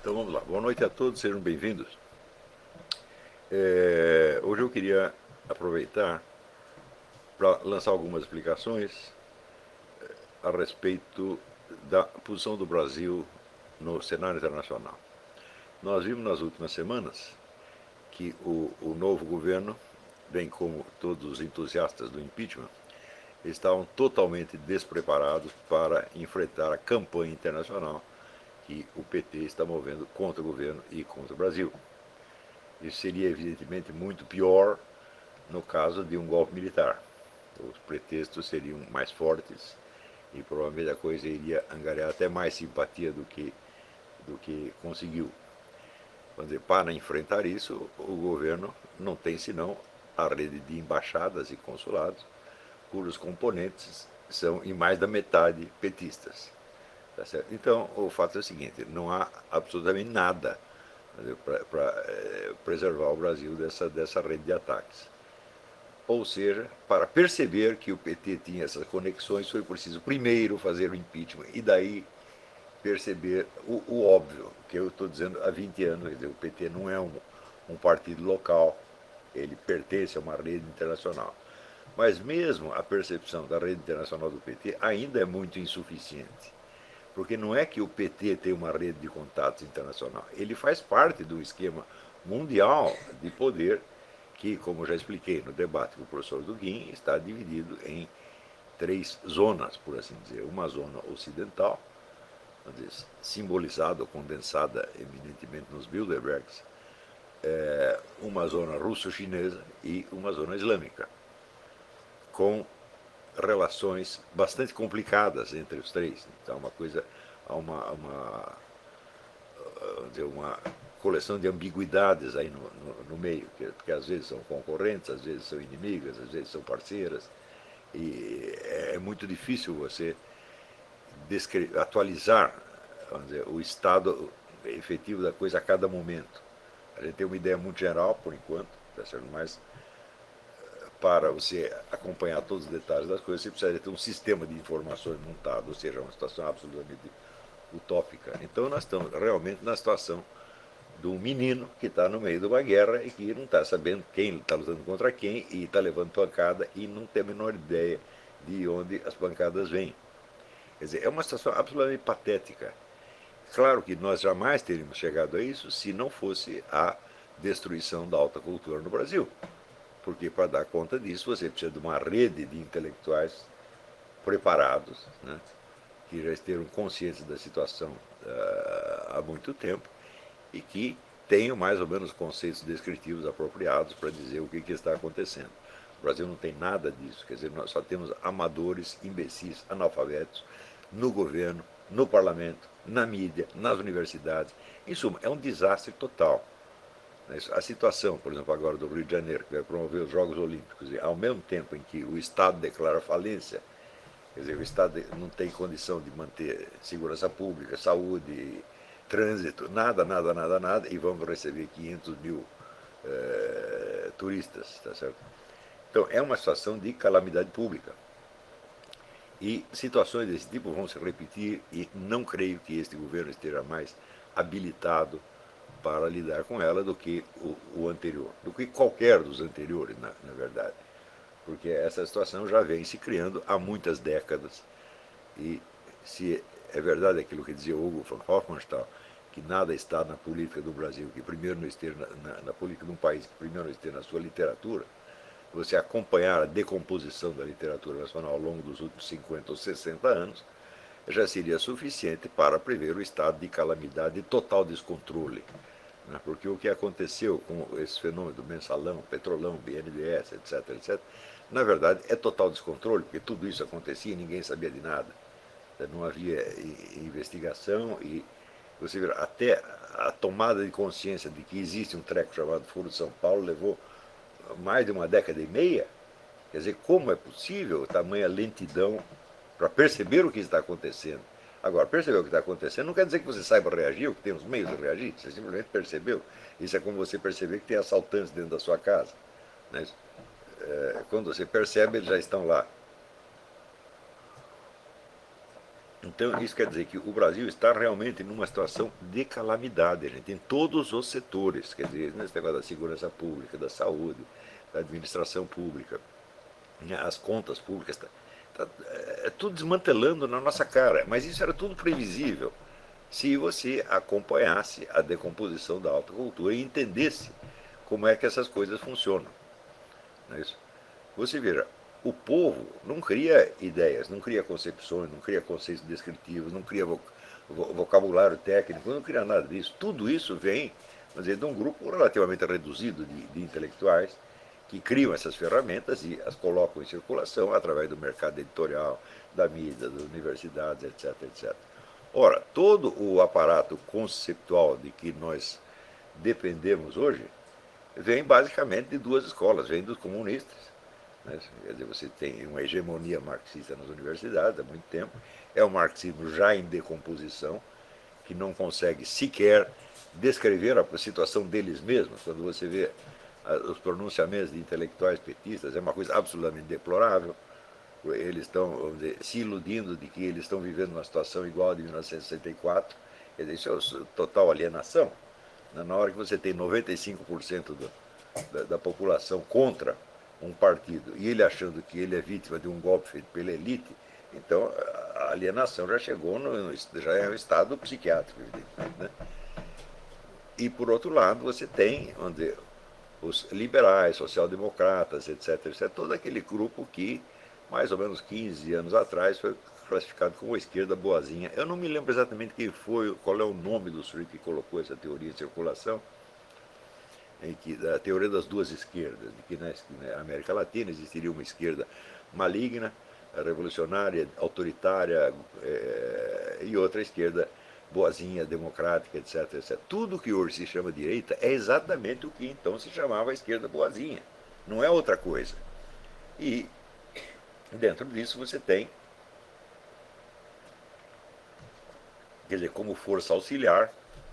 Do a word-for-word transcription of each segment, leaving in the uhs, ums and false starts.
Então vamos lá. Boa noite a todos, sejam bem-vindos. É, hoje eu queria aproveitar para lançar algumas explicações a respeito da posição do Brasil no cenário internacional. Nós vimos nas últimas semanas que o, o novo governo, bem como todos os entusiastas do impeachment, estavam totalmente despreparados para enfrentar a campanha internacional que o P T está movendo contra o governo e contra o Brasil. Isso seria evidentemente muito pior no caso de um golpe militar. Os pretextos seriam mais fortes e provavelmente a coisa iria angariar até mais simpatia do que, do que conseguiu. Quer dizer, para enfrentar isso, o governo não tem senão a rede de embaixadas e consulados, cujos componentes são em mais da metade petistas. Tá certo? Então, o fato é o seguinte: não há absolutamente nada para é, preservar o Brasil dessa, dessa rede de ataques. Ou seja, para perceber que o P T tinha essas conexões, foi preciso primeiro fazer o impeachment e daí perceber o, o óbvio, que eu estou dizendo há vinte anos. Quer dizer, o P T não é um, um partido local, ele pertence a uma rede internacional. Mas mesmo a percepção da rede internacional do P T ainda é muito insuficiente. Porque não é que o P T tem uma rede de contatos internacional, ele faz parte do esquema mundial de poder que, como já expliquei no debate com o professor Duguin, está dividido em três zonas, por assim dizer. Uma zona ocidental, simbolizada ou condensada eminentemente nos Bilderbergs, é, uma zona russo-chinesa e uma zona islâmica, com relações bastante complicadas entre os três. Então, uma coisa, há uma, uma, uma coleção de ambiguidades aí no, no, no meio, que, que às vezes são concorrentes, às vezes são inimigas, às vezes são parceiras, e é muito difícil você atualizar, vamos dizer, o estado efetivo da coisa a cada momento. A gente tem uma ideia muito geral, por enquanto, mas para você acompanhar todos os detalhes das coisas, você precisaria ter um sistema de informações montado, ou seja, uma situação absolutamente utópica. Então nós estamos realmente na situação de um menino que está no meio de uma guerra e que não está sabendo quem está lutando contra quem e está levando pancada e não tem a menor ideia de onde as pancadas vêm. Quer dizer, é uma situação absolutamente patética. Claro que nós jamais teríamos chegado a isso se não fosse a destruição da alta cultura no Brasil. Porque para dar conta disso você precisa de uma rede de intelectuais preparados, né, que já estejam conscientes da situação uh, há muito tempo e que tenham mais ou menos conceitos descritivos apropriados para dizer o que, que está acontecendo. O Brasil não tem nada disso, quer dizer, nós só temos amadores, imbecis, analfabetos no governo, no parlamento, na mídia, nas universidades. Em suma, é um desastre total. A situação, por exemplo, agora do Rio de Janeiro, que vai promover os Jogos Olímpicos, e ao mesmo tempo em que o Estado declara falência, quer dizer, o Estado não tem condição de manter segurança pública, saúde, trânsito, nada, nada, nada, nada, e vamos receber quinhentos mil eh, turistas, tá certo? Então, é uma situação de calamidade pública. E situações desse tipo vão se repetir e não creio que este governo esteja mais habilitado para lidar com ela do que o, o anterior, do que qualquer dos anteriores, na, na verdade. Porque essa situação já vem se criando há muitas décadas e se é verdade aquilo que dizia Hugo von Hofmannsthal, que nada está na política do Brasil, que primeiro não esteja na, na, na política de um país, que primeiro não esteja na sua literatura, você acompanhar a decomposição da literatura nacional ao longo dos últimos cinquenta ou sessenta anos, já seria suficiente para prever o estado de calamidade e total descontrole. Porque o que aconteceu com esse fenômeno do mensalão, petrolão, B N D E S, etc, etc, na verdade é total descontrole, porque tudo isso acontecia e ninguém sabia de nada. Não havia investigação e você vê, até a tomada de consciência de que existe um treco chamado Foro de São Paulo levou mais de uma década e meia. Quer dizer, como é possível tamanha lentidão para perceber o que está acontecendo? Agora, perceber o que está acontecendo não quer dizer que você saiba reagir, ou que tem os meios de reagir, você simplesmente percebeu. Isso é como você perceber que tem assaltantes dentro da sua casa. Né? É, quando você percebe, eles já estão lá. Então, isso quer dizer que o Brasil está realmente numa situação de calamidade, gente, em todos os setores, quer dizer, nesse negócio da segurança pública, da saúde, da administração pública, né, as contas públicas, tá, tá, é tudo desmantelando na nossa cara, mas isso era tudo previsível se você acompanhasse a decomposição da alta cultura e entendesse como é que essas coisas funcionam. Não é isso? Você veja, o povo não cria ideias, não cria concepções, não cria conceitos descritivos, não cria vocabulário técnico, não cria nada disso. Tudo isso vem, vamos dizer, de um grupo relativamente reduzido de, de intelectuais que criam essas ferramentas e as colocam em circulação através do mercado editorial, da mídia, das universidades, etc, etcétera. Ora, todo o aparato conceptual de que nós dependemos hoje vem basicamente de duas escolas, vem dos comunistas. Né? Quer dizer, você tem uma hegemonia marxista nas universidades há muito tempo, é um marxismo já em decomposição, que não consegue sequer descrever a situação deles mesmos. Quando você vê os pronunciamentos de intelectuais petistas, é uma coisa absolutamente deplorável. Eles estão, vamos dizer, se iludindo de que eles estão vivendo uma situação igual a de mil novecentos e sessenta e quatro. Quer dizer, isso é total alienação. Na hora que você tem noventa e cinco por cento do, da, da população contra um partido e ele achando que ele é vítima de um golpe feito pela elite, então a alienação já chegou, no, já é um estado psiquiátrico, evidentemente. Né? E por outro lado, você tem onde os liberais, social-democratas, etc, etcétera, todo aquele grupo que, mais ou menos quinze anos atrás, foi classificado como a esquerda boazinha. Eu não me lembro exatamente quem foi, qual é o nome do sujeito que colocou essa teoria em circulação, em que, a teoria das duas esquerdas, de que na América Latina existiria uma esquerda maligna, revolucionária, autoritária, é, e outra esquerda boazinha, democrática, etc, etcétera. Tudo que hoje se chama direita é exatamente o que então se chamava a esquerda boazinha. Não é outra coisa. E dentro disso você tem, quer dizer, como força auxiliar,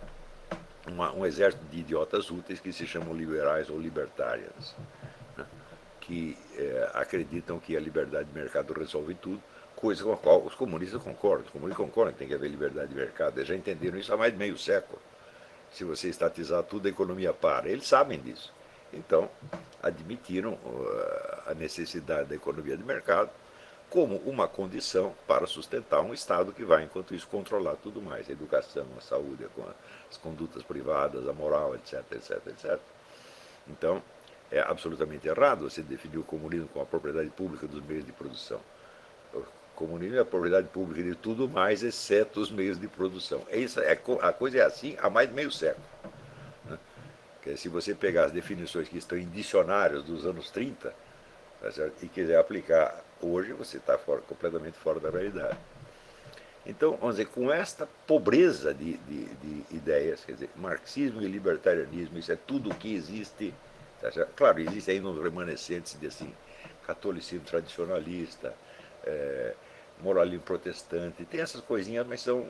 uma, um exército de idiotas úteis que se chamam liberais ou libertarians, né? Que é, acreditam que a liberdade de mercado resolve tudo, coisa com a qual os comunistas concordam. Os comunistas concordam que tem que haver liberdade de mercado. Eles já entenderam isso há mais de meio século. Se você estatizar tudo, a economia para. Eles sabem disso. Então, admitiram uh, a necessidade da economia de mercado como uma condição para sustentar um Estado que vai, enquanto isso, controlar tudo mais, a educação, a saúde, as condutas privadas, a moral, etc, etc, etcétera. Então, é absolutamente errado você definir o comunismo como a propriedade pública dos meios de produção. O comunismo é a propriedade pública de tudo mais, exceto os meios de produção. É isso, é, a coisa é assim há mais de meio século. Né? Que se você pegar as definições que estão em dicionários dos anos trinta, tá, e quiser aplicar hoje, você está completamente fora da realidade. Então, vamos dizer, com esta pobreza de, de, de ideias, quer dizer, marxismo e libertarianismo, isso é tudo o que existe. Tá, claro, existem ainda uns remanescentes de assim, catolicismo tradicionalista, é, moralismo protestante, tem essas coisinhas, mas são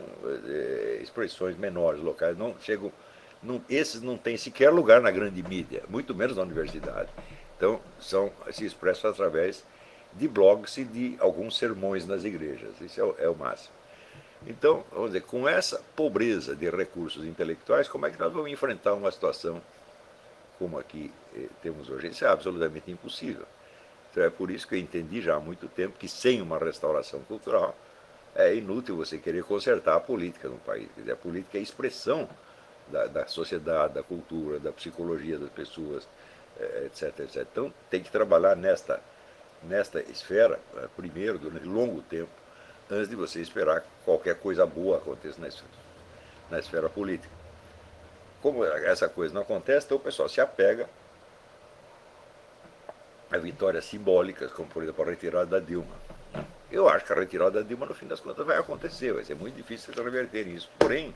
é, expressões menores, locais, não chegam, não, esses não têm sequer lugar na grande mídia, muito menos na universidade. Então, são, se expressam através de blogs e de alguns sermões nas igrejas, isso é o, é o máximo. Então, vamos dizer, com essa pobreza de recursos intelectuais, como é que nós vamos enfrentar uma situação como aqui eh, temos hoje? Isso é absolutamente impossível. Então é por isso que eu entendi já há muito tempo que sem uma restauração cultural é inútil você querer consertar a política no país. Quer dizer, a política é a expressão da, da sociedade, da cultura, da psicologia das pessoas, eh, etc, etcétera. Então tem que trabalhar nesta, nesta esfera, eh, primeiro, durante longo tempo, antes de você esperar que qualquer coisa boa aconteça na esfera, na esfera política. Como essa coisa não acontece, então o pessoal se apega a vitórias simbólicas, como por exemplo a retirada da Dilma. Eu acho que a retirada da Dilma, no fim das contas, vai acontecer, vai ser muito difícil de reverter isso. Porém,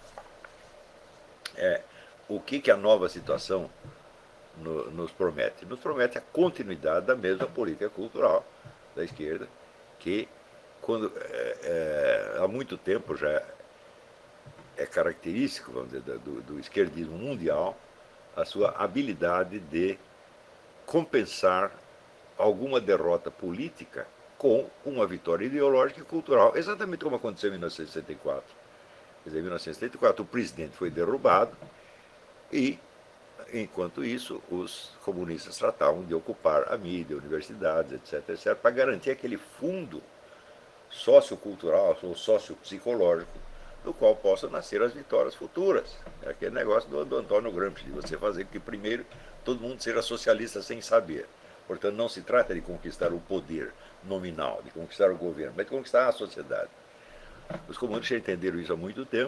é, o que, que a nova situação no, nos promete? Nos promete a continuidade da mesma política cultural da esquerda, que quando, é, é, há muito tempo já é característico, vamos dizer, do, do esquerdismo mundial, a sua habilidade de compensar alguma derrota política com uma vitória ideológica e cultural, exatamente como aconteceu em mil novecentos e sessenta e quatro. Quer dizer, em mil novecentos e setenta e quatro o presidente foi derrubado e, enquanto isso, os comunistas tratavam de ocupar a mídia, universidades, etc, etc, para garantir aquele fundo sociocultural ou sociopsicológico do qual possam nascer as vitórias futuras. É aquele negócio do, do Antônio Gramsci, de você fazer que primeiro todo mundo seja socialista sem saber. Portanto, não se trata de conquistar o poder nominal, de conquistar o governo, mas de conquistar a sociedade. Os comunistas já entenderam isso há muito tempo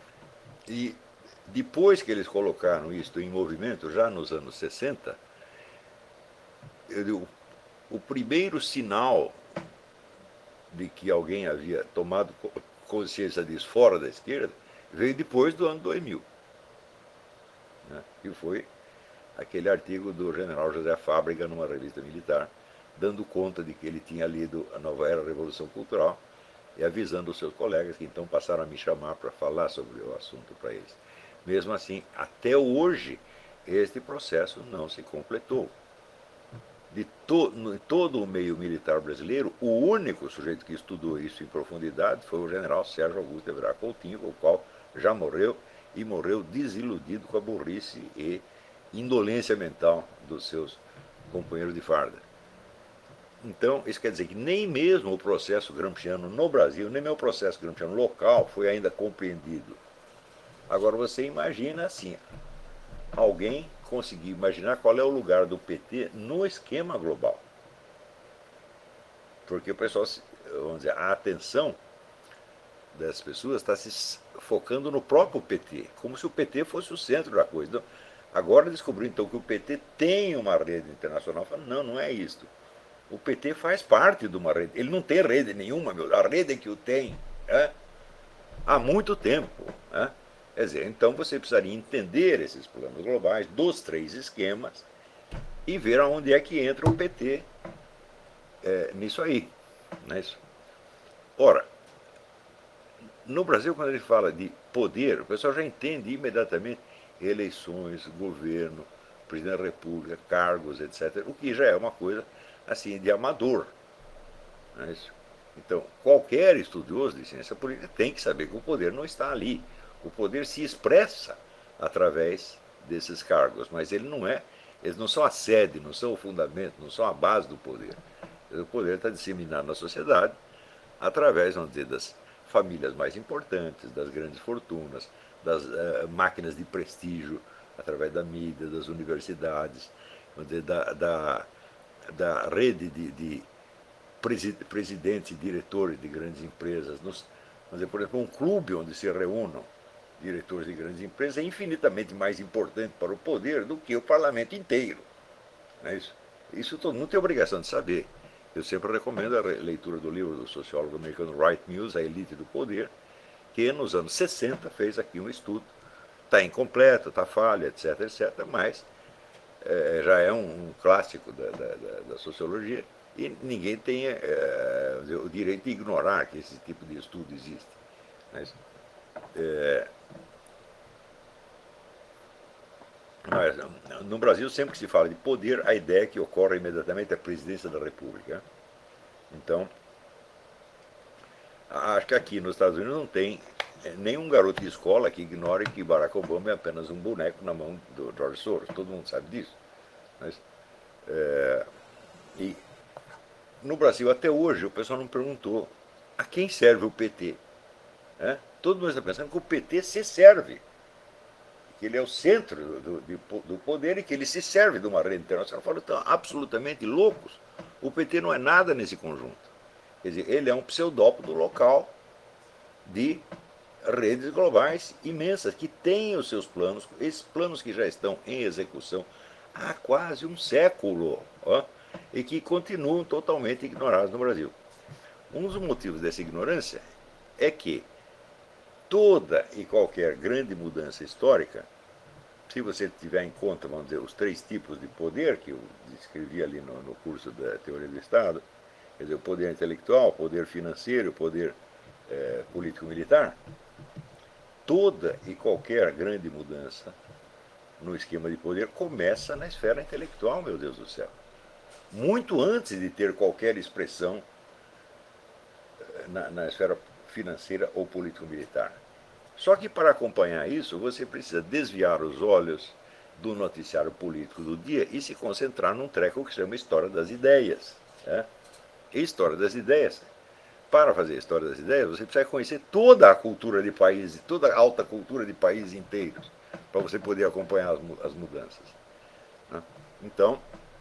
e depois que eles colocaram isso em movimento, já nos anos sessenta, eu digo, o primeiro sinal de que alguém havia tomado consciência disso fora da esquerda veio depois do ano dois mil. Né? E foi aquele artigo do general José Fábrega numa revista militar, dando conta de que ele tinha lido A Nova Era, a Revolução Cultural, e avisando os seus colegas, que então passaram a me chamar para falar sobre o assunto para eles. Mesmo assim, até hoje, este processo não se completou. De to, no, todo o meio militar brasileiro, o único sujeito que estudou isso em profundidade foi o general Sérgio Augusto de Abreu Coutinho, o qual já morreu, e morreu desiludido com a burrice e indolência mental dos seus companheiros de farda. Então, isso quer dizer que nem mesmo o processo gramsciano no Brasil, nem mesmo o processo gramsciano local foi ainda compreendido. Agora você imagina assim, alguém conseguir imaginar qual é o lugar do P T no esquema global. Porque o pessoal, vamos dizer, a atenção das pessoas está se focando no próprio P T, como se o P T fosse o centro da coisa. Então, agora descobriu então que o P T tem uma rede internacional. Fala, não, não é isso. O P T faz parte de uma rede. Ele não tem rede nenhuma, meu. A rede é que o tem. É? Há muito tempo. É? Quer dizer, então você precisaria entender esses planos globais dos três esquemas e ver aonde é que entra o P T é, nisso aí. Não é isso? Ora, no Brasil, quando ele fala de poder, o pessoal já entende imediatamente eleições, governo, presidente da República, cargos, etcétera, o que já é uma coisa assim de amador. Não é isso? Então, qualquer estudioso de ciência política tem que saber que o poder não está ali. O poder se expressa através desses cargos, mas ele não é, eles não são a sede, não são o fundamento, não são a base do poder. O poder está disseminado na sociedade através, vamos dizer, das famílias mais importantes, das grandes fortunas, das uh, máquinas de prestígio, através da mídia, das universidades, vamos dizer, da, da, da rede de, de presidentes e diretores de grandes empresas. Nos, vamos dizer, por exemplo, um clube onde se reúnam diretores de grandes empresas é infinitamente mais importante para o poder do que o parlamento inteiro. Não é isso? Isso todo mundo tem obrigação de saber. Eu sempre recomendo a leitura do livro do sociólogo americano Wright Mills, A Elite do Poder, que nos anos sessenta fez aqui um estudo. Está incompleto, está falha, etc, etcétera, mas é, já é um, um clássico da, da, da, sociologia e ninguém tem é, o direito de ignorar que esse tipo de estudo existe. Mas, é, mas no Brasil, sempre que se fala de poder, a ideia que ocorre imediatamente é a presidência da República. Então, acho que aqui nos Estados Unidos não tem nenhum garoto de escola que ignore que Barack Obama é apenas um boneco na mão do George Soros. Todo mundo sabe disso. Mas, é, e no Brasil, até hoje, o pessoal não perguntou a quem serve o P T. É? Todo mundo está pensando que o P T se serve, que ele é o centro do, do, do poder e que ele se serve de uma rede internacional. Falam, estão absolutamente loucos. O P T não é nada nesse conjunto. Quer dizer, ele é um pseudópodo local de redes globais imensas, que têm os seus planos, esses planos que já estão em execução há quase um século, ó, e que continuam totalmente ignorados no Brasil. Um dos motivos dessa ignorância é que toda e qualquer grande mudança histórica, se você tiver em conta, vamos dizer, os três tipos de poder que eu descrevi ali no, no curso da Teoria do Estado, quer dizer, o poder intelectual, o poder financeiro, o poder é, político-militar, toda e qualquer grande mudança no esquema de poder começa na esfera intelectual, meu Deus do céu. Muito antes de ter qualquer expressão na, na esfera financeira ou político-militar. Só que para acompanhar isso, você precisa desviar os olhos do noticiário político do dia e se concentrar num treco que se chama História das Ideias. Né? E História das Ideias. Para fazer a História das Ideias, você precisa conhecer toda a cultura de países, toda a alta cultura de países inteiros, para você poder acompanhar as mudanças. Né? Então,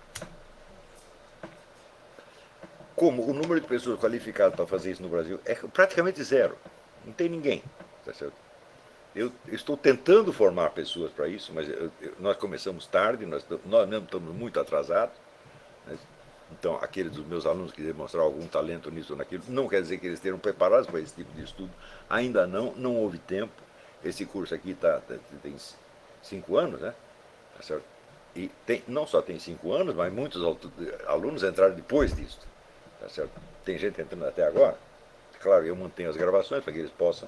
como o número de pessoas qualificadas para fazer isso no Brasil é praticamente zero, não tem ninguém, tá certo? Eu estou tentando formar pessoas para isso, mas eu, eu, nós começamos tarde, nós, nós mesmo estamos muito atrasados. Né? Então, aqueles dos meus alunos que demonstraram algum talento nisso ou naquilo, não quer dizer que eles estejam preparados para esse tipo de estudo. Ainda não, não houve tempo. Esse curso aqui tá, tem cinco anos, né? Tá certo? E tem, não só tem cinco anos, mas muitos alunos entraram depois disso. Tá certo? Tem gente entrando até agora. Claro, eu mantenho as gravações para que eles possam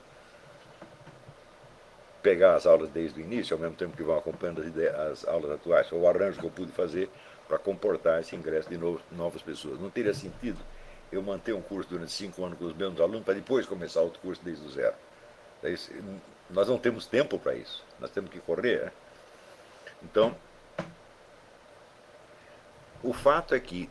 pegar as aulas desde o início, ao mesmo tempo que vão acompanhando as, ideias, as aulas atuais. Foi o arranjo que eu pude fazer para comportar esse ingresso de novo, novas pessoas. Não teria sentido eu manter um curso durante cinco anos com os mesmos alunos para depois começar outro curso desde o zero. Daí, nós não temos tempo para isso. Nós temos que correr. Né? Então, o fato é que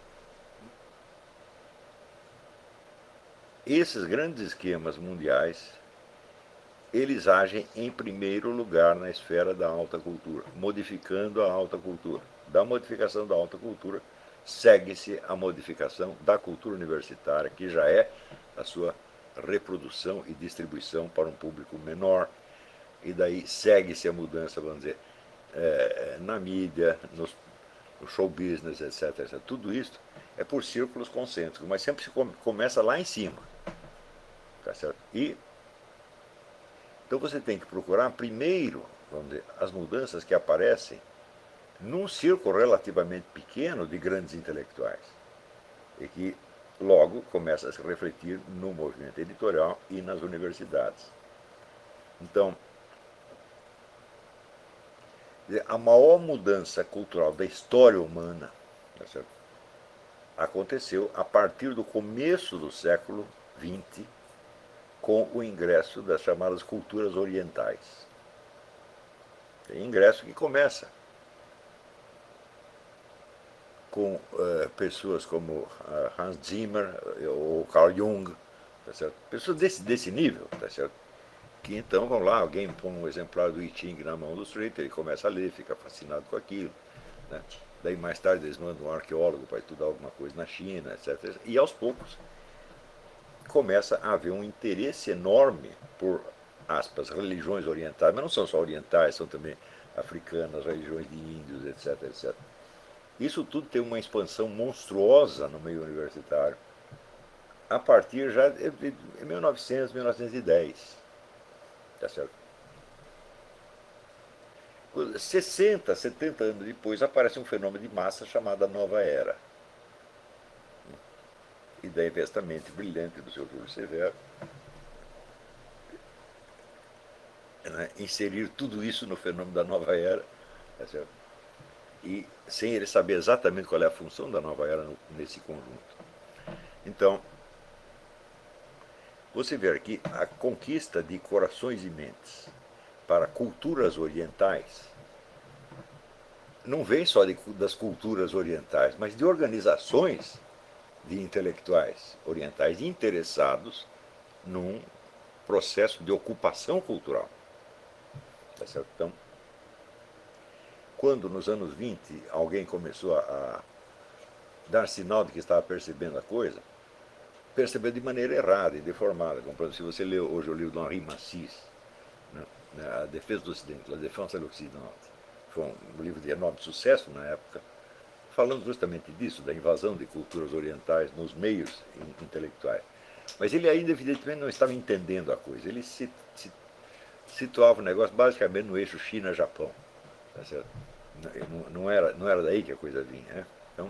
esses grandes esquemas mundiais, eles agem em primeiro lugar na esfera da alta cultura, modificando a alta cultura. Da modificação da alta cultura, segue-se a modificação da cultura universitária, que já é a sua reprodução e distribuição para um público menor, e daí segue-se a mudança, vamos dizer, é, na mídia, nos, no show business, etc, etcétera. Tudo isso é por círculos concêntricos, mas sempre se come, começa lá em cima. Tá certo? E então você tem que procurar primeiro, vamos dizer, as mudanças que aparecem num círculo relativamente pequeno de grandes intelectuais e que logo começa a se refletir no movimento editorial e nas universidades. Então, a maior mudança cultural da história humana, tá certo? Aconteceu a partir do começo do século vinte, com o ingresso das chamadas culturas orientais. Tem ingresso que começa com uh, pessoas como uh, Hans Zimmer ou Carl Jung, tá certo? Pessoas desse, desse nível, tá certo? Que então vão lá, alguém põe um exemplar do I Ching na mão do sujeito, ele começa a ler, fica fascinado com aquilo. Né? Daí mais tarde eles mandam um arqueólogo para estudar alguma coisa na China, etcétera. E aos poucos começa a haver um interesse enorme por, aspas, religiões orientais, mas não são só orientais, são também africanas, religiões de índios, etc, etcétera. Isso tudo tem uma expansão monstruosa no meio universitário, a partir já de mil e novecentos, mil novecentos e dez. Tá certo? sessenta, setenta anos depois aparece um fenômeno de massa chamado Nova Era. Ideia investamente brilhante do seu Júlio Severo, né, inserir tudo isso no fenômeno da nova era, tá certo? E sem ele saber exatamente qual é a função da nova era no, nesse conjunto. Então, você vê aqui a conquista de corações e mentes para culturas orientais não vem só de, das culturas orientais, mas de organizações de intelectuais orientais interessados num processo de ocupação cultural. Tá certo? Então, quando nos anos vinte alguém começou a, a dar sinal de que estava percebendo a coisa, percebeu de maneira errada e deformada. Como, por exemplo, se você lê hoje o livro do Henri Massis, né, A Defesa do Ocidente, La Défense de l'Occident, foi um livro de enorme sucesso na época, falando justamente disso, da invasão de culturas orientais nos meios intelectuais. Mas ele ainda, evidentemente, não estava entendendo a coisa. Ele se, se situava o negócio basicamente no eixo China-Japão. Tá certo? Não, não, era, não era daí que a coisa vinha. Né? Então,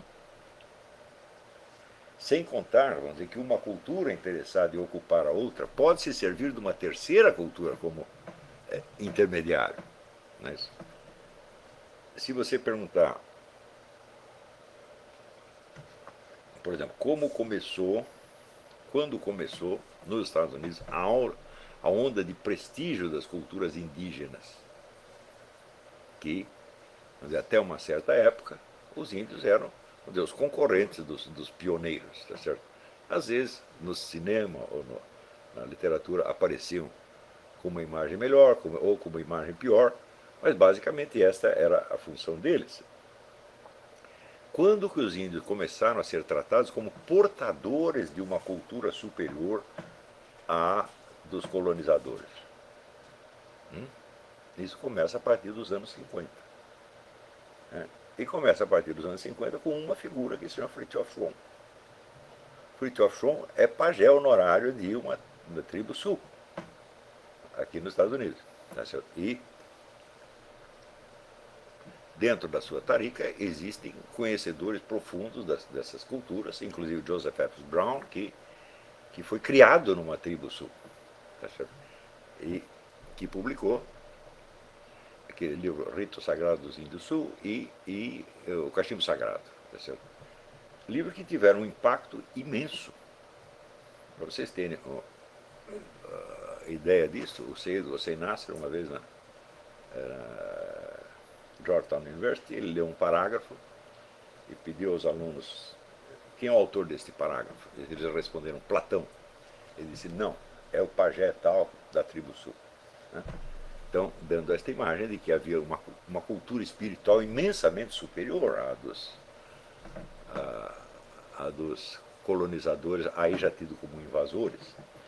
sem contar, vamos dizer, que uma cultura interessada em ocupar a outra pode se servir de uma terceira cultura como é, intermediário. Mas, se você perguntar, por exemplo, como começou, quando começou, nos Estados Unidos, a onda de prestígio das culturas indígenas, que, dizer, até uma certa época, os índios eram dizer, os concorrentes dos, dos pioneiros, tá certo? Às vezes, no cinema ou no, na literatura, apareciam com uma imagem melhor com, ou com uma imagem pior, mas basicamente esta era a função deles. Quando que os índios começaram a ser tratados como portadores de uma cultura superior à dos colonizadores? Hum? Isso começa a partir dos anos cinquenta. Né? E começa a partir dos anos cinquenta com uma figura que se chama Fritjof Schwon. Fritjof Schwon é pajé honorário de uma, uma tribo sul, aqui nos Estados Unidos. Tá certo? E dentro da sua tarica existem conhecedores profundos das, dessas culturas, inclusive Joseph F. Brown, que, que foi criado numa tribo sul, tá certo? E que publicou aquele livro Rito Sagrado dos Índios Sul e, e O Cachimbo Sagrado, tá certo? Livros que tiveram um impacto imenso. Para vocês terem ó, a ideia disso, o Seyd Hossein Nasr, uma vez na era, Georgetown University, ele leu um parágrafo e pediu aos alunos quem é o autor deste parágrafo. Eles responderam Platão. Ele disse, não, é o pajé tal da tribo sul. Né? Então, dando esta imagem de que havia uma, uma cultura espiritual imensamente superior à dos, à, à dos colonizadores, aí já tido como invasores.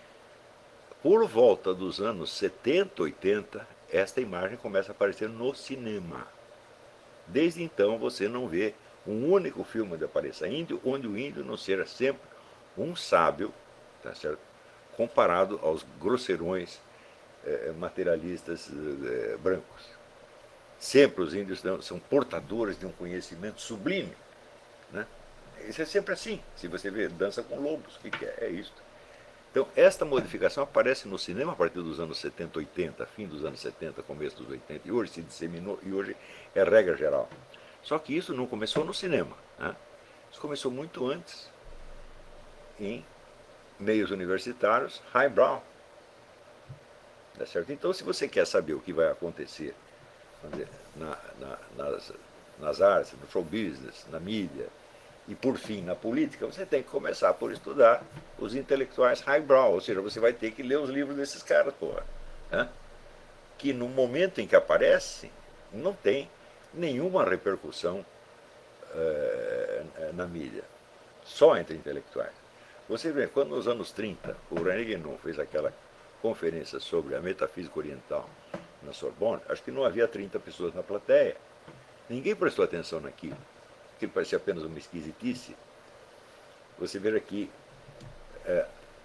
Por volta dos anos setenta, oitenta, esta imagem começa a aparecer no cinema. Desde então você não vê um único filme onde apareça índio, onde o índio não seja sempre um sábio, tá certo? Comparado aos grosseirões eh, materialistas eh, brancos. Sempre os índios são portadores de um conhecimento sublime. Né? Isso é sempre assim. Se você vê Dança com Lobos, o que, que é? É isso. Então, esta modificação aparece no cinema a partir dos anos setenta, oitenta, fim dos anos setenta, começo dos oitenta, e hoje se disseminou, e hoje é regra geral. Só que isso não começou no cinema. Né? Isso começou muito antes, em meios universitários, highbrow. Tá certo? Então, se você quer saber o que vai acontecer vamos dizer, na, na, nas, nas artes, no show business, na mídia, e por fim na política, você tem que começar por estudar os intelectuais highbrow, ou seja, você vai ter que ler os livros desses caras, porra, né? Que no momento em que aparecem, não tem nenhuma repercussão é, na mídia, só entre intelectuais. Você vê, quando nos anos trinta o René Guénon fez aquela conferência sobre a metafísica oriental na Sorbonne, acho que não havia trinta pessoas na plateia. Ninguém prestou atenção naquilo, que parecia apenas uma esquisitice. Você vê aqui é,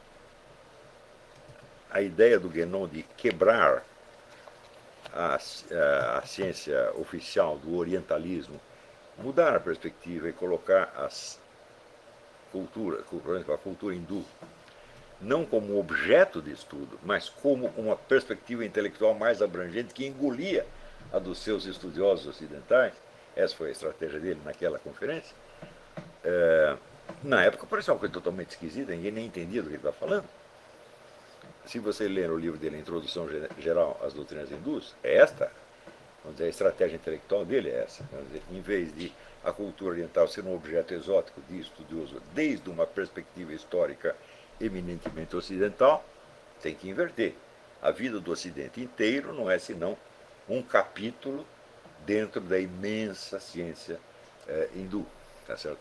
a ideia do Guénon de quebrar a, a, a ciência oficial do orientalismo, mudar a perspectiva e colocar as cultura, a cultura hindu não como objeto de estudo, mas como uma perspectiva intelectual mais abrangente que engolia a dos seus estudiosos ocidentais. Essa foi a estratégia dele naquela conferência. É, na época parecia uma coisa totalmente esquisita, ninguém nem entendia do que ele estava falando. Se você ler o livro dele, a Introdução Geral às Doutrinas Hindus, é esta, vamos dizer, a estratégia intelectual dele é essa. Vamos dizer, em vez de a cultura oriental ser um objeto exótico de estudioso desde uma perspectiva histórica eminentemente ocidental, tem que inverter. A vida do Ocidente inteiro não é senão um capítulo dentro da imensa ciência eh, hindu. Tá certo?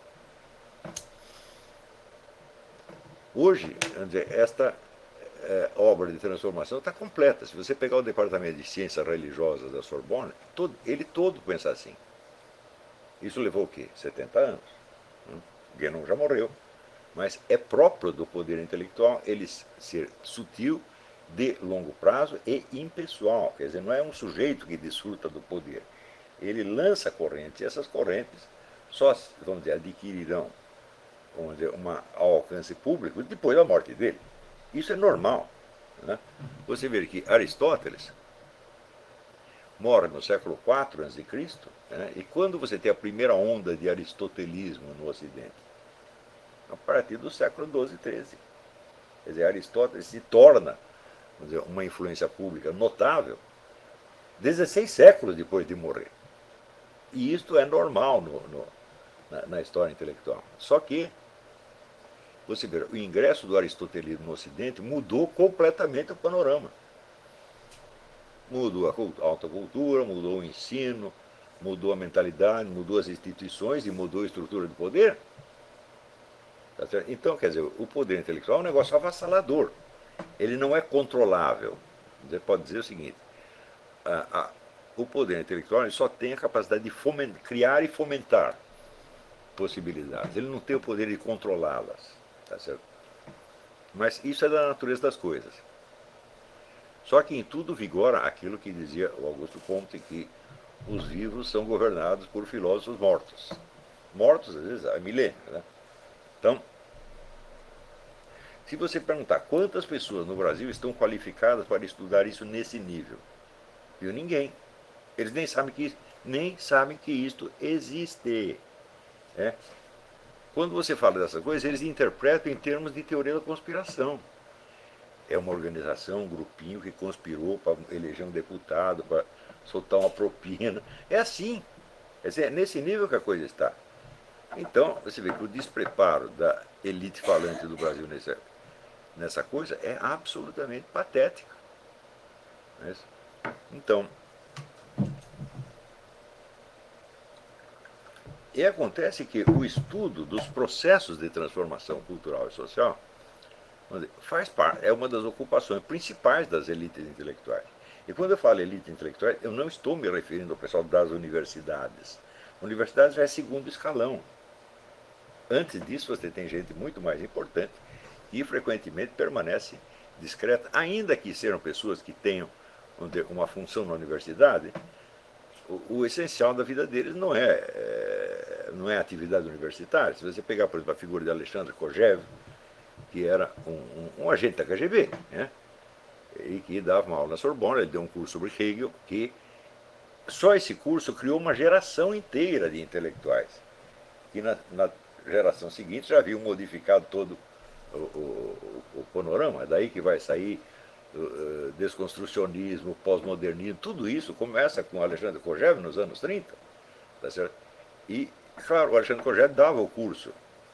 Hoje, vamos dizer, esta eh, obra de transformação está completa. Se você pegar o Departamento de Ciências Religiosas da Sorbonne, todo, ele todo pensa assim. Isso levou o quê? setenta anos. Hum? Guénon já morreu. Mas é próprio do poder intelectual ele ser sutil, de longo prazo e impessoal. Quer dizer, não é um sujeito que desfruta do poder. Ele lança correntes, e essas correntes só, vamos dizer, adquirirão vamos dizer, uma, ao alcance público depois da morte dele. Isso é normal. Né? Você vê que Aristóteles morre no século quatro antes de Cristo, né? E quando você tem a primeira onda de aristotelismo no Ocidente? A partir do século doze, treze. Quer dizer, Aristóteles se torna, vamos dizer, uma influência pública notável dezesseis séculos depois de morrer. E isto é normal no, no, na, na história intelectual. Só que, você vê, o ingresso do aristotelismo no Ocidente mudou completamente o panorama. Mudou a alta cultura, mudou o ensino, mudou a mentalidade, mudou as instituições e mudou a estrutura do poder. Tá certo? Então, quer dizer, o poder intelectual é um negócio avassalador. Ele não é controlável. Você pode dizer o seguinte, a, a, o poder intelectual ele só tem a capacidade de fomentar, criar e fomentar possibilidades. Ele não tem o poder de controlá-las. Tá certo? Mas isso é da natureza das coisas. Só que em tudo vigora aquilo que dizia o Augusto Comte, que os vivos são governados por filósofos mortos. Mortos, às vezes, há milênios. Né? Então, se você perguntar quantas pessoas no Brasil estão qualificadas para estudar isso nesse nível, viu? Ninguém. Eles nem sabem que, nem sabem que isto existe. É? Quando você fala dessas coisas, eles interpretam em termos de teoria da conspiração. É uma organização, um grupinho que conspirou para eleger um deputado, para soltar uma propina. É assim. Quer dizer, é nesse nível que a coisa está. Então, você vê que o despreparo da elite falante do Brasil nessa, nessa coisa é absolutamente patético. Então, e acontece que o estudo dos processos de transformação cultural e social faz parte, é uma das ocupações principais das elites intelectuais. E quando eu falo elite intelectual, eu não estou me referindo ao pessoal das universidades. Universidades já é segundo escalão. Antes disso, você tem gente muito mais importante e frequentemente permanece discreta, ainda que sejam pessoas que tenham uma função na universidade. O, o essencial da vida deles não é, é, não é a atividade universitária. Se você pegar, por exemplo, a figura de Alexandre Kojève, que era um, um, um agente da K G B, né? E que dava uma aula na Sorbonne, ele deu um curso sobre Hegel, que só esse curso criou uma geração inteira de intelectuais, que na, na geração seguinte já haviam modificado todo o, o, o panorama. É daí que vai sair uh, desconstrucionismo, pós-modernismo, tudo isso começa com Alexandre Kojève nos anos trinta. Tá certo? E, claro, o Alexandre Kojève dava o curso,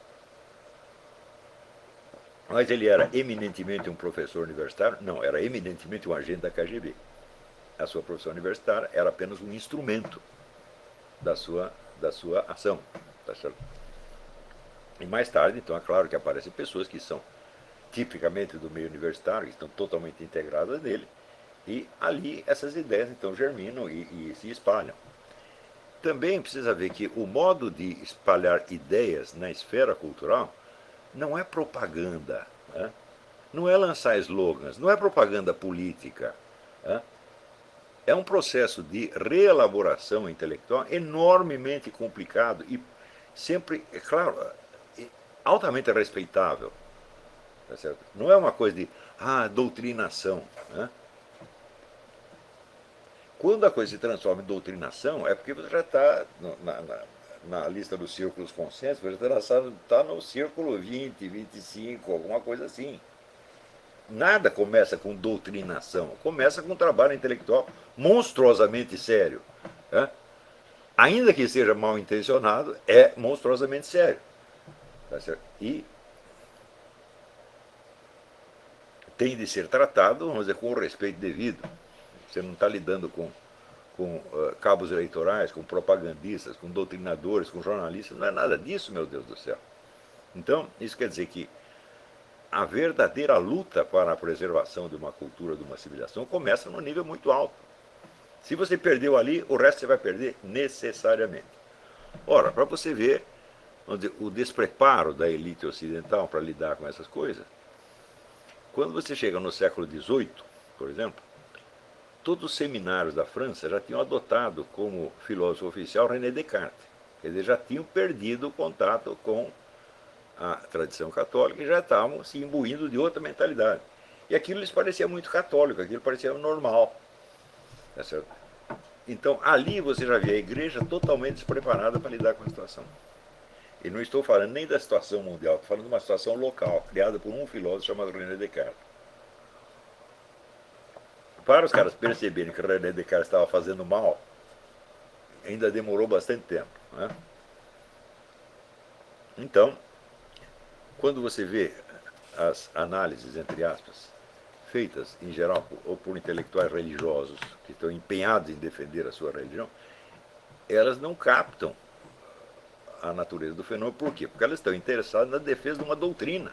mas ele era eminentemente um professor universitário? Não, era eminentemente um agente da K G B. A sua profissão universitária era apenas um instrumento da sua, da sua ação. Tá certo? E mais tarde, então, é claro que aparecem pessoas que são tipicamente do meio universitário, que estão totalmente integradas nele, e ali essas ideias, então, germinam e, e se espalham. Também precisa ver que o modo de espalhar ideias na esfera cultural não é propaganda, né? Não é lançar slogans, não é propaganda política. Né? É um processo de reelaboração intelectual enormemente complicado e sempre, é claro, altamente respeitável. Tá certo? Não é uma coisa de ah, doutrinação. Né? Quando a coisa se transforma em doutrinação, é porque você já está na, na, na lista dos círculos concêntricos, você já está no círculo vinte, vinte e cinco, alguma coisa assim. Nada começa com doutrinação, começa com um trabalho intelectual monstruosamente sério. Né? Ainda que seja mal intencionado, é monstruosamente sério. Tá certo? E tem de ser tratado, vamos dizer, com o respeito devido. Você não está lidando com, com uh, cabos eleitorais, com propagandistas, com doutrinadores, com jornalistas, não é nada disso, meu Deus do céu. Então, isso quer dizer que a verdadeira luta para a preservação de uma cultura, de uma civilização, começa num nível muito alto. Se você perdeu ali, o resto você vai perder necessariamente. Ora, para você ver dizer, o despreparo da elite ocidental para lidar com essas coisas, quando você chega no século dezoito, por exemplo, todos os seminários da França já tinham adotado como filósofo oficial René Descartes. Quer dizer, já tinham perdido o contato com a tradição católica e já estavam se imbuindo de outra mentalidade. E aquilo lhes parecia muito católico, aquilo parecia normal. Tá certo? Então, ali você já vê a igreja totalmente despreparada para lidar com a situação. E não estou falando nem da situação mundial, estou falando de uma situação local, criada por um filósofo chamado René Descartes. Para os caras perceberem que René Descartes estava fazendo mal, ainda demorou bastante tempo. Né? Então, quando você vê as análises, entre aspas, feitas em geral por, por intelectuais religiosos que estão empenhados em defender a sua religião, elas não captam a natureza do fenômeno. Por quê? Porque elas estão interessadas na defesa de uma doutrina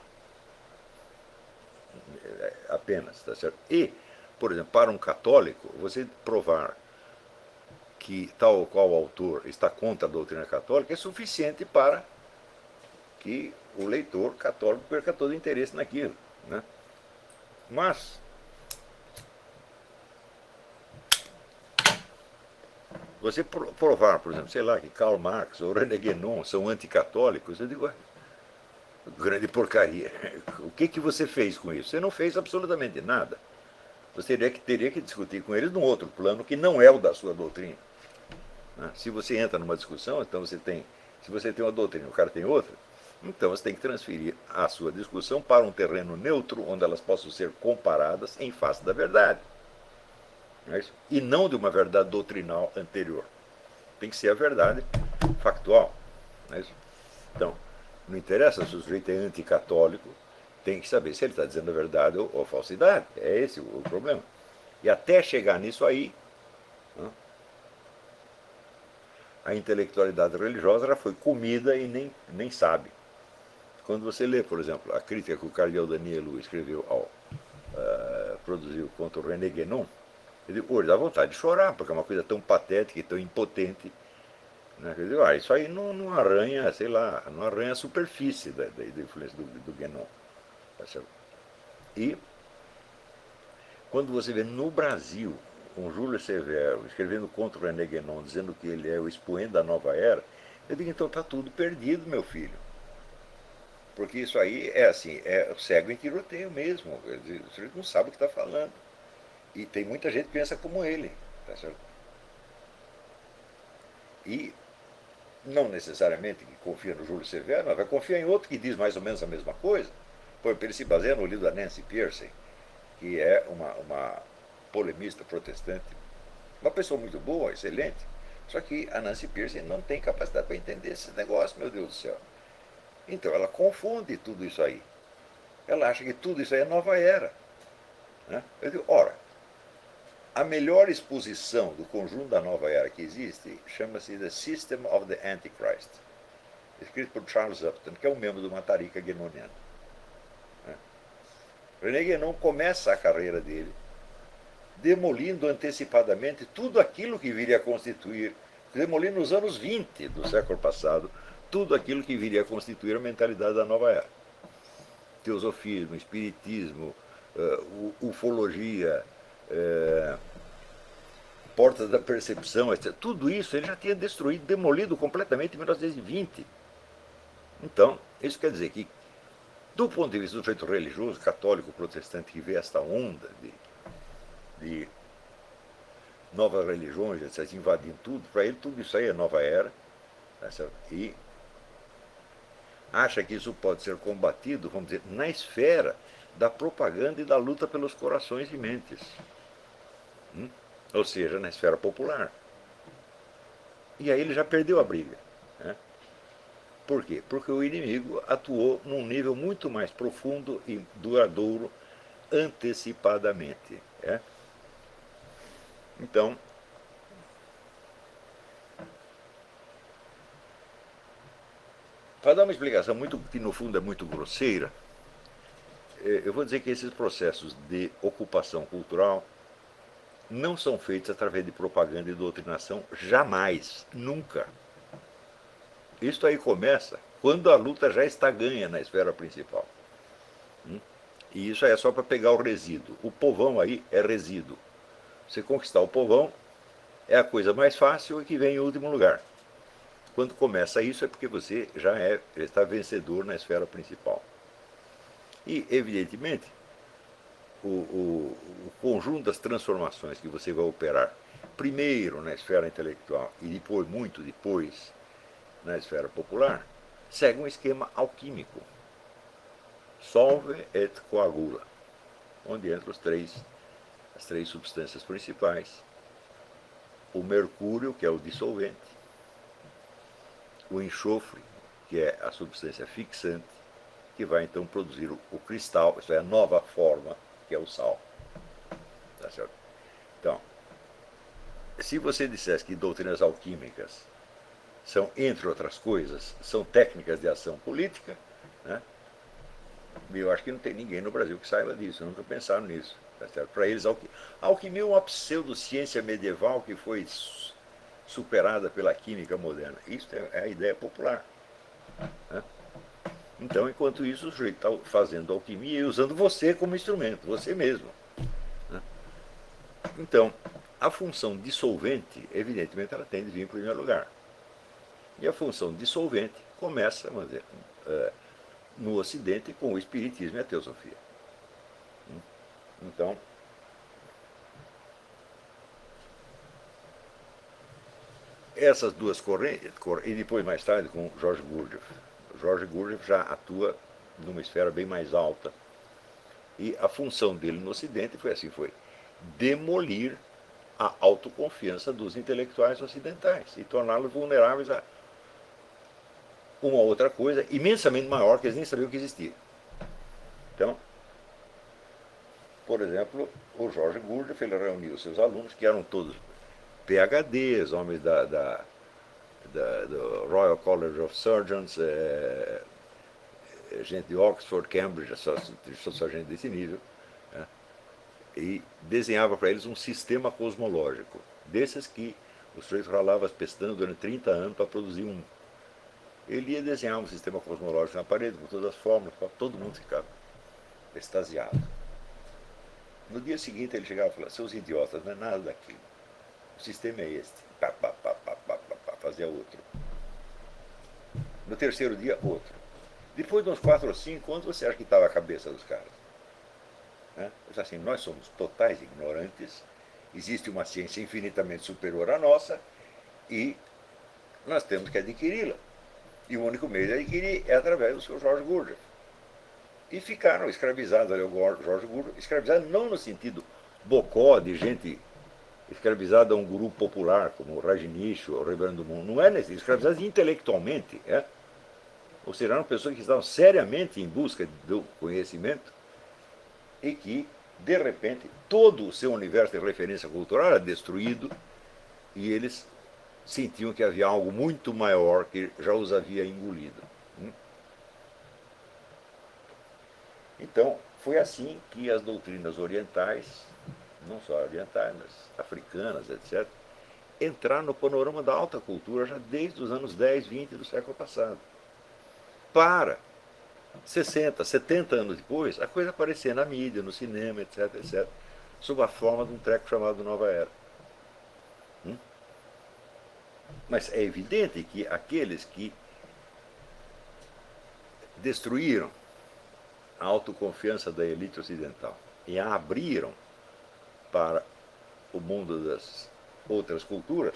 apenas, tá certo? E, por exemplo, para um católico, você provar que tal ou qual autor está contra a doutrina católica é suficiente para que o leitor católico perca todo o interesse naquilo. Né? Mas você provar, por exemplo, sei lá, que Karl Marx ou René Guénon são anticatólicos, eu digo, grande porcaria. O que, que você fez com isso? Você não fez absolutamente nada. Você teria que, teria que discutir com eles num outro plano que não é o da sua doutrina. Se você entra numa discussão, então você tem, se você tem uma doutrina e o cara tem outra, então você tem que transferir a sua discussão para um terreno neutro, onde elas possam ser comparadas em face da verdade. Não é isso? E não de uma verdade doutrinal anterior. Tem que ser a verdade factual. Não é isso? Então, não interessa se o sujeito é anticatólico, tem que saber se ele está dizendo a verdade ou, ou falsidade. É esse o, o problema. E até chegar nisso aí, né, a intelectualidade religiosa já foi comida e nem, nem sabe. Quando você lê, por exemplo, a crítica que o Cardeal Daniello escreveu ao uh, produziu contra o René Guénon, ele hoje dá vontade de chorar, porque é uma coisa tão patética e tão impotente. Né? Quer dizer, ah, isso aí não, não arranha, sei lá, não arranha a superfície da, da, da influência do, do Guénon. Tá certo? E quando você vê no Brasil um Júlio Severo escrevendo contra o René Guénon, dizendo que ele é o expoente da nova era, eu digo, então está tudo perdido, meu filho. Porque isso aí é assim, é cego em tiroteio mesmo. O sujeito não sabe o que está falando. E tem muita gente que pensa como ele. Tá certo? E não necessariamente que confia no Júlio Severo, mas vai confiar em outro que diz mais ou menos a mesma coisa. Por exemplo, ele se baseia no livro da Nancy Pearcey, que é uma, uma polemista protestante, uma pessoa muito boa, excelente. Só que a Nancy Pearcey não tem capacidade para entender esse negócio, meu Deus do céu. Então ela confunde tudo isso aí. Ela acha que tudo isso aí é nova era. Né? Eu digo, ora, a melhor exposição do conjunto da nova era que existe chama-se The System of the Antichrist, escrito por Charles Upton, que é um membro de uma tarica guénoniana. Né? René Guénon começa a carreira dele demolindo antecipadamente tudo aquilo que viria a constituir, demolindo nos anos vinte do século passado, tudo aquilo que viria a constituir a mentalidade da nova era. Teosofismo, espiritismo, uh, ufologia, uh, portas da percepção, etcétera. Tudo isso ele já tinha destruído, demolido completamente em mil novecentos e vinte. Então, isso quer dizer que, do ponto de vista do sujeito religioso, católico, protestante, que vê esta onda de, de novas religiões, etcétera, invadindo tudo, para ele tudo isso aí é nova era, tá certo? E acha que isso pode ser combatido, vamos dizer, na esfera da propaganda e da luta pelos corações e mentes. Hum? Ou seja, na esfera popular. E aí ele já perdeu a briga. Né? Por quê? Porque o inimigo atuou num nível muito mais profundo e duradouro antecipadamente. É? Então, para dar uma explicação muito, que no fundo é muito grosseira, eu vou dizer que esses processos de ocupação cultural não são feitos através de propaganda e doutrinação, jamais, nunca. Isso aí começa quando a luta já está ganha na esfera principal. E isso aí é só para pegar o resíduo. O povão aí é resíduo. Você conquistar o povão é a coisa mais fácil e que vem em último lugar. Quando começa isso é porque você já, é, já está vencedor na esfera principal. E, evidentemente, o, o, o conjunto das transformações que você vai operar, primeiro na esfera intelectual e depois, muito depois, na esfera popular, segue um esquema alquímico. Solve et coagula, onde entram os três, as três substâncias principais. O mercúrio, que é o dissolvente, o enxofre, que é a substância fixante, que vai então produzir o, o cristal, isso é a nova forma, que é o sal. Tá certo? Então, se você dissesse que doutrinas alquímicas são, entre outras coisas, são técnicas de ação política, né? Eu acho que não tem ninguém no Brasil que saiba disso, nunca pensaram nisso. Tá certo? Para eles, a alquimia é uma pseudociência medieval que foi superada pela química moderna. Isso é a ideia popular. Né? Então, enquanto isso, o sujeito está fazendo alquimia e usando você como instrumento, você mesmo. Né? Então, a função dissolvente, evidentemente, ela tem de vir em primeiro lugar. E a função dissolvente começa, vamos dizer, uh, no Ocidente com o Espiritismo e a Teosofia. Então, essas duas correntes, e depois mais tarde com Jorge Gurdjieff. Jorge Gurdjieff já atua numa esfera bem mais alta. E a função dele no Ocidente foi assim, foi demolir a autoconfiança dos intelectuais ocidentais e torná-los vulneráveis a uma outra coisa imensamente maior que eles nem sabiam que existia. Então, por exemplo, o Jorge Gurdjieff, ele reuniu seus alunos, que eram todos P H Ds, homens da, da, da, do Royal College of Surgeons, é, gente de Oxford, Cambridge, só, só gente desse nível, né? E desenhava para eles um sistema cosmológico, desses que o sujeito ralava as pestanas durante trinta anos para produzir um. Ele ia desenhar um sistema cosmológico na parede, com todas as fórmulas, todo mundo ficava extasiado. No dia seguinte ele chegava e falava, seus idiotas, não é nada daquilo. O sistema é este. Pá, pá, pá, pá, pá, pá, pá, fazia outro. No terceiro dia, outro. Depois de uns quatro ou cinco, onde você acha que estava a cabeça dos caras? Né? Assim, nós somos totais ignorantes, existe uma ciência infinitamente superior à nossa e nós temos que adquiri-la. E o único meio de adquirir é através do seu Jorge Gurdjieff. E ficaram escravizados, ali, o Jorge Gurdjieff, escravizados não no sentido bocó de gente escravizada a um guru popular, como o Rajneesh ou o Reverendo Moon, não é nesse, escravizados intelectualmente, é? Ou seja, eram pessoas que estavam seriamente em busca do conhecimento e que, de repente, todo o seu universo de referência cultural era destruído e eles sentiam que havia algo muito maior que já os havia engolido. Então, foi assim que as doutrinas orientais, não só orientais, mas africanas, etcétera, entraram no panorama da alta cultura já desde os anos dez, vinte do século passado. Para sessenta, setenta anos depois, a coisa aparecer na mídia, no cinema, etc, etcétera, sob a forma de um treco chamado Nova Era. Hum? Mas é evidente que aqueles que destruíram a autoconfiança da elite ocidental e a abriram para o mundo das outras culturas,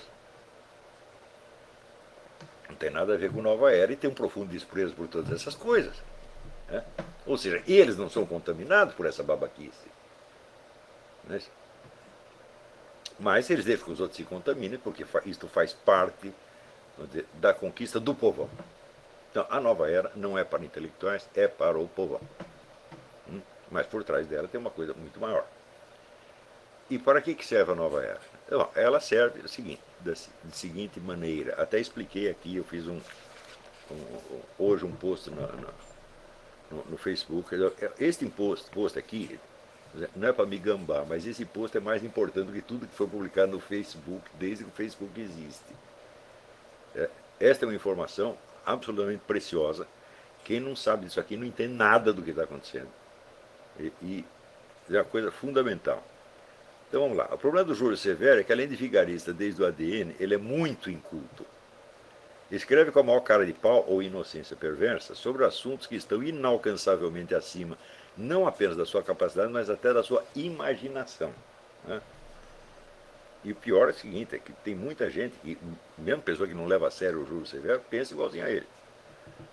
não tem nada a ver com Nova Era e tem um profundo desprezo por todas essas coisas. Né? Ou seja, eles não são contaminados por essa babaquice. Né? Mas eles deixam que os outros se contaminem, porque isto faz parte dizer, da conquista do povão. Então, a Nova Era não é para intelectuais, é para o povão. Hum? Mas por trás dela tem uma coisa muito maior. E para que serve a Nova Era? Então, ela serve da seguinte, da, da seguinte maneira. Até expliquei aqui, eu fiz um, um hoje um post no, no, no Facebook. Este post, post aqui não é para me gambar, mas esse post é mais importante do que tudo que foi publicado no Facebook desde que o Facebook existe. É, esta é uma informação absolutamente preciosa. Quem não sabe disso aqui não entende nada do que está acontecendo. E, e é uma coisa fundamental. Então vamos lá. O problema do Júlio Severo é que, além de vigarista desde o A D N, ele é muito inculto. Escreve com a maior cara de pau ou inocência perversa sobre assuntos que estão inalcançavelmente acima, não apenas da sua capacidade, mas até da sua imaginação. Né? E o pior é o seguinte, é que tem muita gente, que, mesmo pessoa que não leva a sério o Júlio Severo, pensa igualzinho a ele.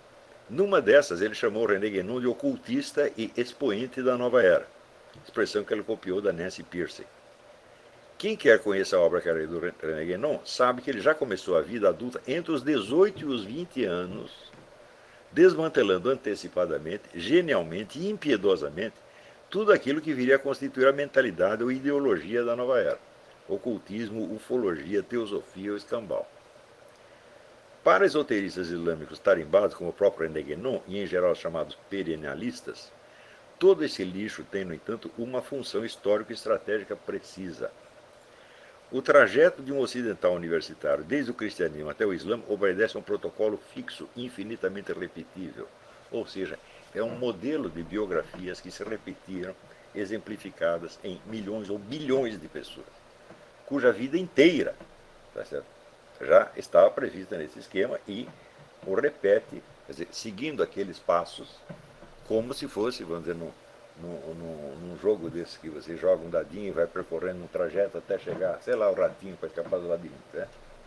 Numa dessas, ele chamou René Guénon de ocultista e expoente da nova era, expressão que ele copiou da Nancy Pearcey. Quem quer conhecer a obra que era do René Guénon sabe que ele já começou a vida adulta entre os dezoito e os vinte anos, desmantelando antecipadamente, genialmente e impiedosamente tudo aquilo que viria a constituir a mentalidade ou ideologia da nova era: ocultismo, ufologia, teosofia ou escambau. Para esoteristas islâmicos tarimbados, como o próprio René Guénon, e em geral chamados perennialistas, todo esse lixo tem, no entanto, uma função histórico-estratégica precisa. O trajeto de um ocidental universitário, desde o cristianismo até o islã, obedece a um protocolo fixo, infinitamente repetível. Ou seja, é um modelo de biografias que se repetiram, exemplificadas em milhões ou bilhões de pessoas, cuja vida inteira, tá certo, já estava prevista nesse esquema e o repete, quer dizer, seguindo aqueles passos, como se fosse, vamos dizer, num, num, num, num jogo desse que você joga um dadinho e vai percorrendo um trajeto até chegar, sei lá, o ratinho para escapar do labirinto, né?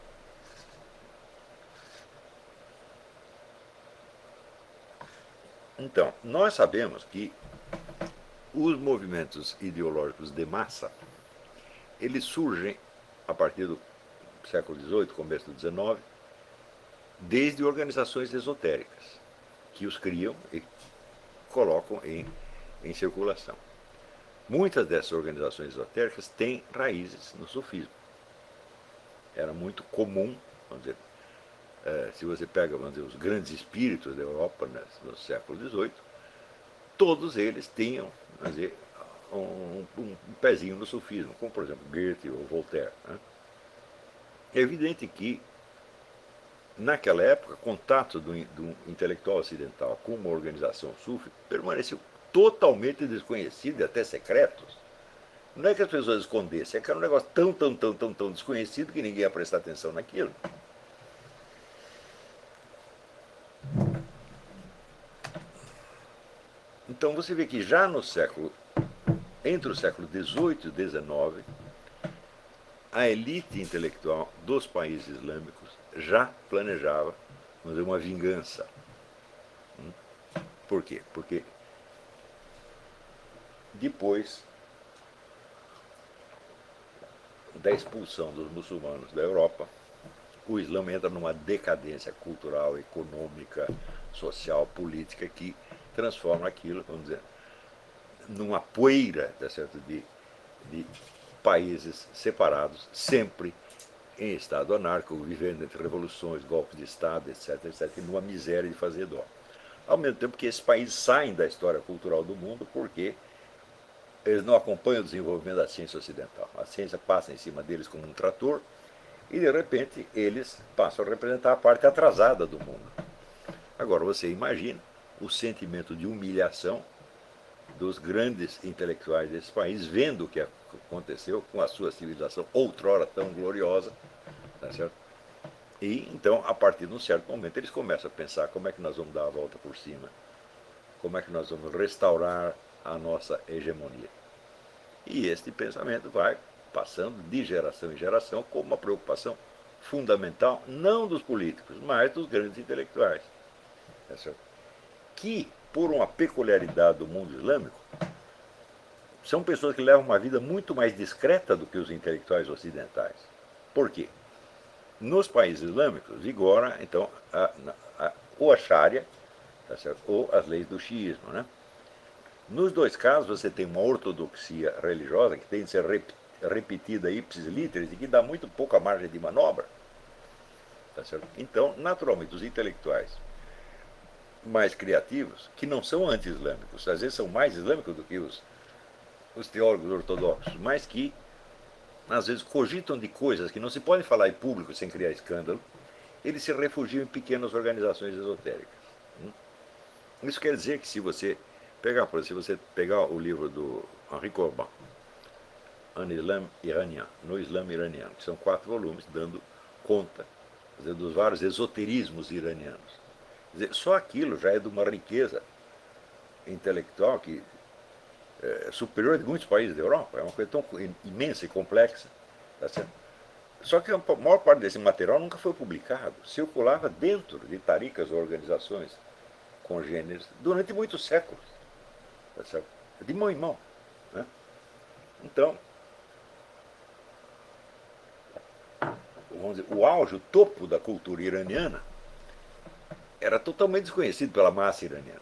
Então, nós sabemos que os movimentos ideológicos de massa, eles surgem a partir do século dezoito, começo do dezenove, desde organizações esotéricas, que os criam e colocam em, em circulação. Muitas dessas organizações esotéricas têm raízes no sufismo. Era muito comum, vamos dizer, eh, se você pega, vamos dizer, os grandes espíritos da Europa, né, no século dezoito, todos eles tinham, vamos dizer, um, um, um pezinho no sufismo, como por exemplo Goethe ou Voltaire, né? É evidente que, naquela época, contato do, do intelectual ocidental com uma organização sufi permaneceu totalmente desconhecido e até secreto. Não é que as pessoas escondessem, é que era um negócio tão, tão, tão, tão, tão desconhecido que ninguém ia prestar atenção naquilo. Então você vê que já no século, entre o século dezoito e dezenove, a elite intelectual dos países islâmicos já planejava, vamos dizer, uma vingança. Por quê? Porque depois da expulsão dos muçulmanos da Europa, o Islã entra numa decadência cultural, econômica, social, política, que transforma aquilo, vamos dizer, numa poeira, tá certo, de, de países separados, sempre em estado anárquico, vivendo entre revoluções, golpes de Estado, etc, etc, e numa miséria de fazer dó. Ao mesmo tempo que esses países saem da história cultural do mundo porque eles não acompanham o desenvolvimento da ciência ocidental. A ciência passa em cima deles como um trator e, de repente, eles passam a representar a parte atrasada do mundo. Agora, você imagina o sentimento de humilhação dos grandes intelectuais desse país, vendo o que aconteceu com a sua civilização outrora tão gloriosa, tá certo? E então, a partir de um certo momento, eles começam a pensar como é que nós vamos dar a volta por cima, como é que nós vamos restaurar a nossa hegemonia. E este pensamento vai passando de geração em geração como uma preocupação fundamental, não dos políticos, mas dos grandes intelectuais, tá certo? Que, por uma peculiaridade do mundo islâmico, são pessoas que levam uma vida muito mais discreta do que os intelectuais ocidentais. Por quê? Nos países islâmicos vigora, então, a, a, ou a Sharia, tá certo? Ou as leis do xiismo, né? Nos dois casos, você tem uma ortodoxia religiosa que tem de ser rep, repetida ipsis literis e que dá muito pouca margem de manobra. Tá certo? Então, naturalmente, os intelectuais mais criativos, que não são anti-islâmicos, às vezes são mais islâmicos do que os, os teólogos ortodoxos, mas que, às vezes, cogitam de coisas que não se pode falar em público sem criar escândalo, eles se refugiam em pequenas organizações esotéricas. Isso quer dizer que se você pegar, por exemplo, se você pegar o livro do Henri Corbin, Un Islam Iranien, no Islã iraniano, que são quatro volumes dando conta, quer dizer, dos vários esoterismos iranianos. Quer dizer, só aquilo já é de uma riqueza intelectual que é superior a de muitos países da Europa, é uma coisa tão imensa e complexa. Tá certo? Só que a maior parte desse material nunca foi publicado, circulava dentro de taricas ou organizações congêneres durante muitos séculos, tá certo? De mão em mão, né? Então, vamos dizer, o auge, o topo da cultura iraniana era totalmente desconhecido pela massa iraniana,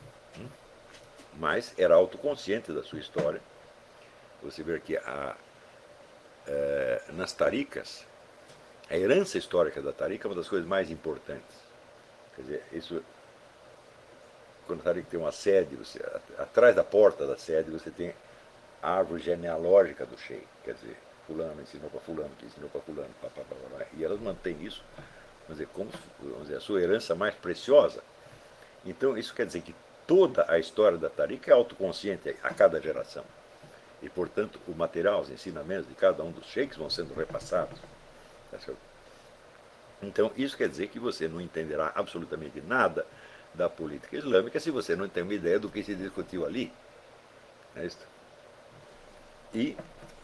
mas era autoconsciente da sua história. Você vê que a, é, nas taricas, a herança histórica da tarica é uma das coisas mais importantes. Quer dizer, isso, quando a tarica tem uma sede, você, atrás da porta da sede você tem a árvore genealógica do sheik. Quer dizer, fulano ensinou para fulano, que ensinou para fulano, pá, pá, pá, pá, e elas mantêm isso, vamos dizer, como vamos dizer, a sua herança mais preciosa. Então, isso quer dizer que toda a história da tarica é autoconsciente a cada geração. E, portanto, o material, os ensinamentos de cada um dos sheiks vão sendo repassados. Tá certo? Então, isso quer dizer que você não entenderá absolutamente nada da política islâmica se você não tem uma ideia do que se discutiu ali. É isso? E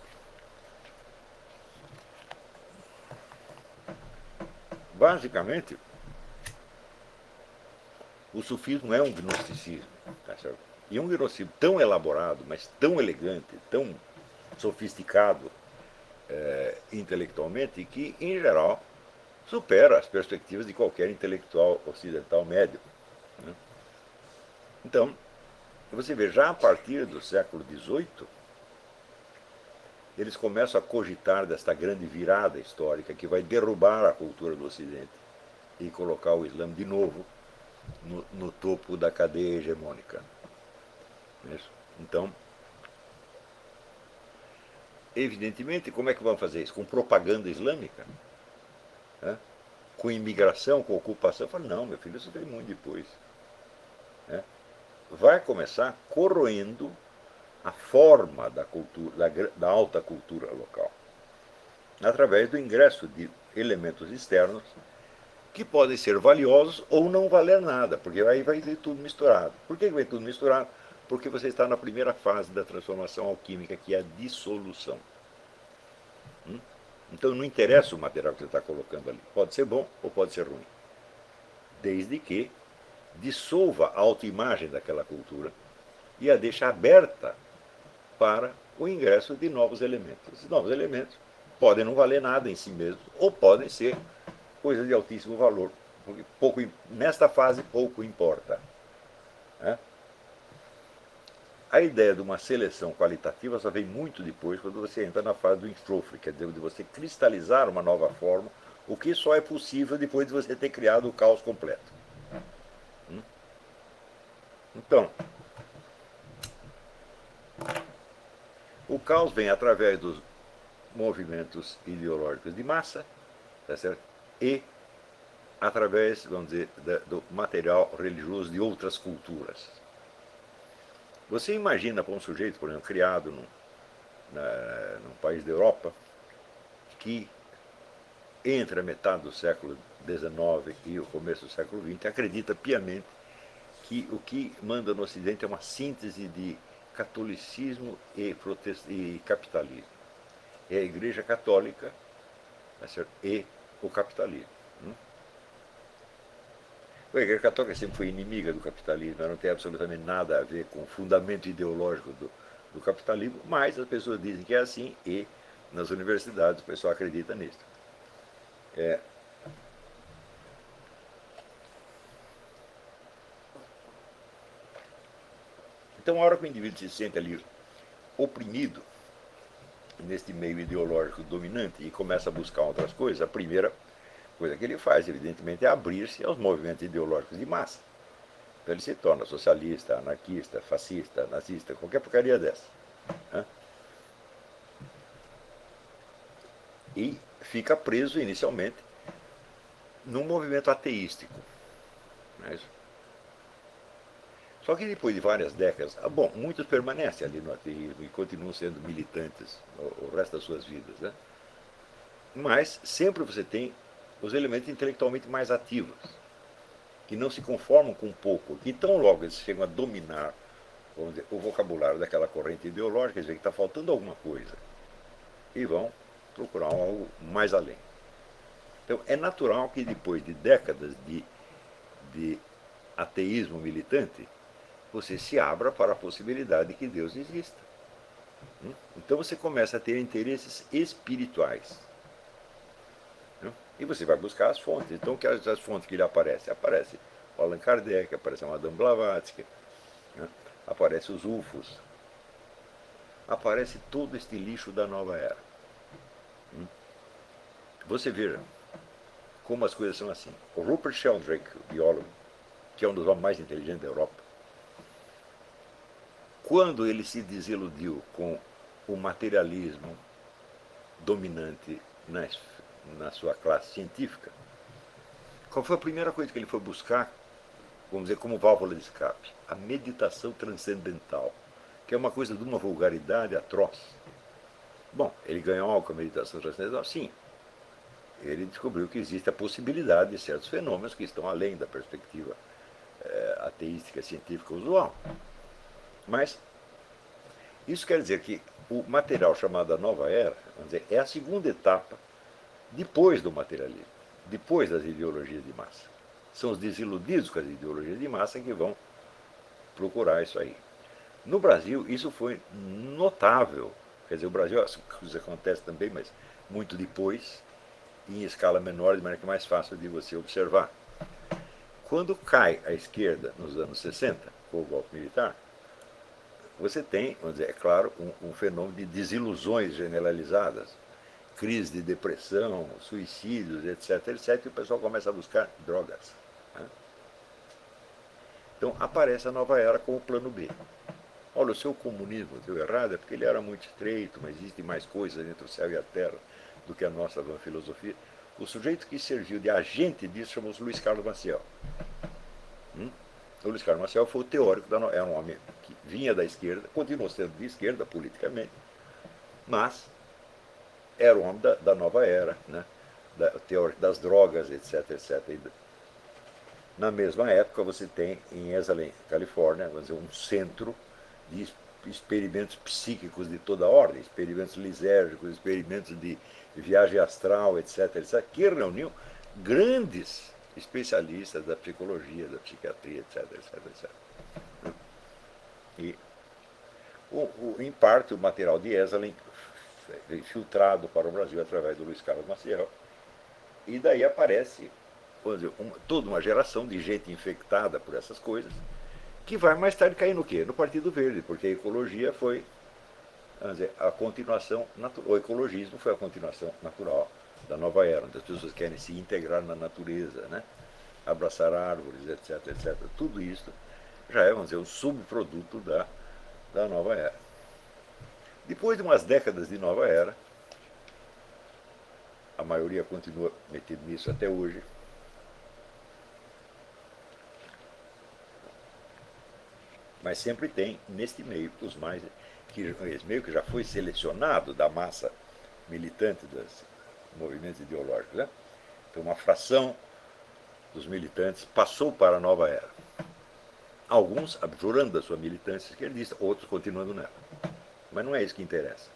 basicamente, o sufismo é um gnosticismo. Tá certo? E um gnosticismo tão elaborado, mas tão elegante, tão sofisticado é, intelectualmente, que, em geral, supera as perspectivas de qualquer intelectual ocidental médio. Né? Então, você vê, já a partir do século dezoito, eles começam a cogitar desta grande virada histórica que vai derrubar a cultura do Ocidente e colocar o Islã de novo no, no topo da cadeia hegemônica. Então, evidentemente, como é que vão fazer isso? Com propaganda islâmica? Né? Com imigração, com ocupação? Eu falo, não, meu filho, isso veio muito depois. Né? Vai começar corroendo a forma da, cultura, da, da alta cultura local, através do ingresso de elementos externos que podem ser valiosos ou não valer nada, porque aí vai ter tudo misturado. Por que vai tudo misturado? Porque você está na primeira fase da transformação alquímica, que é a dissolução. Hum? Então não interessa o material que você está colocando ali. Pode ser bom ou pode ser ruim. Desde que dissolva a autoimagem daquela cultura e a deixe aberta para o ingresso de novos elementos. Esses novos elementos podem não valer nada em si mesmos, ou podem ser coisas de altíssimo valor, porque pouco, nesta fase pouco importa. Né? A ideia de uma seleção qualitativa só vem muito depois, quando você entra na fase do enxofre, quer dizer, de você cristalizar uma nova forma, o que só é possível depois de você ter criado o caos completo. Hum? Então, o caos vem através dos movimentos ideológicos de massa, tá certo? E através, vamos dizer, do material religioso de outras culturas. Você imagina para um sujeito, por exemplo, criado num, na, num país da Europa, que entre a metade do século dezenove e o começo do século vinte acredita piamente que o que manda no Ocidente é uma síntese de catolicismo e, e capitalismo. É a Igreja Católica, tá certo? E o capitalismo. Hum? A Igreja Católica sempre foi inimiga do capitalismo, ela não tem absolutamente nada a ver com o fundamento ideológico do, do capitalismo, mas as pessoas dizem que é assim e nas universidades o pessoal acredita nisso. É. Então, a hora que o indivíduo se sente ali oprimido neste meio ideológico dominante e começa a buscar outras coisas, a primeira coisa que ele faz, evidentemente, é abrir-se aos movimentos ideológicos de massa. Então ele se torna socialista, anarquista, fascista, nazista, qualquer porcaria dessa. Né? E fica preso inicialmente num movimento ateístico. Não é isso? Só que depois de várias décadas, bom, muitos permanecem ali no ateísmo e continuam sendo militantes o resto das suas vidas. Né? Mas sempre você tem os elementos intelectualmente mais ativos, que não se conformam com pouco, que tão logo eles chegam a dominar, vamos dizer, o vocabulário daquela corrente ideológica, eles veem que está faltando alguma coisa, e vão procurar algo mais além. Então é natural que depois de décadas de, de ateísmo militante, você se abra para a possibilidade de que Deus exista. Então você começa a ter interesses espirituais. E você vai buscar as fontes. Então, que as, as fontes que lhe aparecem? Aparece o Allan Kardec, aparece a Madame Blavatsky, né? Aparece os U F Os, aparece todo este lixo da nova era. Você veja como as coisas são assim. O Rupert Sheldrake, o biólogo, que é um dos homens mais inteligentes da Europa, quando ele se desiludiu com o materialismo dominante na, na sua classe científica, qual foi a primeira coisa que ele foi buscar, vamos dizer, como válvula de escape? A meditação transcendental, que é uma coisa de uma vulgaridade atroz. Bom, ele ganhou algo com a meditação transcendental? Sim. Ele descobriu que existe a possibilidade de certos fenômenos que estão além da perspectiva é, ateística científica usual. Mas isso quer dizer que o material chamado a nova era, vamos dizer, é a segunda etapa depois do materialismo, depois das ideologias de massa. São os desiludidos com as ideologias de massa que vão procurar isso aí. No Brasil, isso foi notável. Quer dizer, o Brasil, isso acontece também, mas muito depois, em escala menor, de maneira que é mais fácil de você observar. Quando cai a esquerda nos anos sessenta, com o golpe militar, você tem, vamos dizer, é claro, um, um fenômeno de desilusões generalizadas, crise de depressão, suicídios, etc, etc, e o pessoal começa a buscar drogas. Né? Então aparece a nova era como plano B. Olha, o seu comunismo deu errado é porque ele era muito estreito, mas existem mais coisas entre o céu e a terra do que a nossa vã filosofia. O sujeito que serviu de agente disso chamou-se Luiz Carlos Maciel. Hum? O Luiz Carlos Maciel foi o teórico, da no... era um homem que vinha da esquerda, continuou sendo de esquerda politicamente, mas era um homem da, da nova era, né? Da, teórico das drogas, etc, etcétera. Na mesma época você tem em Esalen, Califórnia, vamos dizer, um centro de experimentos psíquicos de toda ordem, experimentos lisérgicos, experimentos de viagem astral, etc, etcétera, que reuniam grandes especialistas da psicologia, da psiquiatria, etc, etc, etcétera. E, o, o, em parte, o material de Esalen foi filtrado para o Brasil através do Luiz Carlos Maciel, e daí aparece, vamos dizer, uma, toda uma geração de gente infectada por essas coisas, que vai mais tarde cair no quê? No Partido Verde, porque a ecologia foi, vamos dizer, a continuação natural. O ecologismo foi a continuação natural da nova era, onde as pessoas querem se integrar na natureza, né? Abraçar árvores, etc, etcétera. Tudo isso já é, vamos dizer, um subproduto da, da nova era. Depois de umas décadas de nova era, a maioria continua metida nisso até hoje, mas sempre tem, neste meio, os mais. Que, esse meio que já foi selecionado da massa militante dos movimentos ideológicos. Né? Então, uma fração dos militantes passou para a nova era. Alguns abjurando da sua militância esquerdista, outros continuando nela. Mas não é isso que interessa.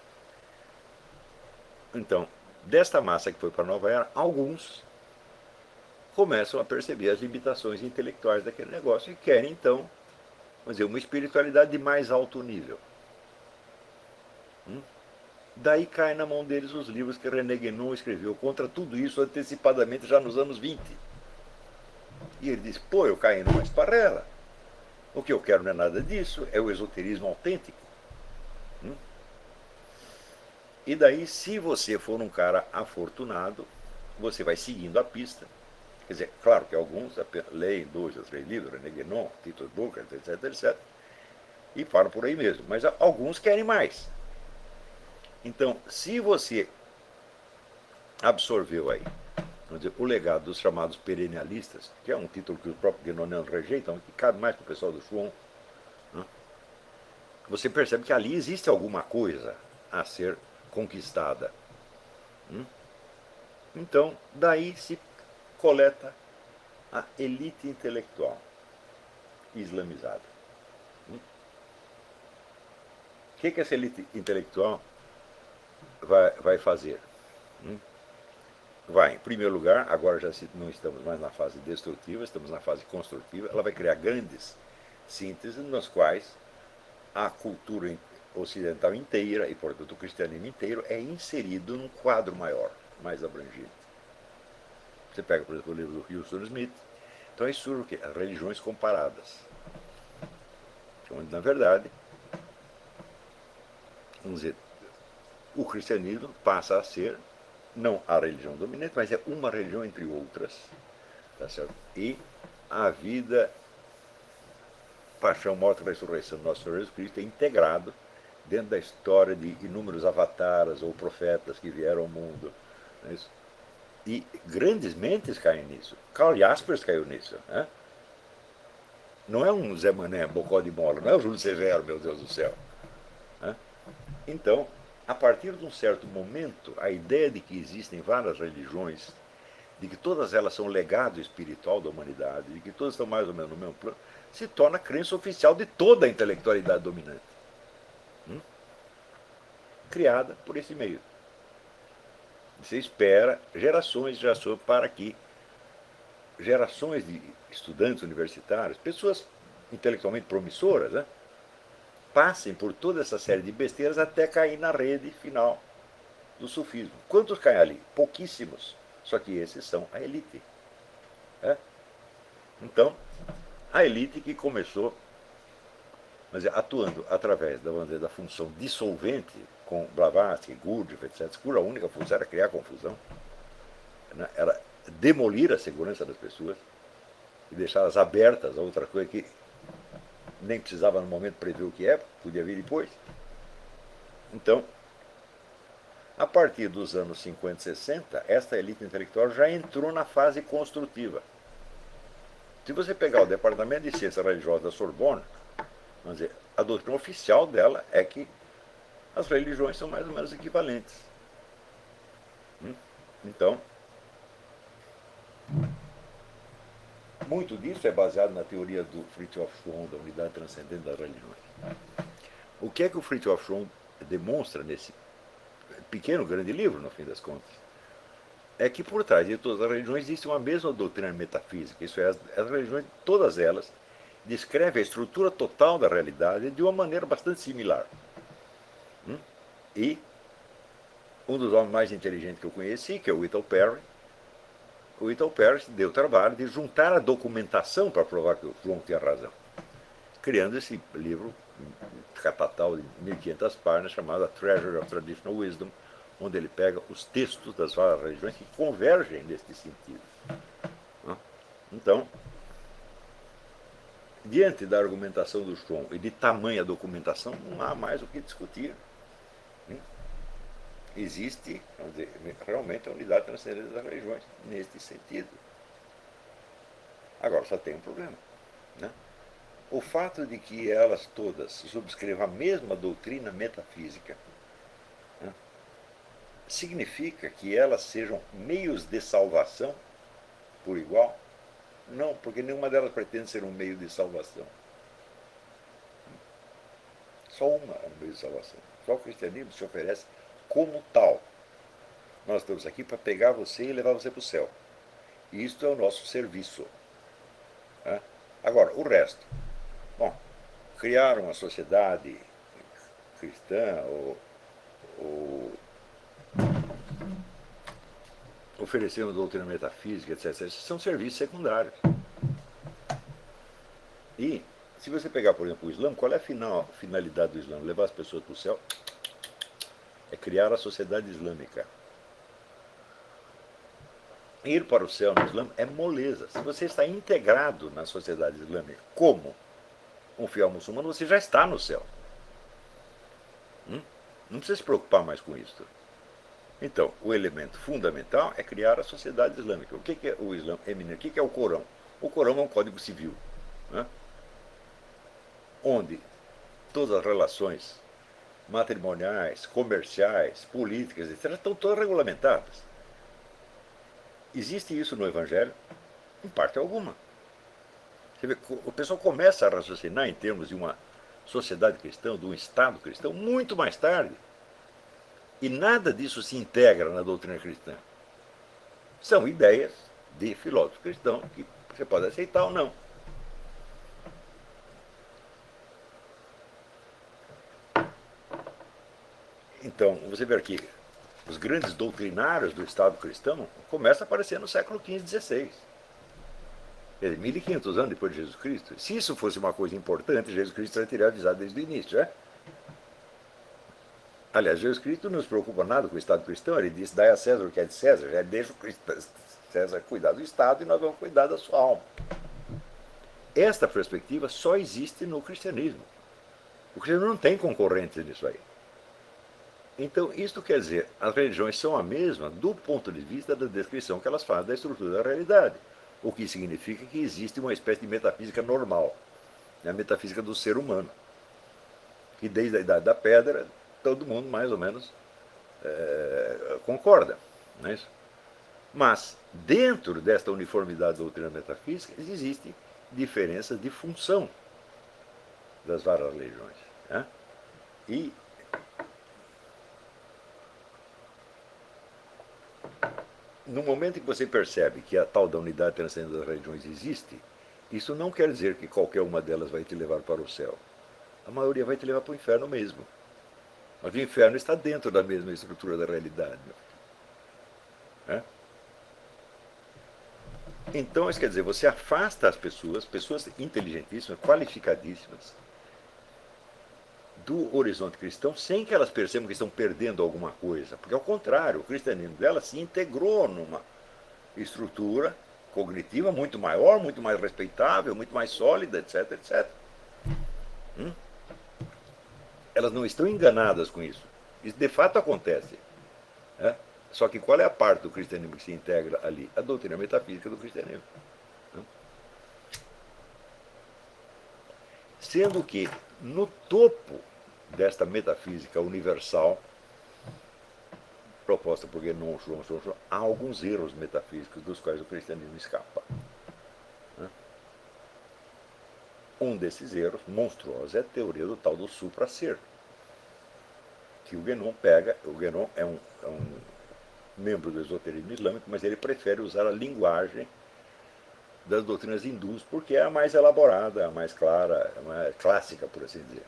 Então, desta massa que foi para a nova era, alguns começam a perceber as limitações intelectuais daquele negócio e querem, então, vamos dizer, uma espiritualidade de mais alto nível. Hum? Daí cai na mão deles os livros que René Guénon escreveu contra tudo isso antecipadamente já nos anos vinte. E ele diz, pô, eu caí numa esparrela. O que eu quero não é nada disso, é o esoterismo autêntico. Hum? E daí, se você for um cara afortunado, você vai seguindo a pista. Quer dizer, claro que alguns leem dois ou três livros, René Guénon, Tito Booker, etc, etcétera, e param por aí mesmo. Mas alguns querem mais. Então, se você absorveu aí, vamos dizer, o legado dos chamados perennialistas, que é um título que os próprios guénonianos rejeitam, que cabe mais para o pessoal do Chuon, né? Você percebe que ali existe alguma coisa a ser conquistada. Hum? Então, daí se coleta a elite intelectual islamizada. Hum? O que, que essa elite intelectual vai, vai fazer? Hum? vai, em primeiro lugar, agora já não estamos mais na fase destrutiva, estamos na fase construtiva, ela vai criar grandes sínteses nas quais a cultura ocidental inteira, e portanto o cristianismo inteiro, é inserido num quadro maior, mais abrangente. Você pega, por exemplo, o livro do Huston Smith, então aí surge o quê? As religiões comparadas. Onde, na verdade, vamos dizer, o cristianismo passa a ser não a religião dominante, mas é uma religião entre outras. Tá certo? E a vida, paixão, morte e ressurreição do nosso Senhor Jesus Cristo é integrado dentro da história de inúmeros avatares ou profetas que vieram ao mundo. Não é isso? E grandes mentes caem nisso. Karl Jaspers caiu nisso. Né? Não é um Zé Mané, Bocó de Mola, não é o Júlio Severo, meu Deus do céu. Né? Então, a partir de um certo momento, a ideia de que existem várias religiões, de que todas elas são legado espiritual da humanidade, de que todas estão mais ou menos no mesmo plano, se torna a crença oficial de toda a intelectualidade dominante. Hum? Criada por esse meio. Você espera gerações e gerações para que gerações de estudantes universitários, pessoas intelectualmente promissoras, né, passem por toda essa série de besteiras até cair na rede final do sufismo. Quantos caem ali? Pouquíssimos. Só que esses são a elite. É? Então, a elite que começou, mas atuando através da, dizer, da função dissolvente, com Blavatsky, Gurdjieff, etcétera, cuja única função era criar confusão, né? Era demolir a segurança das pessoas e deixá-las abertas a outra coisa que nem precisava no momento prever o que é, podia vir depois. Então, a partir dos anos cinquenta e sessenta, esta elite intelectual já entrou na fase construtiva. Se você pegar o Departamento de Ciências Religiosas da Sorbonne, vamos dizer, a doutrina oficial dela é que as religiões são mais ou menos equivalentes. Então, muito disso é baseado na teoria do Fritjof Schwann, da unidade transcendente das religiões. O que é que o Fritjof Schwann demonstra nesse pequeno, grande livro, no fim das contas? É que por trás de todas as religiões existe uma mesma doutrina metafísica. Isso é, as, as religiões, todas elas, descrevem a estrutura total da realidade de uma maneira bastante similar. Hum? E um dos homens mais inteligentes que eu conheci, que é o Whittle Perry, o Whittle Perry deu o trabalho de juntar a documentação para provar que o Schwann tinha razão, criando esse livro catatal de mil e quinhentas páginas chamado A Treasury of Traditional Wisdom, onde ele pega os textos das várias religiões que convergem neste sentido. Então, diante da argumentação do Schwann e de tamanha documentação, não há mais o que discutir. Existe, vamos dizer, realmente a unidade transcendente das religiões neste sentido. Agora, só tem um problema. Né? O fato de que elas todas subscrevam a mesma doutrina metafísica, né, significa que elas sejam meios de salvação por igual? Não, porque nenhuma delas pretende ser um meio de salvação. Só uma é um meio de salvação. Só o cristianismo se oferece como tal. Nós estamos aqui para pegar você e levar você para o céu. E isto é o nosso serviço. Né? Agora, o resto. Bom, criar uma sociedade cristã ou, ou oferecer uma doutrina metafísica, etcétera, são serviços secundários. E, se você pegar, por exemplo, o Islã, qual é a final, finalidade do Islã? Levar as pessoas para o céu? É criar a sociedade islâmica. Ir para o céu no Islã é moleza. Se você está integrado na sociedade islâmica como um fiel muçulmano, você já está no céu. Hum? Não precisa se preocupar mais com isso. Então, o elemento fundamental é criar a sociedade islâmica. O que é o Islã eminente? O que é o Corão? O Corão é um código civil, né? Onde todas as relações matrimoniais, comerciais, políticas, etcétera, estão todas regulamentadas. Existe isso no Evangelho? Em parte alguma. Você vê, o pessoal começa a raciocinar em termos de uma sociedade cristã, de um Estado cristão, muito mais tarde. E nada disso se integra na doutrina cristã. São ideias de filósofos cristãos que você pode aceitar ou não. Então, você vê aqui, os grandes doutrinários do Estado cristão começam a aparecer no século quinze, dezesseis. mil e quinhentos anos depois de Jesus Cristo. Se isso fosse uma coisa importante, Jesus Cristo já teria avisado desde o início, né? Aliás, Jesus Cristo não se preocupa nada com o Estado cristão, ele disse, dai a César o que é de César, já deixa o César cuidar do Estado e nós vamos cuidar da sua alma. Esta perspectiva só existe no cristianismo. O cristianismo não tem concorrentes nisso aí. Então, isto quer dizer, as religiões são a mesma do ponto de vista da descrição que elas fazem da estrutura da realidade. O que significa que existe uma espécie de metafísica normal, a metafísica do ser humano. E desde a Idade da Pedra, todo mundo mais ou menos é, concorda. Não é isso? Mas, dentro desta uniformidade da doutrina metafísica, existem diferenças de função das várias religiões. Né? E no momento em que você percebe que a tal da unidade transcendente das religiões existe, isso não quer dizer que qualquer uma delas vai te levar para o céu. A maioria vai te levar para o inferno mesmo. Mas o inferno está dentro da mesma estrutura da realidade. É? Então, isso quer dizer, você afasta as pessoas, pessoas inteligentíssimas, qualificadíssimas, do horizonte cristão, sem que elas percebam que estão perdendo alguma coisa. Porque, ao contrário, o cristianismo dela se integrou numa estrutura cognitiva muito maior, muito mais respeitável, muito mais sólida, etc, etcétera. Hum? Elas não estão enganadas com isso. Isso de fato acontece. É? Só que qual é a parte do cristianismo que se integra ali? A doutrina metafísica do cristianismo. Hum? Sendo que, no topo desta metafísica universal, proposta por Guénon, João, João, João, há alguns erros metafísicos dos quais o cristianismo escapa. Um desses erros monstruosos é a teoria do tal do supra-ser, que o Guénon pega. O Guénon é um, é um membro do esoterismo islâmico, mas ele prefere usar a linguagem das doutrinas hindus, porque é a mais elaborada, a mais clara, a mais clássica, por assim dizer.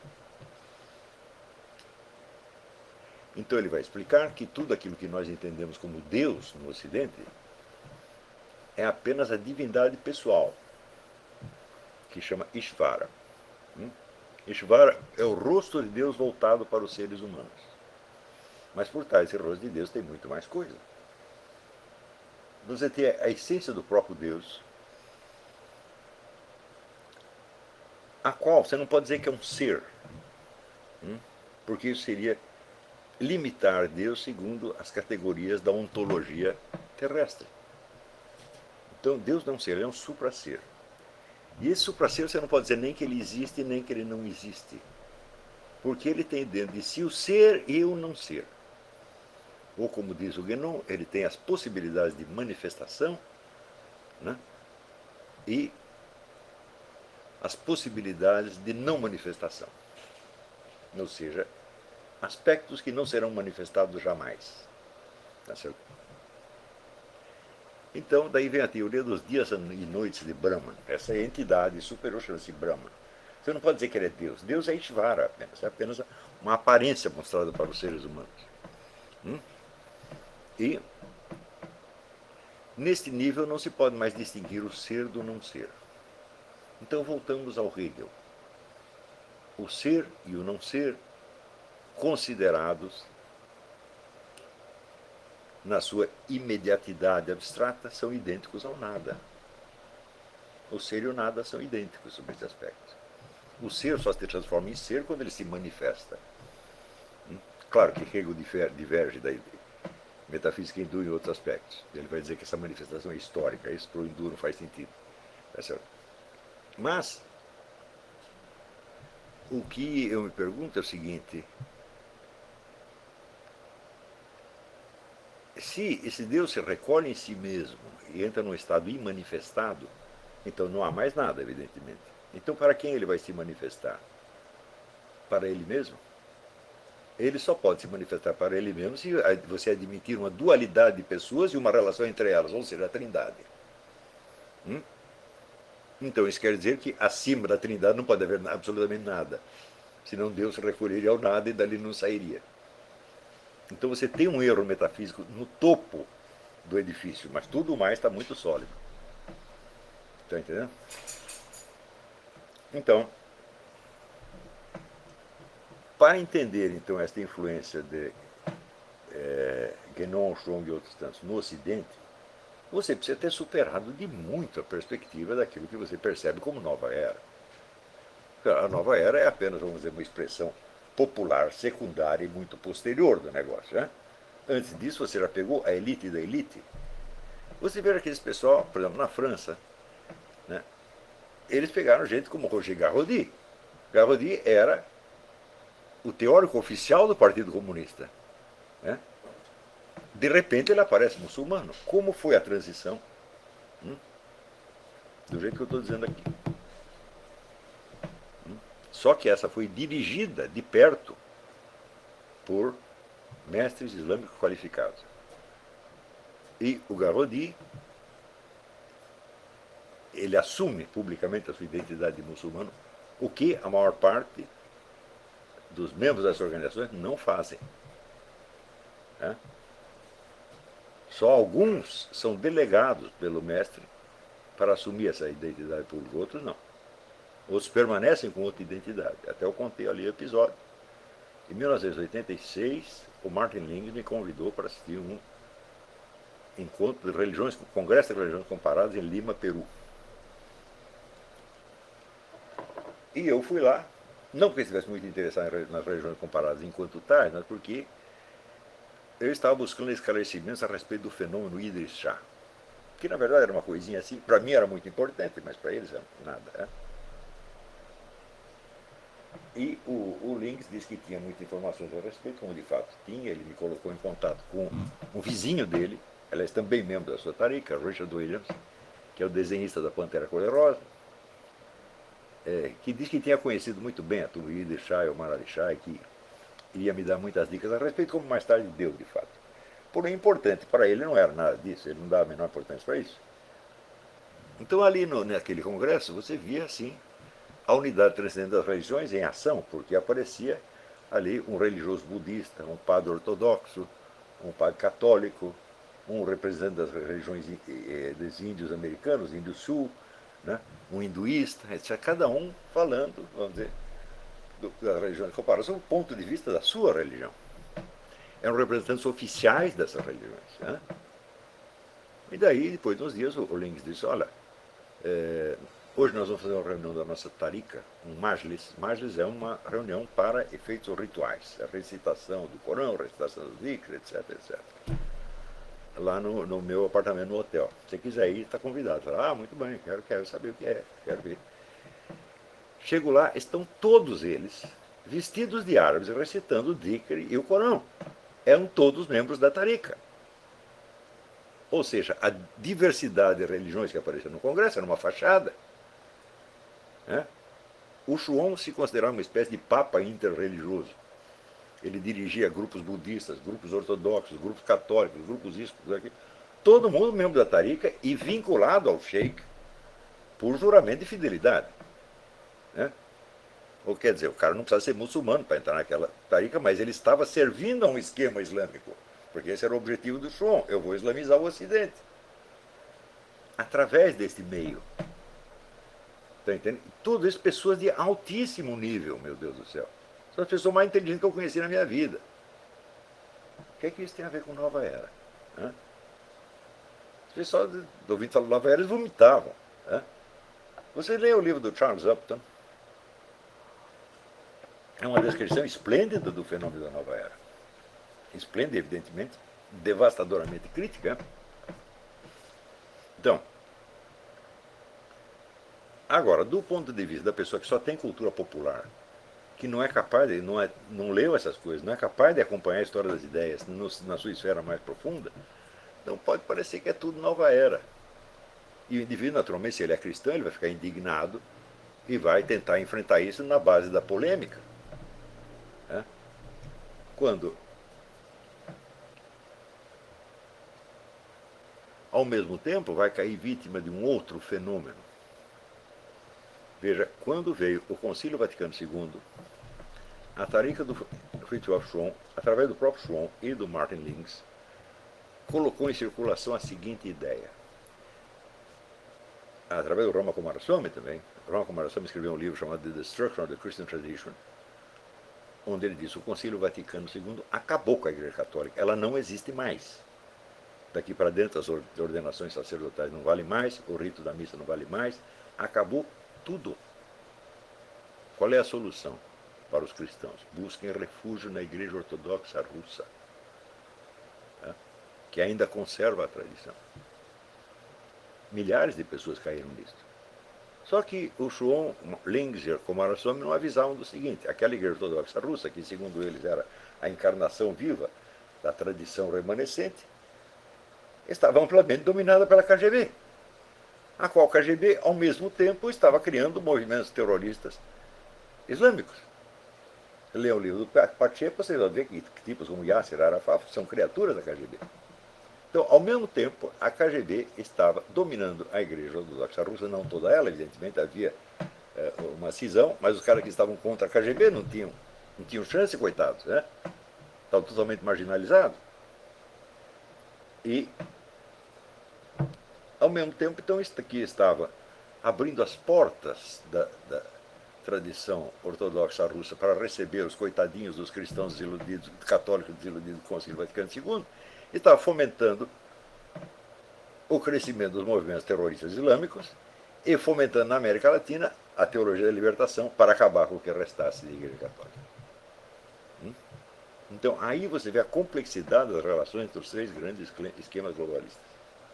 Então ele vai explicar que tudo aquilo que nós entendemos como Deus no Ocidente é apenas a divindade pessoal, que chama Ishvara. Ishvara é o rosto de Deus voltado para os seres humanos. Mas por trás desse rosto de Deus tem muito mais coisa. Você tem a essência do próprio Deus, a qual você não pode dizer que é um ser, porque isso seria limitar Deus segundo as categorias da ontologia terrestre. Então Deus não é um ser, ele é um supra-ser. E esse supra-ser você não pode dizer nem que ele existe, nem que ele não existe. Porque ele tem dentro de si o ser e o não ser. Ou como diz o Guénon, ele tem as possibilidades de manifestação, né? E as possibilidades de não manifestação. Ou seja, aspectos que não serão manifestados jamais. Tá certo? Então, daí vem a teoria dos dias e noites de Brahman. Essa é a entidade superior, chama-se Brahman. Você não pode dizer que ele é Deus. Deus é Ishvara apenas. É apenas uma aparência mostrada para os seres humanos. Hum? E, neste nível, não se pode mais distinguir o ser do não ser. Então, voltamos ao Hegel. O ser e o não ser, considerados na sua imediatidade abstrata, são idênticos ao nada. O ser e o nada são idênticos sobre esse aspecto. O ser só se transforma em ser quando ele se manifesta. Claro que Hegel diverge da metafísica hindu em outros aspectos. Ele vai dizer que essa manifestação é histórica. Isso para o hindu não faz sentido. Tá certo? Mas, o que eu me pergunto é o seguinte: se esse Deus se recolhe em si mesmo e entra num estado imanifestado, então não há mais nada, evidentemente. Então, para quem ele vai se manifestar? Para ele mesmo? ele só pode se manifestar para ele mesmo se você admitir uma dualidade de pessoas e uma relação entre elas, ou seja, a trindade. Hum? Então isso quer dizer que acima da trindade não pode haver absolutamente nada, senão Deus se recolheria ao nada e dali não sairia. Então você tem um erro metafísico no topo do edifício, mas tudo mais está muito sólido. Está entendendo? Então, para entender então esta influência de é, Guénon, Strong e outros tantos no Ocidente, você precisa ter superado de muito a perspectiva daquilo que você percebe como nova era. A nova era é apenas, vamos dizer, uma expressão popular, secundária e muito posterior do negócio. Né? Antes disso, você já pegou a elite da elite. Você vê aqueles pessoal, por exemplo, na França, né? Eles pegaram gente como Roger Garaudy. Garaudy era o teórico oficial do Partido Comunista. Né? De repente ele aparece muçulmano. Como foi a transição? Hum? Do jeito que eu estou dizendo aqui. Hum? Só que essa foi dirigida de perto por mestres islâmicos qualificados. E o Garaudy, ele assume publicamente a sua identidade de muçulmano, o que a maior parte dos membros dessas organizações não fazem. Né? Só alguns são delegados pelo mestre para assumir essa identidade pública, outros não. Outros permanecem com outra identidade. Até eu contei ali o episódio. Em mil novecentos e oitenta e seis, o Martin Ling me convidou para assistir um encontro de religiões, congresso de religiões comparadas em Lima, Peru. E eu fui lá, não porque estivesse muito interessado nas religiões comparadas enquanto tais, mas porque eu estava buscando esclarecimentos a respeito do fenômeno Idris Shah, que na verdade era uma coisinha assim, para mim era muito importante, mas para eles era nada. Né? E o, o Links disse que tinha muitas informações a respeito, como de fato tinha, ele me colocou em contato com um vizinho dele, aliás também membro da sua tarica, Richard Williams, que é o desenhista da Pantera Cor-de-Rosa, é, que disse que tinha conhecido muito bem a turma Idris Shah e o Omar Ali Shah, e que iria me dar muitas dicas a respeito, como mais tarde deu, de fato. Porém, importante para ele não era nada disso, ele não dava a menor importância para isso. Então, ali no, naquele congresso, você via, assim, a unidade transcendente das religiões em ação, porque aparecia ali um religioso budista, um padre ortodoxo, um padre católico, um representante das religiões dos índios americanos, índio sul, né? Um hinduísta, etcétera. Cada um falando, vamos dizer, das religiões comparadas, do ponto de vista da sua religião. Eram representantes oficiais dessas religiões. Né? E daí, depois de uns dias, o Links disse, olha, é, hoje nós vamos fazer uma reunião da nossa tarika, um majlis. Majlis é uma reunião para efeitos rituais, a recitação do Corão, a recitação do Zikr, etcétera, etcétera. Lá no, no meu apartamento, no hotel. Se você quiser ir, está convidado. Fala, ah, muito bem, quero, quero saber o que é, quero ver. Chego lá, estão todos eles vestidos de árabes, recitando o Dhikr e o Corão. Eram todos membros da Tarika. Ou seja, a diversidade de religiões que apareceu no Congresso era uma fachada. Né? O Shuon se considerava uma espécie de papa interreligioso. Ele dirigia grupos budistas, grupos ortodoxos, grupos católicos, grupos isso, tudo aquilo. Todo mundo membro da Tarika e vinculado ao Sheikh por juramento de fidelidade. Né? Ou quer dizer, o cara não precisava ser muçulmano para entrar naquela Tarika, mas ele estava servindo a um esquema islâmico, porque esse era o objetivo do Shuon, eu vou islamizar o Ocidente. Através deste meio. Tá entendendo? Tudo isso pessoas de altíssimo nível, meu Deus do céu. São as pessoas mais inteligentes que eu conheci na minha vida. O que é que isso tem a ver com Nova Era? Né? As pessoas, ouvindo falar de Nova Era, eles vomitavam. Né? Você lê o livro do Charles Upton, é uma descrição esplêndida do fenômeno da Nova Era. Esplêndida, evidentemente, devastadoramente crítica. Então, agora, do ponto de vista da pessoa que só tem cultura popular, que não é capaz, de, não, é, não leu essas coisas, não é capaz de acompanhar a história das ideias no, na sua esfera mais profunda, então pode parecer que é tudo Nova Era. E o indivíduo, naturalmente, se ele é cristão, ele vai ficar indignado e vai tentar enfrentar isso na base da polêmica. Né? quando, ao mesmo tempo, vai cair vítima de um outro fenômeno. Veja, quando veio o Concílio Vaticano segundo, a tarica do Fritjof Schwann, através do próprio Schwann e do Martin Links, colocou em circulação a seguinte ideia. Através do Roma Kumaraswamy também, Roma Kumaraswamy escreveu um livro chamado The Destruction of the Christian Tradition, onde ele diz que o Concílio Vaticano segundo acabou com a Igreja Católica, ela não existe mais. Daqui para dentro as ordenações sacerdotais não valem mais, o rito da missa não vale mais, acabou tudo. Qual é a solução para os cristãos? Busquem refúgio na Igreja Ortodoxa Russa, que ainda conserva a tradição. Milhares de pessoas caíram nisso. Só que o Schwann, Links, Kumaraswamy não avisavam do seguinte: aquela Igreja Ortodoxa Russa, que segundo eles era a encarnação viva da tradição remanescente, estava amplamente dominada pela K G B, a qual K G B, ao mesmo tempo, estava criando movimentos terroristas islâmicos. Leia o livro do Pacheco, vocês vão ver que tipos como Yasser Arafat são criaturas da K G B. Então, ao mesmo tempo, a K G B estava dominando a Igreja Ortodoxa Russa, não toda ela, evidentemente, havia é, uma cisão, mas os caras que estavam contra a K G B não tinham, não tinham chance, coitados, né? Estavam totalmente marginalizados. E, ao mesmo tempo, então, isso aqui estava abrindo as portas da, da tradição ortodoxa russa para receber os coitadinhos dos cristãos desiludidos, católicos desiludidos com o Concílio Vaticano segundo, e estava fomentando o crescimento dos movimentos terroristas islâmicos e fomentando na América Latina a teologia da libertação para acabar com o que restasse da Igreja Católica. Então, aí você vê a complexidade das relações entre os três grandes esquemas globalistas,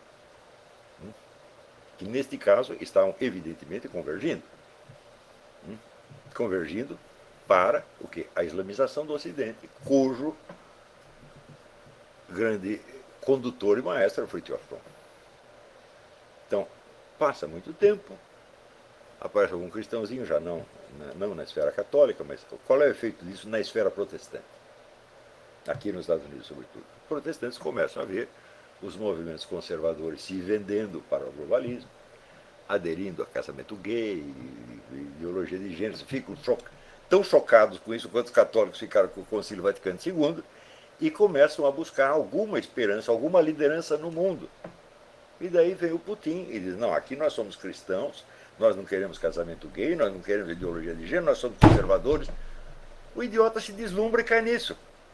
que neste caso estavam evidentemente convergindo. Convergindo para o quê? A islamização do Ocidente, cujo grande condutor e maestro era Fritjof Schwann. Então, passa muito tempo, aparece algum cristãozinho, já não, não na esfera católica, mas qual é o efeito disso na esfera protestante? Aqui nos Estados Unidos, sobretudo. Os protestantes começam a ver os movimentos conservadores se vendendo para o globalismo, aderindo a casamento gay, ideologia de gênero, ficam cho tão chocados com isso quanto os católicos ficaram com o Concílio Vaticano segundo, e começam a buscar alguma esperança, alguma liderança no mundo. E daí vem o Putin e diz: não, aqui nós somos cristãos, nós não queremos casamento gay, nós não queremos ideologia de gênero, nós somos conservadores. O idiota se deslumbra e cai nisso.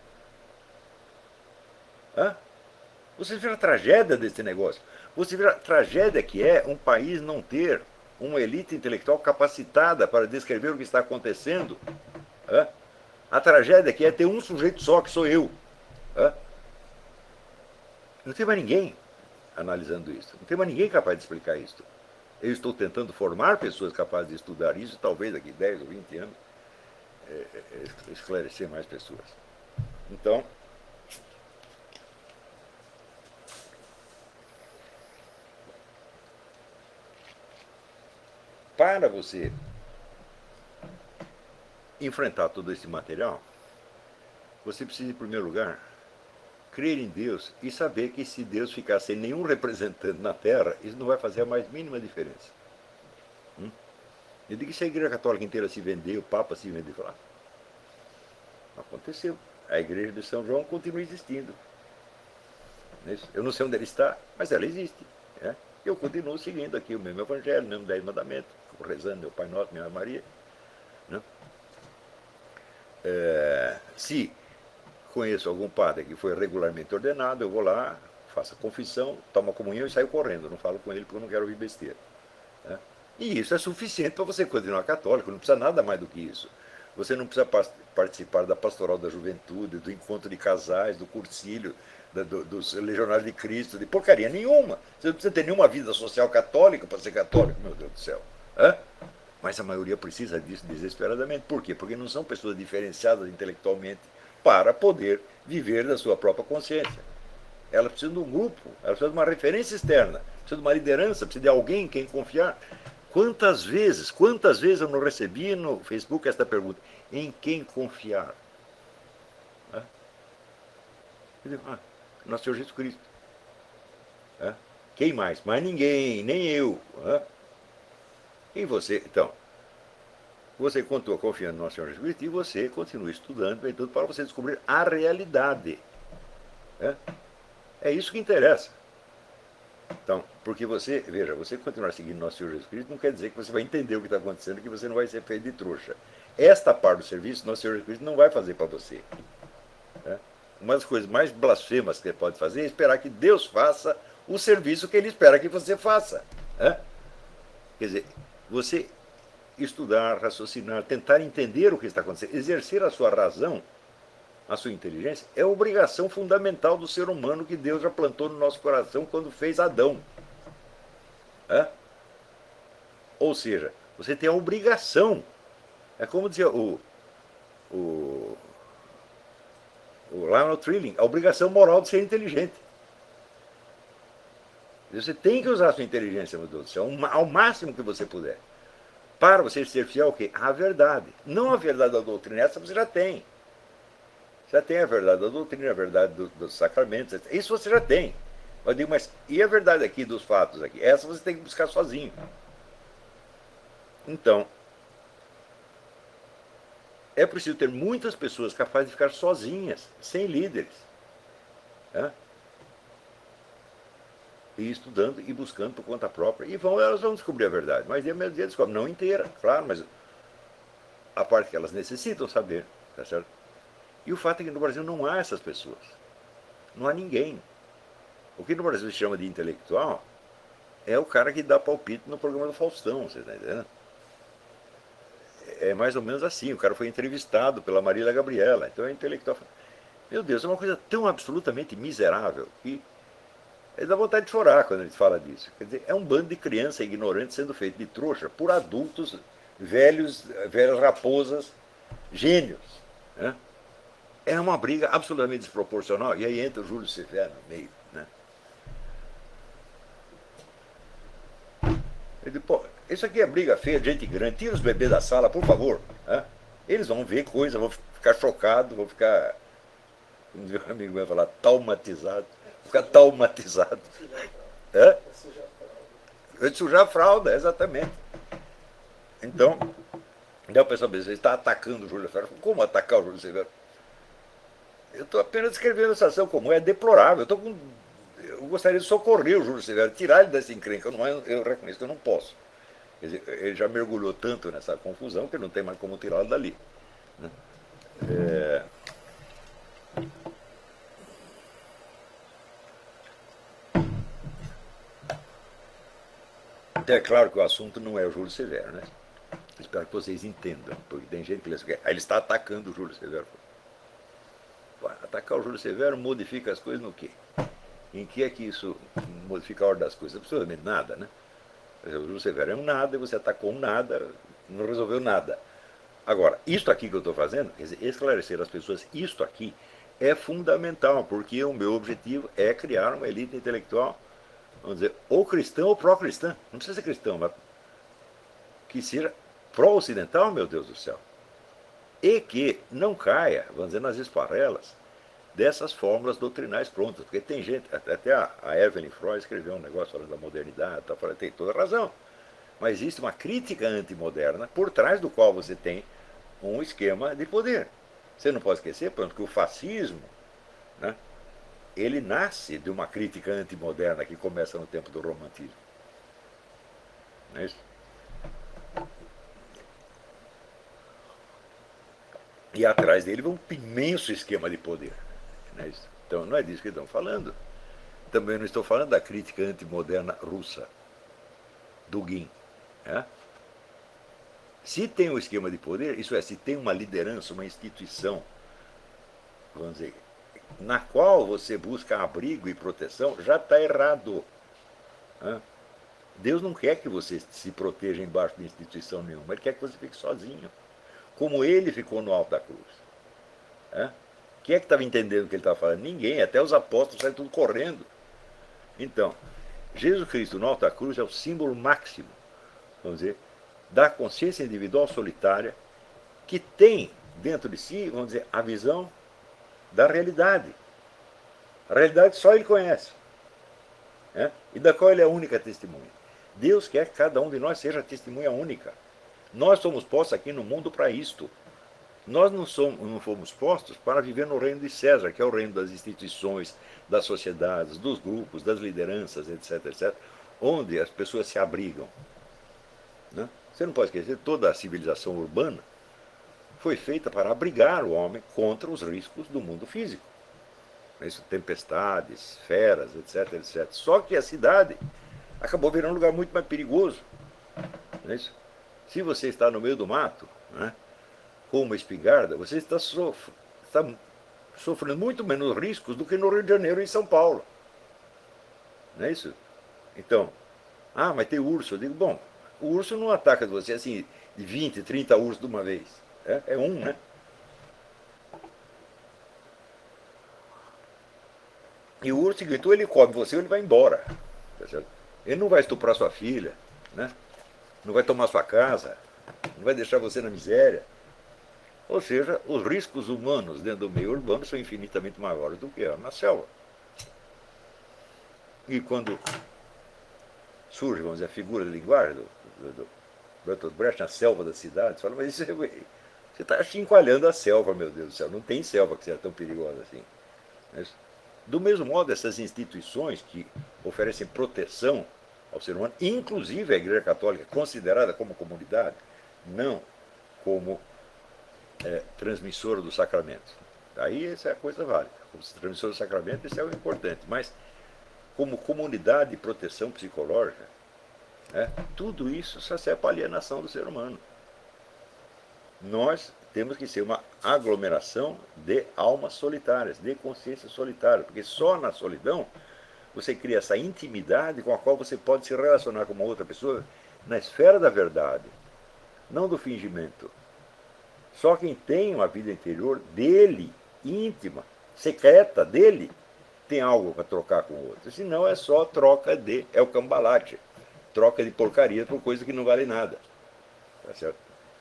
Hã? Você vê a tragédia desse negócio. Você vê a tragédia que é um país não ter uma elite intelectual capacitada para descrever o que está acontecendo. Hã? A tragédia que é ter um sujeito só, que sou eu. Hã? Não tem mais ninguém analisando isso. Não tem mais ninguém capaz de explicar isso. Eu estou tentando formar pessoas capazes de estudar isso, talvez daqui dez ou vinte anos, é, é, esclarecer mais pessoas. Então, para você enfrentar todo esse material, você precisa, em primeiro lugar, crer em Deus e saber que se Deus ficar sem nenhum representante na Terra, isso não vai fazer a mais mínima diferença. Hum? Eu digo que se a Igreja Católica inteira se vender, o Papa se vender, falar, não aconteceu. A Igreja de São João continua existindo. Eu não sei onde ela está, mas ela existe. É? Eu continuo seguindo aqui o mesmo Evangelho, o mesmo Dez Mandamentos, rezando meu Pai Nosso, minha Maria. Né? É, se conheço algum padre que foi regularmente ordenado, eu vou lá, faço a confissão, tomo a comunhão e saio correndo. Não falo com ele porque eu não quero ouvir besteira. Né? E isso é suficiente para você continuar católico, não precisa nada mais do que isso. Você não precisa participar da pastoral da juventude, do encontro de casais, do cursilho, da, do, dos legionários de Cristo, de porcaria nenhuma. Você não precisa ter nenhuma vida social católica para ser católico, meu Deus do céu. Hã? Mas a maioria precisa disso desesperadamente. Por quê? Porque não são pessoas diferenciadas intelectualmente para poder viver da sua própria consciência. Ela precisa de um grupo, ela precisa de uma referência externa, precisa de uma liderança, precisa de alguém em quem confiar. Quantas vezes, quantas vezes eu não recebi no Facebook esta pergunta: em quem confiar? Ah, nosso Senhor Jesus Cristo. É? Quem mais? Mais ninguém, nem eu. É? E você, então, você continua confiando no nosso Senhor Jesus Cristo e você continua estudando e tudo para você descobrir a realidade. É? É isso que interessa. Então, porque você, veja, você continuar seguindo nosso Senhor Jesus Cristo não quer dizer que você vai entender o que está acontecendo, que você não vai ser feito de trouxa. Esta parte do serviço, nosso Senhor Jesus Cristo não vai fazer para você. Né? Uma das coisas mais blasfemas que você pode fazer é esperar que Deus faça o serviço que Ele espera que você faça. Né? Quer dizer, você estudar, raciocinar, tentar entender o que está acontecendo, exercer a sua razão, a sua inteligência, é a obrigação fundamental do ser humano que Deus já plantou no nosso coração quando fez Adão. É? Ou seja, você tem a obrigação. É como dizia o, o, o Lionel Trilling, a obrigação moral de ser inteligente. Você tem que usar a sua inteligência, meu Deus do céu, ao máximo que você puder. Para você ser fiel ao quê? À verdade. Não a verdade da doutrina, essa você já tem. Já tem a verdade da doutrina, a verdade do, dos sacramentos, etcétera. Isso você já tem. Eu digo, mas e a verdade aqui dos fatos aqui? Essa você tem que buscar sozinho. Então, é preciso ter muitas pessoas capazes de ficar sozinhas, sem líderes. Né? E estudando e buscando por conta própria. E vão, elas vão descobrir a verdade. Mas dia mesmo dia descobrem. Não inteira, claro, mas a parte que elas necessitam saber. Tá certo? E o fato é que no Brasil não há essas pessoas. Não há ninguém. O que no Brasil se chama de intelectual é o cara que dá palpite no programa do Faustão, você está entendendo? É mais ou menos assim. O cara foi entrevistado pela Marília Gabriela. Então é intelectual. Meu Deus, é uma coisa tão absolutamente miserável que ele dá vontade de chorar quando ele fala disso. Quer dizer, é um bando de criança ignorante sendo feito de trouxa por adultos, velhos, velhas raposas, gênios. Né? É uma briga absolutamente desproporcional. E aí entra o Júlio Severo no meio. Né? Ele diz, pô, isso aqui é briga feia, gente grande, tira os bebês da sala, por favor. Né? Eles vão ver coisa, vão ficar chocados, vão ficar, como meu amigo vai falar, traumatizado. Ficar traumatizado. É? De sujar a fralda, exatamente. Então, daí o pessoal pensa, você está atacando o Júlio Severo. Como atacar o Júlio Severo? Eu estou apenas descrevendo a situação comum, é deplorável. Eu, tô com, eu gostaria de socorrer o Júlio Severo, tirar ele dessa encrenca. Eu, não, eu reconheço que eu não posso. Quer dizer, ele já mergulhou tanto nessa confusão que não tem mais como tirá-lo dali. Né? É... É claro que o assunto não é o Júlio Severo, né? Espero que vocês entendam, porque tem gente que diz que ele está atacando o Júlio Severo. Atacar o Júlio Severo modifica as coisas no quê? Em que é que isso modifica a ordem das coisas? Absolutamente nada, né? O Júlio Severo é um nada e você atacou um nada, não resolveu nada. Agora, isto aqui que eu estou fazendo, quer dizer, esclarecer às pessoas, isto aqui é fundamental, porque o meu objetivo é criar uma elite intelectual, vamos dizer, ou cristã ou pró-cristã. Não precisa ser cristão, mas que seja pró-ocidental, meu Deus do céu. E que não caia, vamos dizer, nas esparrelas dessas fórmulas doutrinais prontas. Porque tem gente, até a, a Evelyn Freud escreveu um negócio falando da modernidade, tá, falando, tem toda razão. Mas existe uma crítica antimoderna por trás do qual você tem um esquema de poder. Você não pode esquecer, por exemplo, que o fascismo, né, ele nasce de uma crítica antimoderna que começa no tempo do romantismo. Não é isso? E atrás dele vai um imenso esquema de poder. Não é isso? Então não é disso que estão falando. Também não estou falando da crítica antimoderna russa, Dugin. É? Se tem um esquema de poder, isso é, se tem uma liderança, uma instituição, vamos dizer, na qual você busca abrigo e proteção, já está errado. É? Deus não quer que você se proteja embaixo de instituição nenhuma, Ele quer que você fique sozinho. Como ele ficou no alto da cruz. É? Quem é que estava entendendo o que ele estava falando? Ninguém, até os apóstolos saíram tudo correndo. Então, Jesus Cristo no alto da cruz é o símbolo máximo, vamos dizer, da consciência individual solitária que tem dentro de si, vamos dizer, a visão da realidade. A realidade só ele conhece. Né? E da qual ele é a única testemunha. Deus quer que cada um de nós seja testemunha única. Nós somos postos aqui no mundo para isto. Nós não, somos, não fomos postos para viver no reino de César, que é o reino das instituições, das sociedades, dos grupos, das lideranças, etc, etc, onde as pessoas se abrigam. Né? Você não pode esquecer, toda a civilização urbana foi feita para abrigar o homem contra os riscos do mundo físico. Isso, tempestades, feras, etc, etc. Só que a cidade acabou virando um lugar muito mais perigoso. Não é isso? Se você está no meio do mato, né, com uma espingarda, você está, sof está sofrendo muito menos riscos do que no Rio de Janeiro e em São Paulo. Não é isso? Então, ah, mas tem urso. Eu digo, bom, o urso não ataca você assim, de vinte, trinta ursos de uma vez. É, é um, né? E o urso gritou, ele come você ou ele vai embora. Tá certo? Ele não vai estuprar sua filha, né? Não vai tomar sua casa, não vai deixar você na miséria. Ou seja, os riscos humanos dentro do meio urbano são infinitamente maiores do que na selva. E quando surge, vamos dizer, a figura de linguagem do, do, do Bertolt Brecht na selva da cidade, você fala, mas isso é, você está chincalhando a selva, meu Deus do céu, não tem selva que seja tão perigosa assim. Mas, do mesmo modo, essas instituições que oferecem proteção ao ser humano, inclusive a Igreja Católica, considerada como comunidade, não como é, transmissora do sacramento. Aí essa é a coisa válida. Como transmissora do sacramento, isso é o importante. Mas, como comunidade de proteção psicológica, né, tudo isso só serve para a alienação do ser humano. Nós temos que ser uma aglomeração de almas solitárias, de consciência solitária, porque só na solidão você cria essa intimidade com a qual você pode se relacionar com uma outra pessoa na esfera da verdade, não do fingimento. Só quem tem uma vida interior dele, íntima, secreta dele, tem algo para trocar com o outro. Senão é só troca de, é o cambalate, troca de porcaria por coisa que não vale nada. Tá certo?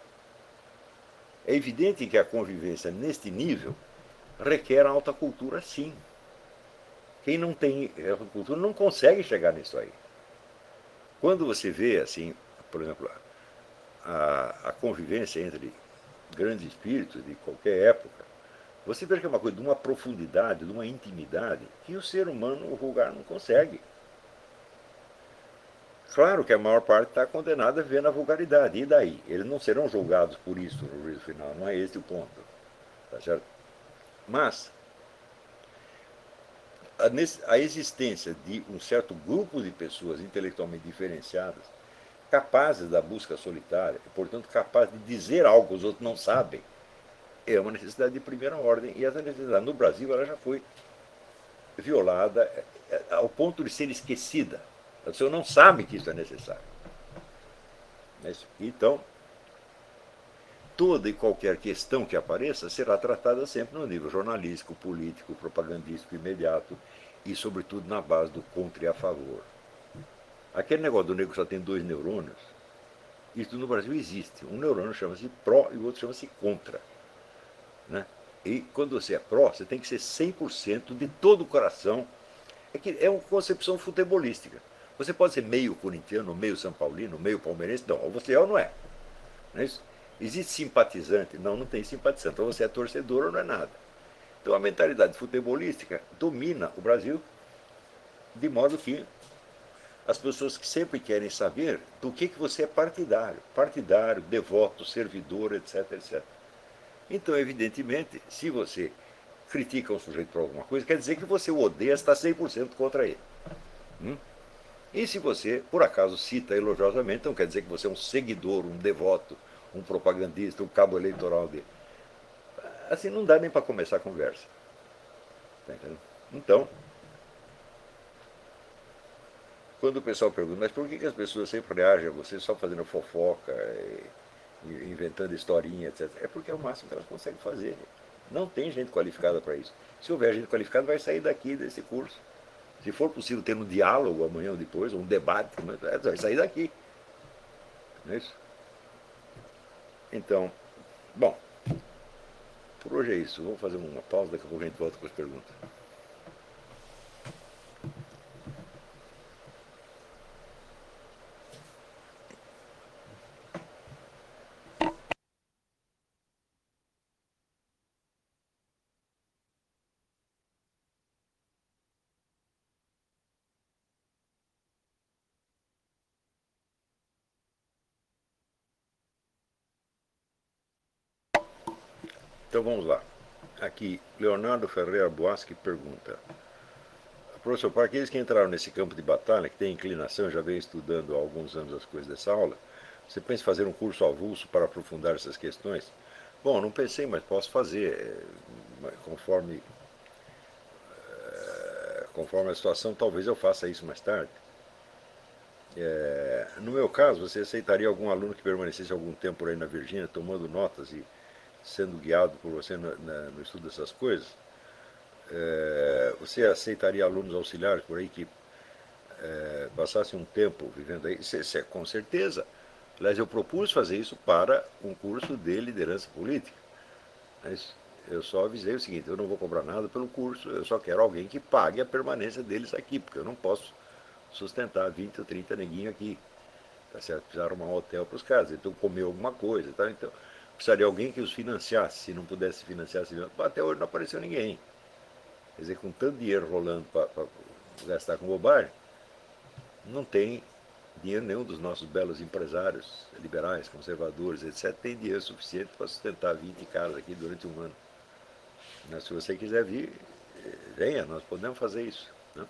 É evidente que a convivência neste nível requer alta cultura, sim. Quem não tem alta cultura não consegue chegar nisso aí. Quando você vê, assim, por exemplo, a, a convivência entre grandes espíritos de qualquer época, você vê que é uma coisa de uma profundidade, de uma intimidade, que o ser humano vulgar não consegue. Claro que a maior parte está condenada a viver na vulgaridade. E daí? Eles não serão julgados por isso no juízo final. Não é esse o ponto. Tá certo? Mas a, a existência de um certo grupo de pessoas intelectualmente diferenciadas, capazes da busca solitária, e, portanto, capazes de dizer algo que os outros não sabem, é uma necessidade de primeira ordem. E essa necessidade, no Brasil, ela já foi violada ao ponto de ser esquecida. A pessoa não sabe que isso é necessário. Então, toda e qualquer questão que apareça será tratada sempre no nível jornalístico, político, propagandístico imediato e, sobretudo, na base do contra e a favor. Aquele negócio do negro só tem dois neurônios, isso no Brasil existe. Um neurônio chama-se pró e o outro chama-se contra. Né? E quando você é pró, você tem que ser cem por cento de todo o coração. É, que é uma concepção futebolística. Você pode ser meio corintiano, meio são paulino, meio palmeirense, não, ou você é ou não é. Não é isso? Existe simpatizante? Não, não tem simpatizante. Ou você é torcedor ou não é nada. Então a mentalidade futebolística domina o Brasil, de modo que as pessoas que sempre querem saber do que, que você é partidário, partidário, devoto, servidor, etc, etcétera. Então, evidentemente, se você critica um sujeito por alguma coisa, quer dizer que você o odeia, está cem por cento contra ele. Hum? E se você, por acaso, cita elogiosamente, então quer dizer que você é um seguidor, um devoto, um propagandista, um cabo eleitoral dele. Assim não dá nem para começar a conversa. Tá entendendo? Então, quando o pessoal pergunta, mas por que as pessoas sempre reagem a você só fazendo fofoca, e inventando historinha, etcétera. É porque é o máximo que elas conseguem fazer. Não tem gente qualificada para isso. Se houver gente qualificada, vai sair daqui desse curso. Se for possível ter um diálogo amanhã ou depois, um debate, vai sair daqui. Não é isso? Então, bom, por hoje é isso. Vamos fazer uma pausa, daqui a pouco a gente volta com as perguntas. Então vamos lá. Aqui, Leonardo Ferreira Boasque pergunta: professor, para aqueles que entraram nesse campo de batalha, que tem inclinação, já vem estudando há alguns anos as coisas dessa aula, você pensa em fazer um curso avulso para aprofundar essas questões? Bom, não pensei, mas posso fazer. Conforme, conforme a situação, talvez eu faça isso mais tarde. É, no meu caso, você aceitaria algum aluno que permanecesse algum tempo por aí na Virgínia, tomando notas e sendo guiado por você no, na, no estudo dessas coisas? É, você aceitaria alunos auxiliares por aí que é, passassem um tempo vivendo aí? Cê, cê, com certeza. Aliás, eu propus fazer isso para um curso de liderança política. Mas eu só avisei o seguinte: eu não vou cobrar nada pelo curso, eu só quero alguém que pague a permanência deles aqui, porque eu não posso sustentar vinte ou trinta neguinhos aqui. Tá certo? Precisar arrumar um hotel para os caras, então comer alguma coisa. Tá? Então, precisaria de alguém que os financiasse. Se não pudesse financiar, até hoje não apareceu ninguém. Quer dizer, com tanto dinheiro rolando para gastar com bobagem, não tem dinheiro nenhum dos nossos belos empresários liberais, conservadores, etcétera, tem dinheiro suficiente para sustentar vinte caras aqui durante um ano. Mas se você quiser vir, venha, nós podemos fazer isso. Né?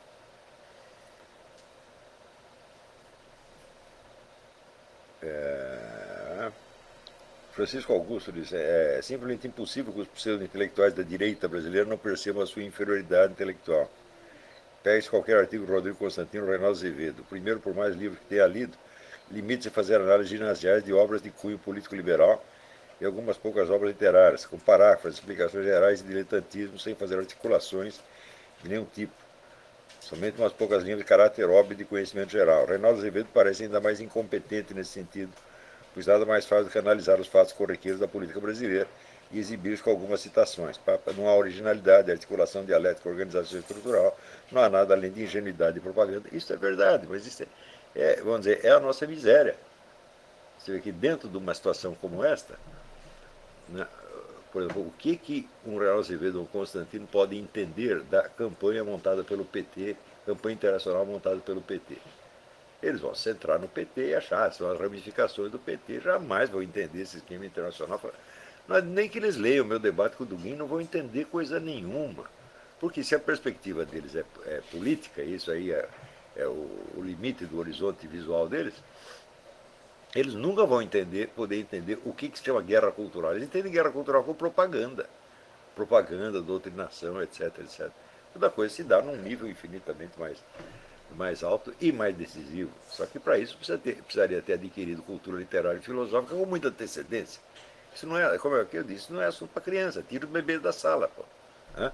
É... Francisco Augusto diz: é, é simplesmente impossível que os pseudo-intelectuais da direita brasileira não percebam a sua inferioridade intelectual. Pegue qualquer artigo do Rodrigo Constantino ou Reinaldo Azevedo. O primeiro, por mais livro que tenha lido, limite-se a fazer análises ginasiais de obras de cunho político-liberal e algumas poucas obras literárias, com parágrafos, explicações gerais e diletantismo, sem fazer articulações de nenhum tipo. Somente umas poucas linhas de caráter óbvio de conhecimento geral. Reinaldo Azevedo parece ainda mais incompetente nesse sentido, pois nada mais faz do que analisar os fatos corriqueiros da política brasileira e exibir-os com algumas citações. Não há originalidade, articulação dialética, organização estrutural, não há nada além de ingenuidade e propaganda. Isso é verdade, mas isso é, é vamos dizer, é a nossa miséria. Você vê que dentro de uma situação como esta, né, por exemplo, o que, que um Real Azevedo ou um Constantino pode entender da campanha montada pelo P T, campanha internacional montada pelo P T? Eles vão se centrar no P T e achar, são as ramificações do P T, jamais vão entender esse esquema internacional. Nem que eles leiam o meu debate com o Domingo, não vão entender coisa nenhuma. Porque se a perspectiva deles é, é política, isso aí é, é o, o limite do horizonte visual deles, eles nunca vão entender, poder entender o que, que se chama guerra cultural. Eles entendem guerra cultural como propaganda. Propaganda, doutrinação, etc, etcétera. Toda coisa se dá num nível infinitamente mais, mais alto e mais decisivo. Só que para isso precisa ter, precisaria ter adquirido cultura literária e filosófica com muita antecedência. Isso não é, como é que eu disse, isso não é assunto para criança. Tira o bebê da sala, pô. Hã?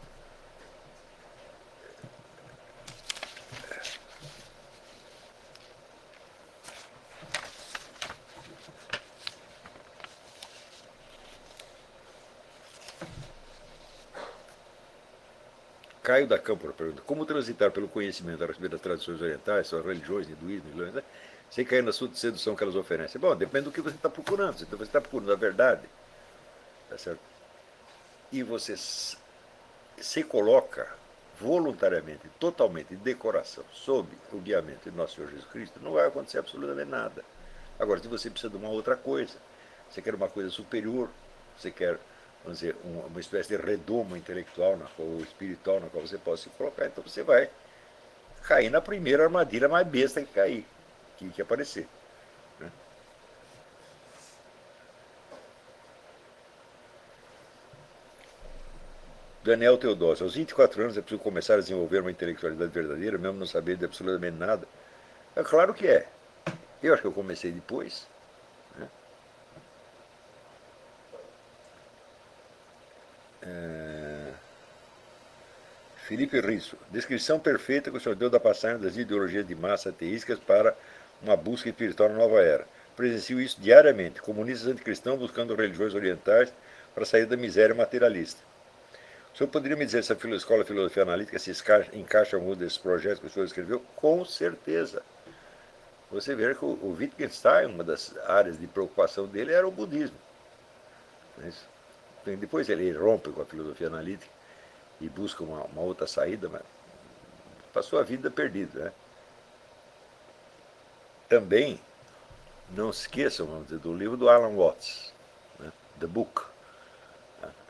Caio da Câmpora pergunta: como transitar pelo conhecimento a respeito das tradições orientais, suas religiões, hinduísmo, islamismo, sem cair na sua sedução que elas oferecem? Bom, depende do que você está procurando. Se você está procurando a verdade, tá certo? E você se coloca voluntariamente, totalmente de coração, sob o guiamento de nosso Senhor Jesus Cristo, não vai acontecer absolutamente nada. Agora, se você precisa de uma outra coisa, você quer uma coisa superior, você quer, vamos dizer, uma, uma espécie de redomo intelectual na qual, ou espiritual na qual você possa se colocar, então você vai cair na primeira armadilha mais besta que cair, que, que aparecer. Né? Daniel Teodósio: aos vinte e quatro anos é preciso começar a desenvolver uma intelectualidade verdadeira, mesmo não saber de absolutamente nada? É claro que é. Eu acho que eu comecei depois. Né? É... Felipe Risso: descrição perfeita que o senhor deu da passagem das ideologias de massa ateísticas para uma busca espiritual na nova era. Presencio isso diariamente. Comunistas anticristãos buscando religiões orientais para sair da miséria materialista. O senhor poderia me dizer se a escola de filosofia analítica se encaixa em algum desses projetos que o senhor escreveu? Com certeza. Você vê que o Wittgenstein, uma das áreas de preocupação dele era o budismo. Depois ele rompe com a filosofia analítica e busca uma, uma outra saída, mas passou a vida perdida. Né? Também, não se esqueçam, vamos dizer, do livro do Alan Watts, né? The Book.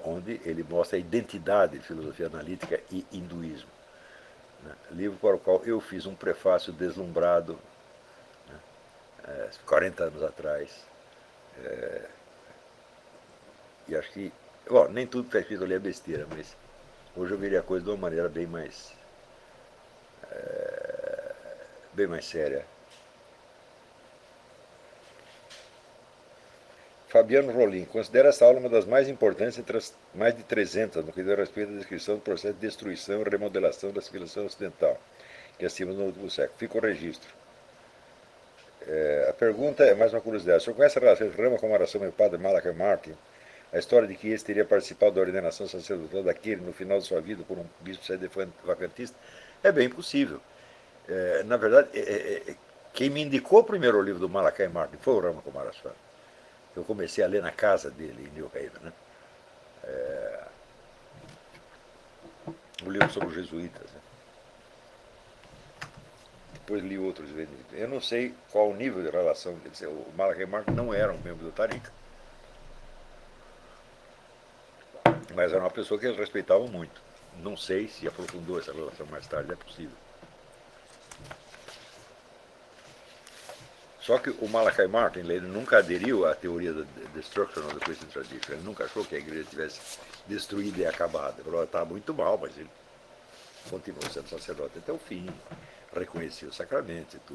onde ele mostra a identidade de filosofia analítica e hinduísmo. Né? Livro para o qual eu fiz um prefácio deslumbrado, né? é, quarenta anos atrás. É, e acho que, bom, nem tudo que está escrito ali é besteira, mas hoje eu veria a coisa de uma maneira bem mais, é, bem mais séria. Fabiano Rolim, considera essa aula uma das mais importantes entre as mais de trezentas no que diz respeito à descrição do processo de destruição e remodelação da civilização ocidental, que assistimos no último século. Fica o registro. É, a pergunta é mais uma curiosidade. O senhor conhece a relação entre Rama Kumaraswamy e o padre Malachi Martin? A história de que esse teria participado da ordenação sacerdotal daquele no final de sua vida por um bispo vacantista é bem possível. É, na verdade, é, é, quem me indicou o primeiro livro do Malachi Martin foi o Rama Kumaraswamy. Eu comecei a ler na casa dele, em New Haven. Né? É, um livro sobre os jesuítas. Né? Depois li outros. Eu não sei qual o nível de relação. Quer dizer, o Malachi Martin não era um membro do Tariqa, mas era uma pessoa que eles respeitavam muito. Não sei se aprofundou essa relação mais tarde, é possível. Só que o Malachi Martin ele nunca aderiu à teoria da destruction of the Christian tradition. Ele nunca achou que a igreja tivesse destruída e acabada. Ele falou, está muito mal, mas ele continuou sendo sacerdote até o fim, reconhecia os sacramentos e tudo.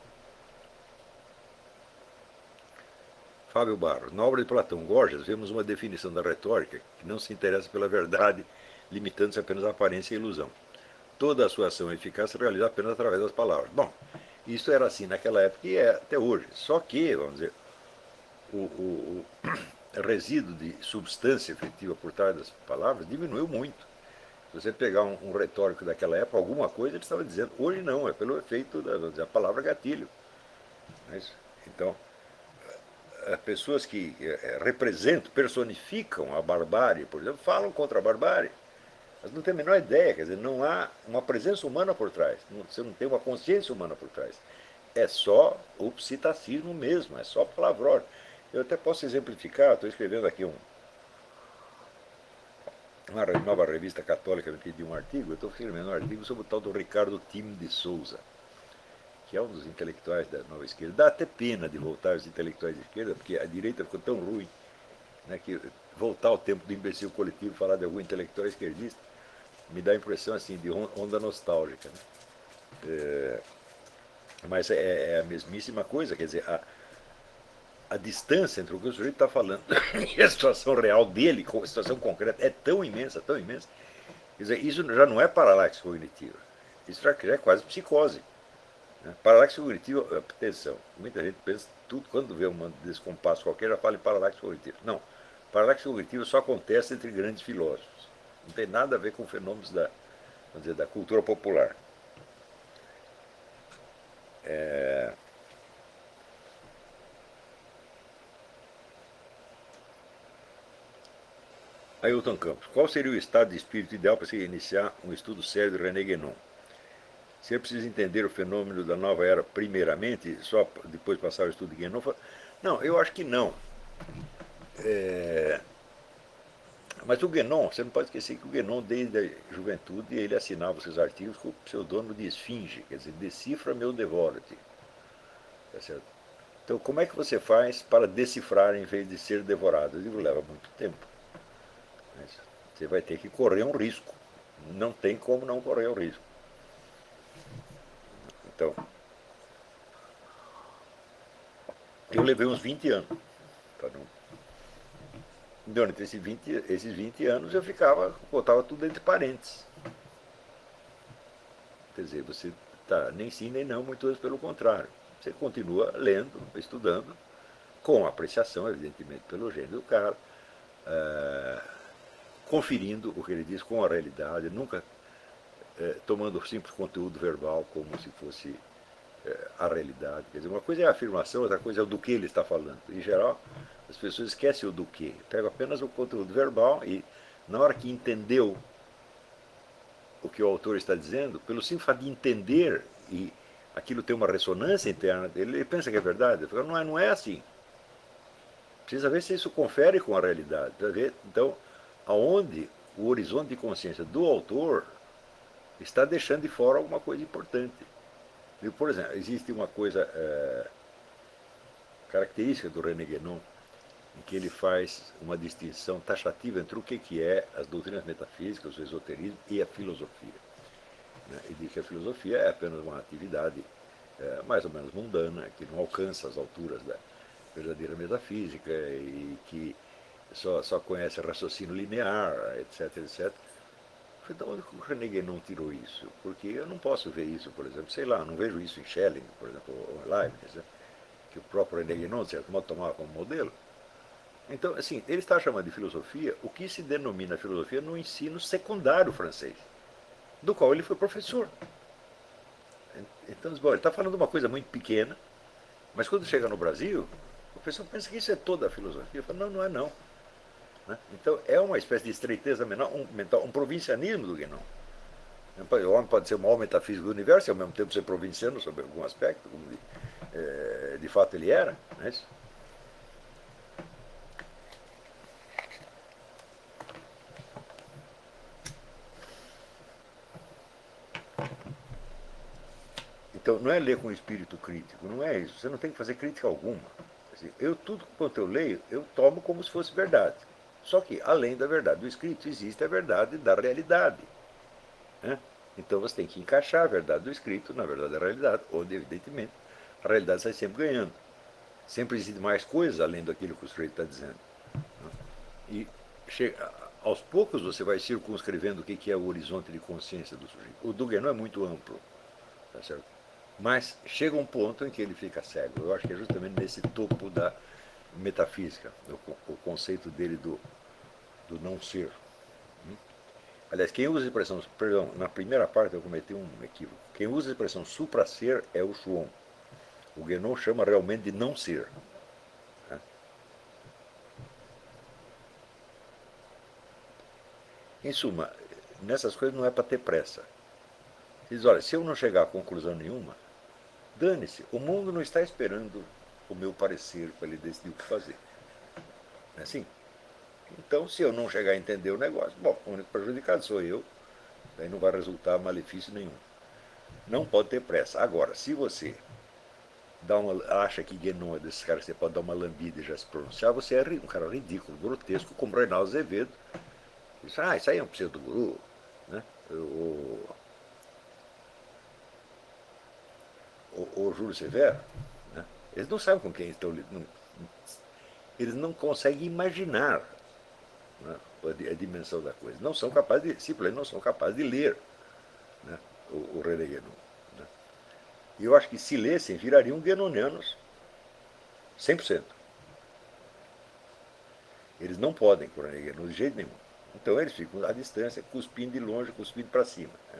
Fábio Barros, na obra de Platão Gorgias, vemos uma definição da retórica que não se interessa pela verdade, limitando-se apenas à aparência e ilusão. Toda a sua ação eficaz se realiza apenas através das palavras. Bom, isso era assim naquela época e é até hoje. Só que, vamos dizer, o, o, o resíduo de substância efetiva por trás das palavras diminuiu muito. Se você pegar um, um retórico daquela época, alguma coisa ele estava dizendo. Hoje não, é pelo efeito da, vamos dizer, a palavra gatilho. Então, pessoas que representam, personificam a barbárie, por exemplo, falam contra a barbárie. Mas não tem a menor ideia, quer dizer, não há uma presença humana por trás, você não tem uma consciência humana por trás. É só o psittacismo mesmo, é só palavrão. Eu até posso exemplificar, estou escrevendo aqui um, uma nova revista católica me pediu um artigo, eu estou escrevendo um artigo sobre o tal do Ricardo Tim de Souza, que é um dos intelectuais da nova esquerda. Dá até pena de voltar os intelectuais de esquerda, porque a direita ficou tão ruim, né, que voltar ao tempo do imbecil coletivo, falar de algum intelectual esquerdista, me dá a impressão assim de onda nostálgica. Né? É, mas é, é a mesmíssima coisa, quer dizer, a, a distância entre o que o sujeito está falando e a situação real dele, a situação concreta, é tão imensa, tão imensa. Quer dizer, isso já não é paralaxe cognitiva, isso já é quase psicose. Né? Paralaxe cognitiva, atenção, muita gente pensa, tudo, quando vê um descompasso qualquer, já fala em paralaxe cognitiva. Não, paralaxe cognitiva só acontece entre grandes filósofos. Não tem nada a ver com fenômenos da, vamos dizer, da cultura popular. É... Ailton Campos, qual seria o estado de espírito ideal para se iniciar um estudo sério de René Guénon? Se é preciso entender o fenômeno da nova era primeiramente, só depois passar o estudo de Guénon? Não, eu acho que não. É... Mas o Guénon, você não pode esquecer que o Guénon, desde a juventude, ele assinava seus artigos com o pseudônimo de Esfinge, quer dizer, decifra meu devoro-te. Tá certo? Então, como é que você faz para decifrar em vez de ser devorado? Eu digo, leva muito tempo. Mas você vai ter que correr um risco. Não tem como não correr o risco. Então, eu levei uns vinte anos para não... Durante esses vinte, esses vinte anos eu ficava, botava tudo entre parênteses. Quer dizer, você tá nem sim nem não, muito vezes pelo contrário. Você continua lendo, estudando, com apreciação, evidentemente, pelo gênio do cara, é, conferindo o que ele diz com a realidade, nunca é, tomando o simples conteúdo verbal como se fosse é, a realidade. Quer dizer, uma coisa é a afirmação, outra coisa é o do que ele está falando. Em geral, as pessoas esquecem o do que, pegam apenas o conteúdo verbal e, na hora que entendeu o que o autor está dizendo, pelo simples fato de entender e aquilo tem uma ressonância interna dele, ele pensa que é verdade. Ele fala, não é, não é assim. Precisa ver se isso confere com a realidade. Ver, então, aonde o horizonte de consciência do autor está deixando de fora alguma coisa importante. Por exemplo, existe uma coisa é, característica do René Guénon, em que ele faz uma distinção taxativa entre o que é as doutrinas metafísicas, o esoterismo e a filosofia. Ele diz que a filosofia é apenas uma atividade é, mais ou menos mundana, que não alcança as alturas da verdadeira metafísica e que só, só conhece raciocínio linear, etc, etcétera. Então, onde o René Guénon tirou isso? Porque eu não posso ver isso, por exemplo, sei lá, não vejo isso em Schelling, por exemplo, ou em Leibniz, né? Que o próprio René Guénon, de certo modo, tomava como modelo. Então, assim, ele está chamando de filosofia o que se denomina filosofia no ensino secundário francês, do qual ele foi professor. Então, bom, ele está falando de uma coisa muito pequena, mas quando chega no Brasil, o pessoal pensa que isso é toda a filosofia. Eu falo, não, não é não. Né? Então, é uma espécie de estreiteza mental, um, mental, um provincianismo do Guénon. O homem pode ser o maior metafísico do universo e ao mesmo tempo ser provinciano sobre algum aspecto, como de, é, de fato ele era. Não é isso? Então, não é ler com espírito crítico, não é isso. Você não tem que fazer crítica alguma. Eu, tudo quanto eu leio, eu tomo como se fosse verdade. Só que, além da verdade do escrito, existe a verdade da realidade. Né? Então, você tem que encaixar a verdade do escrito na verdade da realidade, onde, evidentemente, a realidade sai sempre ganhando. Sempre existe mais coisas além daquilo que o sujeito está dizendo. Né? E chega, aos poucos você vai circunscrevendo o que é o horizonte de consciência do sujeito. O do Guénon é muito amplo. Tá certo? Mas chega um ponto em que ele fica cego. Eu acho que é justamente nesse topo da metafísica, o, o conceito dele do, do não ser. Aliás, quem usa a expressão, perdão, na primeira parte eu cometi um equívoco. Quem usa a expressão supra-ser é o Schwann. O Guénon chama realmente de não ser. Em suma, nessas coisas não é para ter pressa. Diz, olha, se eu não chegar a conclusão nenhuma, dane-se, o mundo não está esperando o meu parecer para ele decidir o que fazer. Não é assim? Então, se eu não chegar a entender o negócio, bom, o único prejudicado sou eu, daí não vai resultar malefício nenhum. Não pode ter pressa. Agora, se você dá uma, acha que Guénon é desses caras que você pode dar uma lambida e já se pronunciar, você é um cara ridículo, grotesco, como Reinaldo Azevedo. Diz, ah, isso aí é um pseudo-guru. Né? O, o, o Júlio Severo, né? Eles não sabem com quem estão lidando. Eles não conseguem imaginar, né, a, a dimensão da coisa. Não são capazes de, simplesmente não são capazes de ler, né, o, o René Guénon. Né? E eu acho que se lessem, virariam guénonianos cem por cento. Eles não podem com o René Guénon de jeito nenhum. Então eles ficam à distância, cuspindo de longe, cuspindo para cima. Né?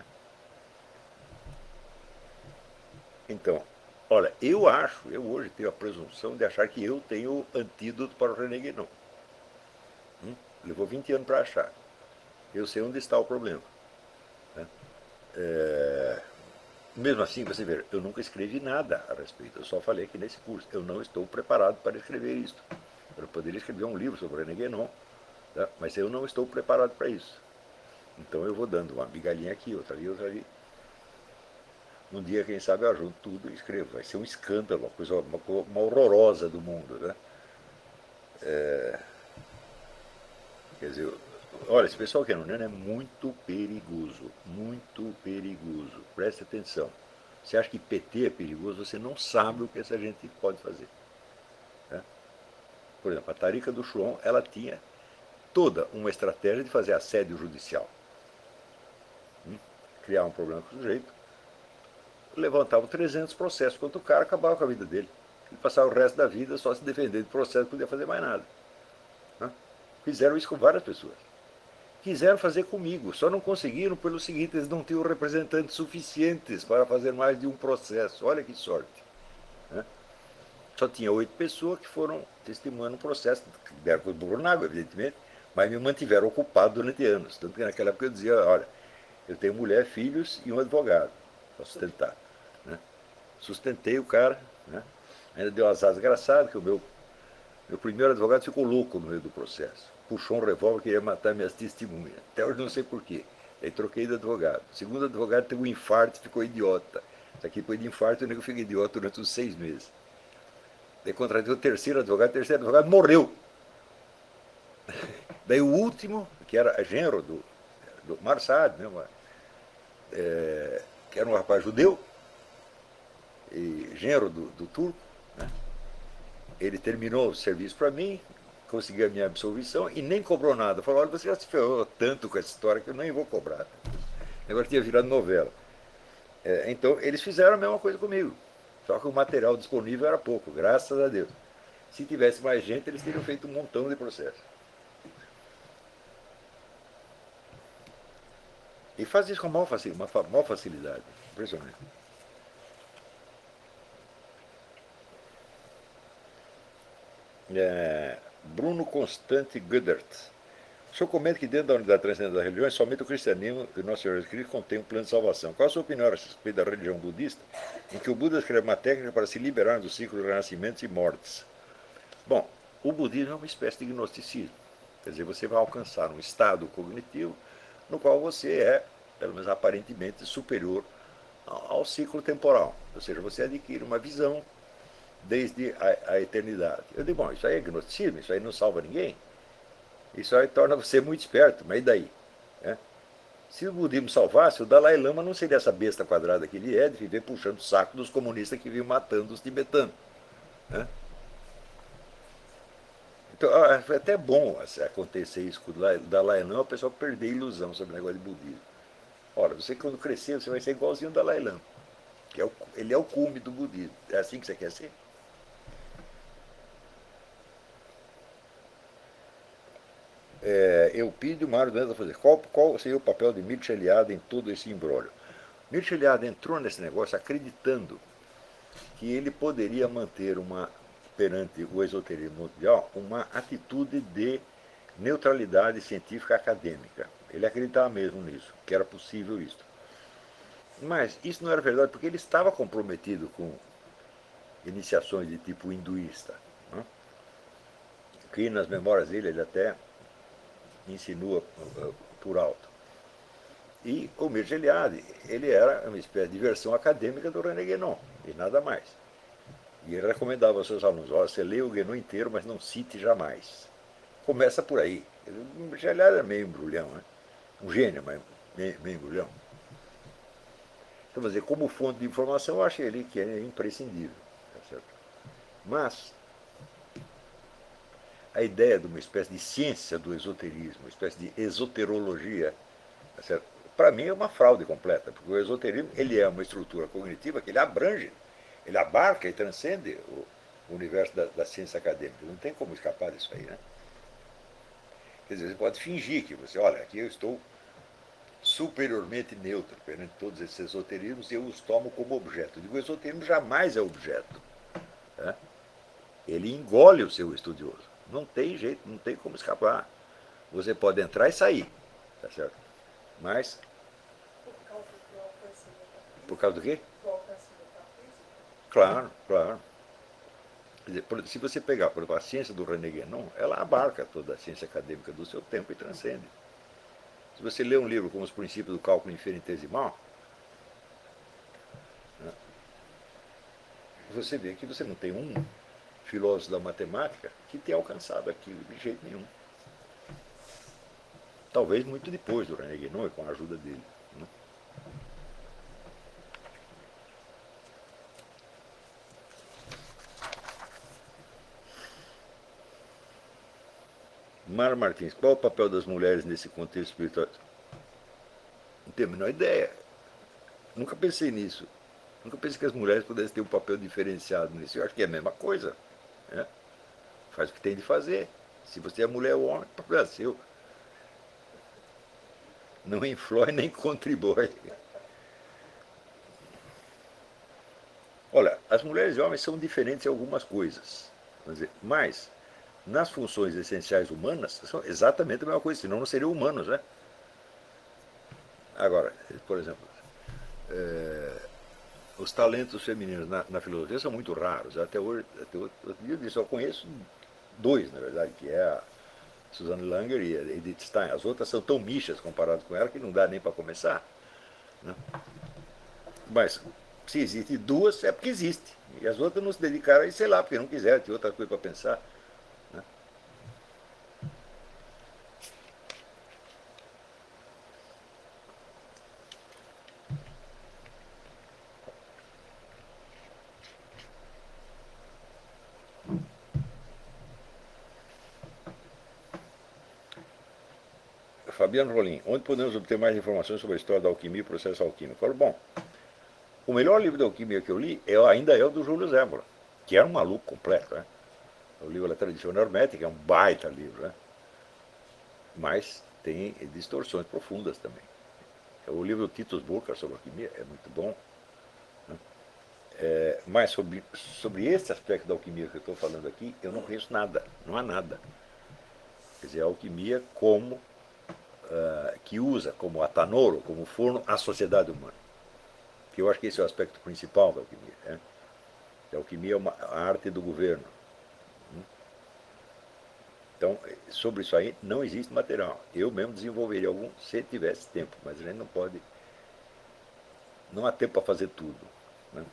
Então, olha, eu acho, eu hoje tenho a presunção de achar que eu tenho o antídoto para o René Guénon. Hum? Levou vinte anos para achar. Eu sei onde está o problema. Né? É... Mesmo assim, você vê, eu nunca escrevi nada a respeito. Eu só falei que nesse curso eu não estou preparado para escrever isto. Eu poderia escrever um livro sobre o René Guénon, tá? Mas eu não estou preparado para isso. Então eu vou dando uma migalhinha aqui, outra ali, outra ali. Um dia, quem sabe, eu ajunto tudo e escrevo. Vai ser um escândalo, uma coisa uma, uma horrorosa do mundo. Né? É... Quer dizer, olha, esse pessoal que é é muito perigoso. Muito perigoso. Preste atenção. Você acha que P T é perigoso, você não sabe o que essa gente pode fazer. Né? Por exemplo, a Tarica do Schwann, ela tinha toda uma estratégia de fazer assédio judicial. Hum? Criar um problema com o sujeito, levantavam trezentos processos contra o cara, acabava com a vida dele. Ele passava o resto da vida só se defendendo de processo, não podia fazer mais nada. Né? Fizeram isso com várias pessoas. Quiseram fazer comigo, só não conseguiram pelo seguinte, eles não tinham representantes suficientes para fazer mais de um processo. Olha que sorte. Né? Só tinha oito pessoas que foram testemunhando um processo, deram com o burro na água, evidentemente, mas me mantiveram ocupado durante anos. Tanto que naquela época eu dizia, olha, eu tenho mulher, filhos e um advogado para sustentar. Né? Sustentei o cara, né? Ainda deu um azar desgraçado, que o meu, meu primeiro advogado ficou louco no meio do processo. puxou um revólver e queria matar minhas testemunhas. Até hoje não sei porquê. Aí troquei de advogado. O segundo advogado teve um infarto e ficou idiota. Isso aqui foi de infarto e o nego fica idiota durante uns seis meses. Daí contratei o terceiro advogado, o terceiro advogado morreu. Daí o último, que era genro do, do Marsad, né, é, que era um rapaz judeu, e genro do, do turco, né, ele terminou o serviço para mim, conseguiu a minha absolvição e nem cobrou nada. Falou, olha, você já se ferrou tanto com essa história que eu nem vou cobrar. Agora tinha virado novela. É, então, eles fizeram a mesma coisa comigo. Só que o material disponível era pouco, graças a Deus. Se tivesse mais gente, eles teriam feito um montão de processo. E faz isso com uma maior facilidade. Impressionante. É, Bruno Constante Gödert. O senhor comenta que dentro da unidade transcendente das religiões, somente o cristianismo e o Nosso Senhor Jesus Cristo contém um plano de salvação. Qual a sua opinião a respeito da religião budista, em que o Buda escreve uma técnica para se liberar do ciclo de renascimentos e mortes? Bom, o budismo é uma espécie de gnosticismo. Quer dizer, você vai alcançar um estado cognitivo no qual você é, pelo menos aparentemente, superior ao ciclo temporal. Ou seja, você adquire uma visão desde a, a eternidade. Eu digo, bom, isso aí é gnosticismo, isso aí não salva ninguém. Isso aí torna você muito esperto, mas e daí? É? Se o budismo salvasse, o Dalai Lama não seria essa besta quadrada que ele é, de viver puxando o saco dos comunistas que vivem matando os tibetanos. É? Então, foi até bom acontecer isso com o Dalai Lama, o pessoal perder a ilusão sobre o negócio de budismo. Olha, você quando crescer, você vai ser igualzinho o Dalai Lama, que é o, ele é o cume do budismo. É assim que você quer ser? É, Eupídio Mário Doença fazer. Qual, qual seria o papel de Mircea Eliade em todo esse imbróglio? Mircea Eliade entrou nesse negócio acreditando que ele poderia manter uma, perante o esoterismo mundial, uma atitude de neutralidade científica acadêmica. Ele acreditava mesmo nisso, que era possível isso. Mas isso não era verdade porque ele estava comprometido com iniciações de tipo hinduísta, né? Que nas memórias dele ele até insinua uh, por alto. E o Mircea Eliade, ele era uma espécie de versão acadêmica do René Guénon, e nada mais. E ele recomendava aos seus alunos, olha, você lê o Guénon inteiro, mas não cite jamais. Começa por aí. O Mircea Eliade era meio embrulhão, né? Um gênio, mas meio, meio embrulhão. Então, quer dizer, como fonte de informação, eu acho ele que é imprescindível. Tá certo? Mas a ideia de uma espécie de ciência do esoterismo, uma espécie de esoterologia, tá, para mim é uma fraude completa, porque o esoterismo ele é uma estrutura cognitiva que ele abrange, ele abarca e transcende o, o universo da, da ciência acadêmica. Não tem como escapar disso aí, né? Quer dizer, você pode fingir que você, olha, aqui eu estou superiormente neutro perante todos esses esoterismos e eu os tomo como objeto. Eu digo, o esoterismo jamais é objeto. Né? Ele engole o seu estudioso. Não tem jeito, não tem como escapar. Você pode entrar e sair, tá certo? Mas... Por causa do quê? Claro, claro. Quer dizer, se você pegar, por exemplo, a ciência do René Guénon, ela abarca toda a ciência acadêmica do seu tempo e transcende. Se você lê um livro como Os Princípios do Cálculo Infinitesimal, né, você vê que você não tem um filósofo da matemática que tenha alcançado aquilo de jeito nenhum. Talvez muito depois do René Guénon e com a ajuda dele. Né? Mara Martins, qual é o papel das mulheres nesse contexto espiritual? Não tenho a menor ideia. Nunca pensei nisso. Nunca pensei que as mulheres pudessem ter um papel diferenciado nisso. Eu acho que é a mesma coisa. Né? Faz o que tem de fazer. Se você é mulher ou homem, o papel é seu. Não influi nem contribui. Olha, as mulheres e homens são diferentes em algumas coisas. Dizer, mas, nas funções essenciais humanas, são exatamente a mesma coisa, senão não seriam humanos, né? Agora, por exemplo, é, os talentos femininos na, na filosofia são muito raros. Até hoje, até outro dia eu disse, eu conheço dois, na verdade, que é a Suzanne Langer e Edith Stein. As outras são tão michas comparadas com ela que não dá nem para começar. Né? Mas se existem duas, é porque existe. E as outras não se dedicaram a isso, sei lá, porque não quiseram, tinha outra coisa para pensar. Né? Fabiano Rolim, onde podemos obter mais informações sobre a história da alquimia e processo alquímico? Falo, bom, o melhor livro de alquimia que eu li é, ainda é o do Júlio Zévola, que era um maluco completo. Né? O livro La Tradizione Hermética é um baita livro, né? Mas tem distorções profundas também. O livro do Titus Burkhardt sobre alquimia é muito bom. Né? É, mas sobre, sobre esse aspecto da alquimia que eu estou falando aqui, eu não conheço nada, não há nada. Quer dizer, a alquimia como Uh, que usa como atanoro, como forno, a sociedade humana. Que eu acho que esse é o aspecto principal da alquimia. Né? A alquimia é uma a arte do governo. Então, sobre isso aí não existe material. Eu mesmo desenvolveria algum se tivesse tempo, mas a gente não pode. Não há tempo para fazer tudo. Né?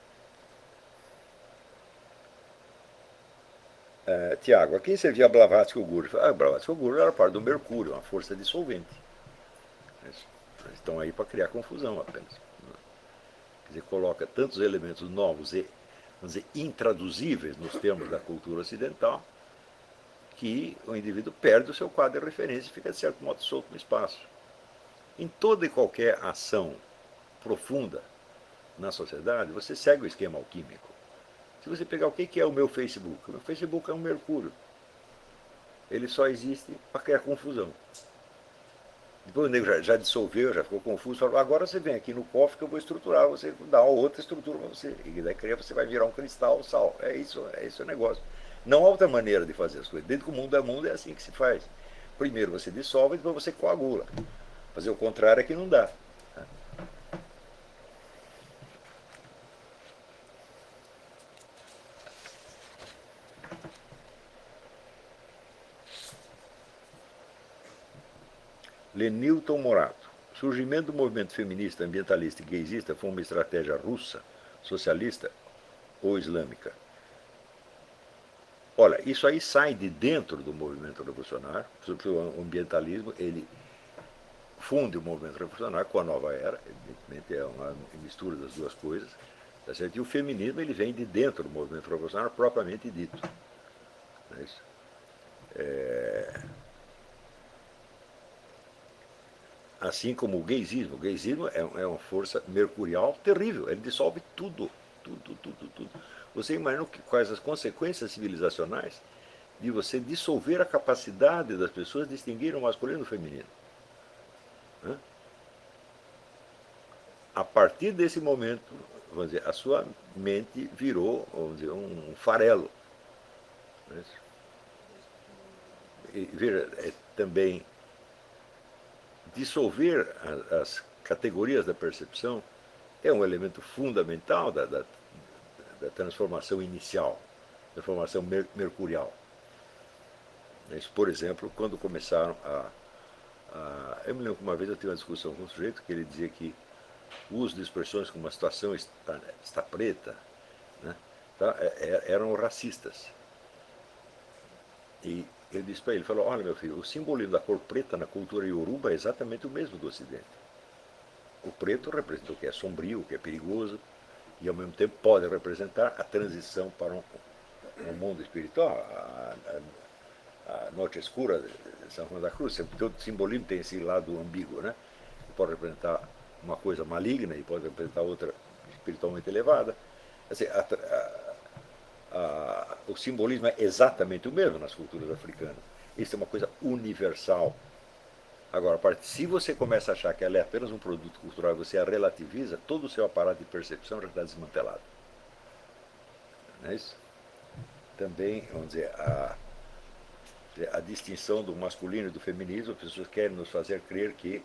Uh, Tiago, a quem servia Blavatsky Guru? Ah, Blavatsky Guru era parte do Mercúrio, uma força dissolvente. Eles estão aí para criar confusão apenas. Quer dizer, coloca tantos elementos novos e, vamos dizer, intraduzíveis nos termos da cultura ocidental, que o indivíduo perde o seu quadro de referência e fica, de certo modo, solto no espaço. Em toda e qualquer ação profunda na sociedade, você segue o esquema alquímico. Se você pegar o que é o meu Facebook, o meu Facebook é um mercúrio. Ele só existe para criar confusão. Depois o nego já, já dissolveu, já ficou confuso, falou, agora você vem aqui no cofre que eu vou estruturar, você dá uma outra estrutura para você. E daí você vai virar um cristal, sal. É isso, é isso o negócio. Não há outra maneira de fazer as coisas. Dentro do mundo é mundo é assim que se faz. Primeiro você dissolve e depois você coagula. Fazer o contrário é que não dá. Lenilton Morato. O surgimento do movimento feminista, ambientalista e gaysista foi uma estratégia russa, socialista ou islâmica? Olha, isso aí sai de dentro do movimento revolucionário. O ambientalismo, ele funde o movimento revolucionário com a nova era, evidentemente é uma mistura das duas coisas. Tá certo? E o feminismo, ele vem de dentro do movimento revolucionário propriamente dito. Não é isso? É... Assim como o gaysismo. O gaysismo é, é uma força mercurial terrível, ele dissolve tudo, tudo, tudo, tudo. Você imagina que, quais as consequências civilizacionais de você dissolver a capacidade das pessoas de distinguir o masculino do feminino? Né? A partir desse momento, vamos dizer, a sua mente virou, vamos dizer, um farelo. Né? E, veja, é, também dissolver as categorias da percepção é um elemento fundamental da, da, da transformação inicial, da transformação mer mercurial. Por exemplo, quando começaram a, a... Eu me lembro que uma vez eu tive uma discussão com um sujeito que ele dizia que o uso de expressões como a situação está, está preta, né, tá, eram racistas. E ele disse para ele, falou, olha meu filho, o simbolismo da cor preta na cultura iorubá é exatamente o mesmo do Ocidente. O preto representa o que é sombrio, o que é perigoso, e ao mesmo tempo pode representar a transição para um, um mundo espiritual, a, a, a noite escura de São Juan da Cruz. Todo simbolismo tem esse lado ambíguo, né? Pode representar uma coisa maligna e pode representar outra espiritualmente elevada. Assim, a, a, Ah, o simbolismo é exatamente o mesmo nas culturas africanas. Isso é uma coisa universal. Agora, se você começa a achar que ela é apenas um produto cultural e você a relativiza, todo o seu aparato de percepção já está desmantelado. Não é isso? Também, vamos dizer, a, a distinção do masculino e do feminismo, as pessoas querem nos fazer crer que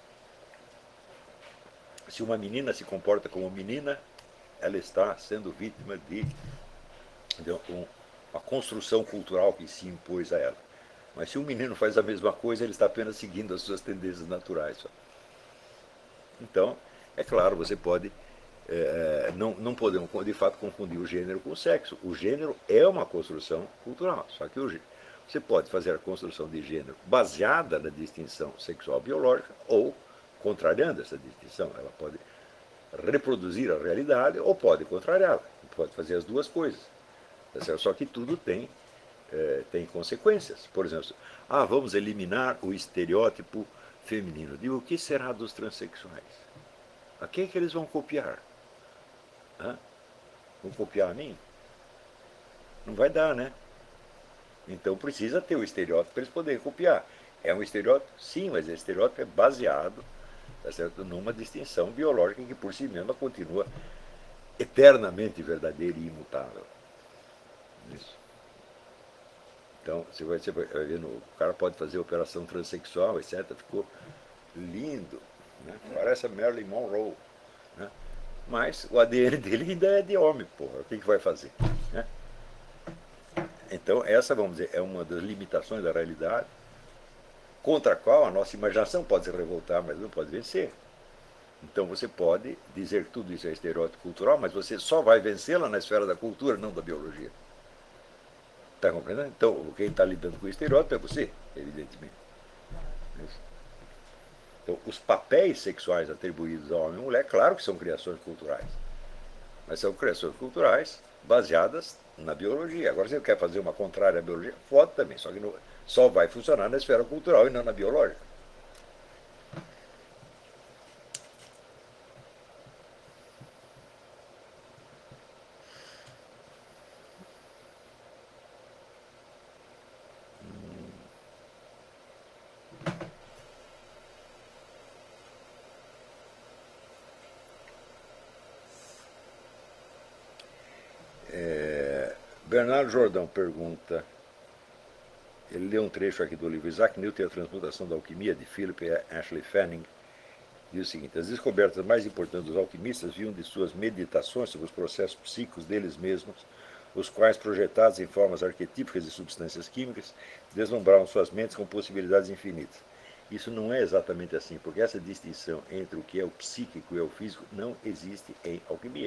se uma menina se comporta como menina, ela está sendo vítima de uma construção cultural que se impôs a ela. Mas se um menino faz a mesma coisa, ele está apenas seguindo as suas tendências naturais. Só. Então, é claro, você pode. É, não, não podemos, de fato, confundir o gênero com o sexo. O gênero é uma construção cultural. Só que o, você pode fazer a construção de gênero baseada na distinção sexual biológica ou contrariando essa distinção. Ela pode reproduzir a realidade ou pode contrariá-la. Pode fazer as duas coisas. Só que tudo tem, é, tem consequências. Por exemplo, ah, vamos eliminar o estereótipo feminino. Digo, o que será dos transexuais? A quem é que eles vão copiar? Hã? Vão copiar a mim? Não vai dar, né? Então precisa ter o estereótipo para eles poderem copiar. É um estereótipo? Sim, mas esse estereótipo é baseado, tá certo, numa distinção biológica que por si mesma continua eternamente verdadeira e imutável. Isso. Então, você vai, você vai ver, no, o cara pode fazer operação transexual, etcétera. Ficou lindo, né? Parece a Marilyn Monroe. Né? Mas o A D N dele ainda é de homem, porra. O que, que vai fazer? Né? Então, essa, vamos dizer, é uma das limitações da realidade, contra a qual a nossa imaginação pode se revoltar, mas não pode vencer. Então, você pode dizer que tudo isso é estereótipo cultural, mas você só vai vencê-la na esfera da cultura, não da biologia. Está compreendendo? Então, quem está lidando com o estereótipo é você, evidentemente. Então, os papéis sexuais atribuídos ao homem e à mulher, claro que são criações culturais. Mas são criações culturais baseadas na biologia. Agora, se você quer fazer uma contrária à biologia, pode também, só que não, só vai funcionar na esfera cultural e não na biológica. É, Bernardo Jordão pergunta, ele leu um trecho aqui do livro Isaac Newton e a Transmutação da Alquimia, de Philip Ashley Fanning, diz o seguinte: as descobertas mais importantes dos alquimistas vinham de suas meditações sobre os processos psíquicos deles mesmos, os quais, projetados em formas arquetípicas de substâncias químicas, deslumbravam suas mentes com possibilidades infinitas. Isso não é exatamente assim, porque essa distinção entre o que é o psíquico e o físico não existe em alquimia.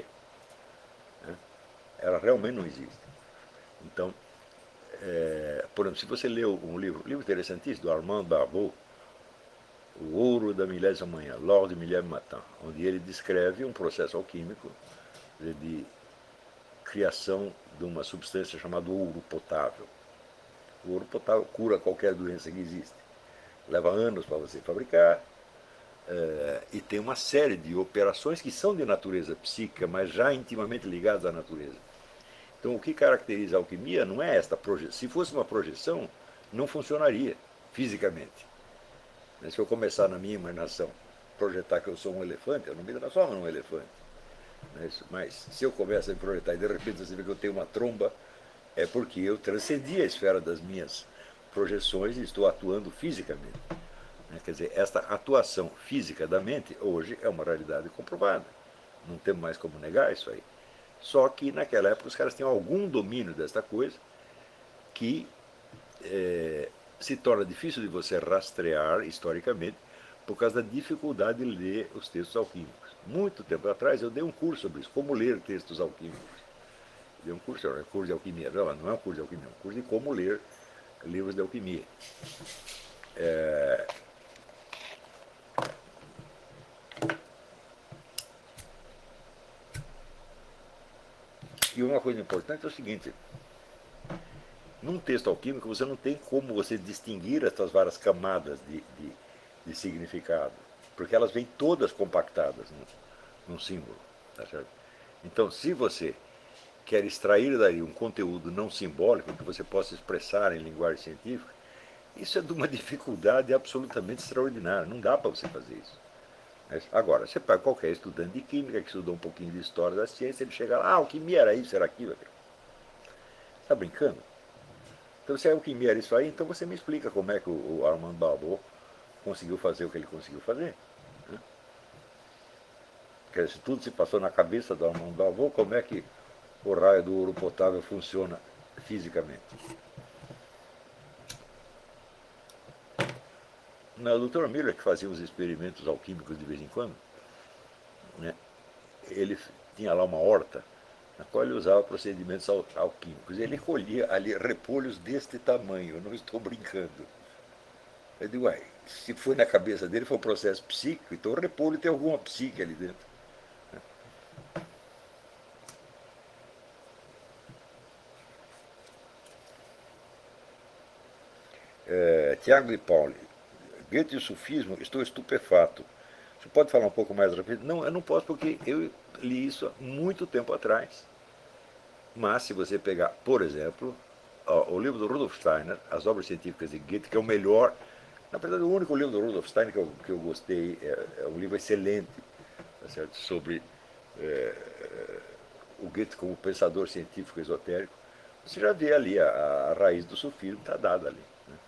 Ela realmente não existe. Então, é, por exemplo, se você leu um livro, um livro interessantíssimo, do Armand Barbeau, O Ouro da Milésima Manhã, L'Or du Millième Matin, onde ele descreve um processo alquímico de, de criação de uma substância chamada ouro potável. O ouro potável cura qualquer doença que existe. Leva anos para você fabricar, é, e tem uma série de operações que são de natureza psíquica, mas já intimamente ligadas à natureza. Então, o que caracteriza a alquimia não é esta projeção. Se fosse uma projeção, não funcionaria fisicamente. Se eu começar na minha imaginação projetar que eu sou um elefante, eu não me transformo num elefante. Mas se eu começo a me projetar e de repente você vê que eu tenho uma tromba, é porque eu transcendi a esfera das minhas projeções e estou atuando fisicamente. Quer dizer, esta atuação física da mente hoje é uma realidade comprovada. Não temos mais como negar isso aí. Só que naquela época os caras tinham algum domínio desta coisa que é, se torna difícil de você rastrear historicamente por causa da dificuldade de ler os textos alquímicos. Muito tempo atrás eu dei um curso sobre isso, como ler textos alquímicos. Dei um curso, é um curso de alquimia. Não, não é um curso de alquimia, é um curso de como ler livros de alquimia. É, E uma coisa importante é o seguinte: num texto alquímico você não tem como você distinguir essas várias camadas de, de, de significado, porque elas vêm todas compactadas num, num símbolo. Tá certo? Então, se você quer extrair daí um conteúdo não simbólico que você possa expressar em linguagem científica, isso é de uma dificuldade absolutamente extraordinária. Não dá para você fazer isso. Agora, você pega qualquer estudante de química que estudou um pouquinho de história da ciência, ele chega lá, ah, alquimia era isso, era aquilo. Está brincando? Então, se a alquimia era isso aí, então você me explica como é que o, o Armand Barbeau conseguiu fazer o que ele conseguiu fazer. Né? Quer dizer, se tudo se passou na cabeça do Armand Barbeau, como é que o raio do ouro potável funciona fisicamente? O doutor Miller, que fazia os experimentos alquímicos de vez em quando, né, ele tinha lá uma horta na qual ele usava procedimentos al alquímicos. Ele colhia ali repolhos deste tamanho, eu não estou brincando. Eu digo, uai, se foi na cabeça dele, foi um processo psíquico, então o repolho tem alguma psique ali dentro. É, Tiago de Pauli, Goethe e o sufismo, estou estupefato. Você pode falar um pouco mais rápido? Não, eu não posso porque eu li isso há muito tempo atrás. Mas se você pegar, por exemplo, ó, o livro do Rudolf Steiner, As Obras Científicas de Goethe, que é o melhor, na verdade o único livro do Rudolf Steiner que eu, que eu gostei, é, é um livro excelente, tá certo? Sobre é, o Goethe como pensador científico esotérico. Você já vê ali a, a raiz do sufismo, está dada ali. Né?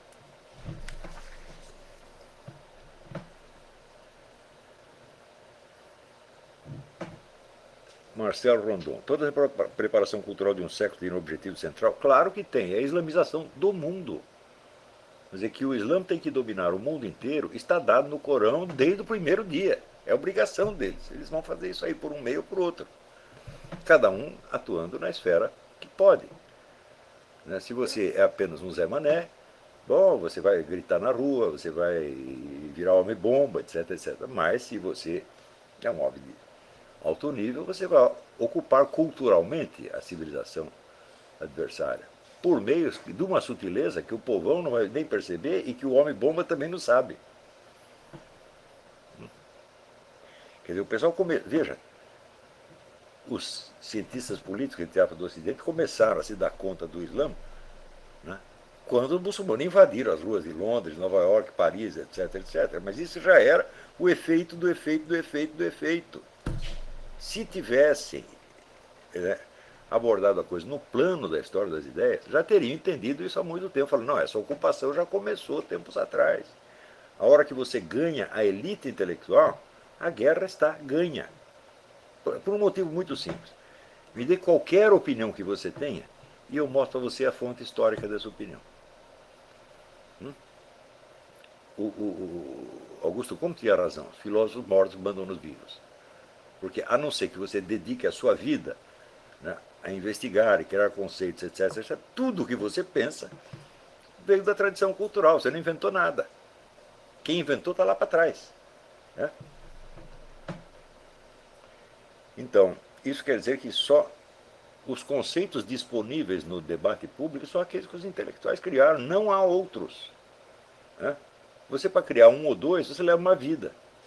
Marcelo Rondon. Toda a preparação cultural de um século tem um objetivo central? Claro que tem, é a islamização do mundo. Quer dizer, que o Islã tem que dominar o mundo inteiro está dado no Corão desde o primeiro dia. É obrigação deles. Eles vão fazer isso aí por um meio ou por outro. Cada um atuando na esfera que pode. Né? Se você é apenas um Zé Mané, bom, você vai gritar na rua, você vai virar homem-bomba, etc, etcétera. Mas se você é um homem de alto nível, você vai ocupar culturalmente a civilização adversária, por meio de uma sutileza que o povão não vai nem perceber e que o homem-bomba também não sabe. Quer dizer, o pessoal come... Veja, os cientistas políticos, entre aspas, do Ocidente começaram a se dar conta do Islã, né, quando os muçulmanos invadiram as ruas de Londres, Nova York, Paris, etc, etcétera. Mas isso já era o efeito do efeito do efeito do efeito. Se tivessem, né, abordado a coisa no plano da história das ideias, já teriam entendido isso há muito tempo. Falando, não, essa ocupação já começou tempos atrás. A hora que você ganha a elite intelectual, a guerra está ganha. Por um motivo muito simples. Me dê qualquer opinião que você tenha e eu mostro a você a fonte histórica dessa opinião. Hum? O, o, o Augusto Comte tinha razão. Os filósofos mortos mandam nos vivos. Porque a não ser que você dedique a sua vida, né, a investigar e criar conceitos, etc, etcétera, tudo o que você pensa veio da tradição cultural. Você não inventou nada. Quem inventou está lá para trás. Né? Então, isso quer dizer que só os conceitos disponíveis no debate público são aqueles que os intelectuais criaram, não há outros. Né? Você, para criar um ou dois, você leva uma vida.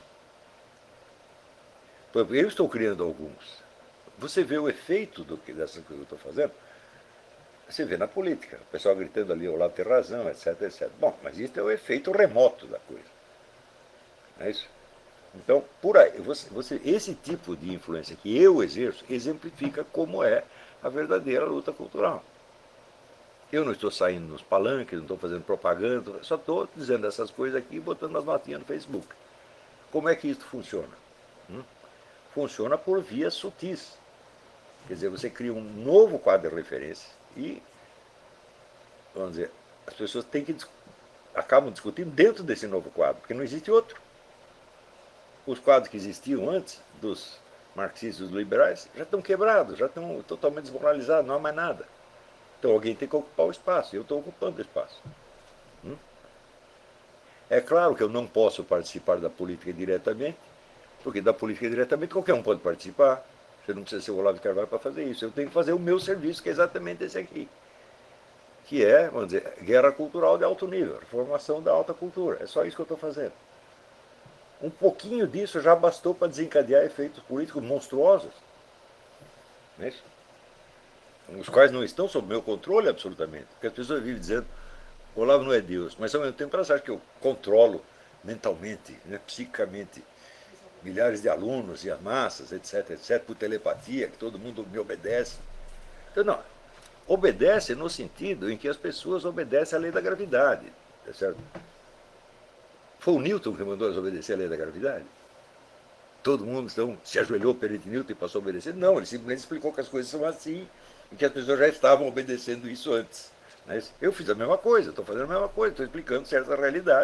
Eu estou criando alguns. Você vê o efeito do que, dessas coisas que eu estou fazendo? Você vê na política, o pessoal gritando ali, o lado tem razão, etc, etcétera. Bom, mas isso é o efeito remoto da coisa. Não é isso? Então, por aí, você, você, esse tipo de influência que eu exerço exemplifica como é a verdadeira luta cultural. Eu não estou saindo nos palanques, não estou fazendo propaganda, só estou dizendo essas coisas aqui e botando umas notinhas no Facebook. Como é que isso funciona? Hum? Funciona por vias sutis. Quer dizer, você cria um novo quadro de referência e, vamos dizer, as pessoas têm que, acabam discutindo dentro desse novo quadro, porque não existe outro. Os quadros que existiam antes dos marxistas e dos liberais já estão quebrados, já estão totalmente desmoralizados, não há mais nada. Então alguém tem que ocupar o espaço, e eu estou ocupando o espaço. Hum? É claro que eu não posso participar da política diretamente, porque da política diretamente qualquer um pode participar. Você não precisa ser o Olavo de Carvalho para fazer isso. Eu tenho que fazer o meu serviço, que é exatamente esse aqui. Que é, vamos dizer, guerra cultural de alto nível, formação da alta cultura. É só isso que eu estou fazendo. Um pouquinho disso já bastou para desencadear efeitos políticos monstruosos. Não é isso? Os quais não estão sob meu controle absolutamente. Porque as pessoas vivem dizendo, o Olavo não é Deus, mas ao mesmo tempo elas acham que eu controlo mentalmente, né, psicamente, milhares de alunos e as massas, etc, etc, por telepatia, que todo mundo me obedece. Então, não, obedece no sentido em que as pessoas obedecem à lei da gravidade, tá certo? Foi o Newton que mandou elas obedecer à lei da gravidade? Todo mundo então, se ajoelhou perante Newton e passou a obedecer? Não, ele simplesmente explicou que as coisas são assim e que as pessoas já estavam obedecendo isso antes. Mas eu fiz a mesma coisa, estou fazendo a mesma coisa, estou explicando certas realidades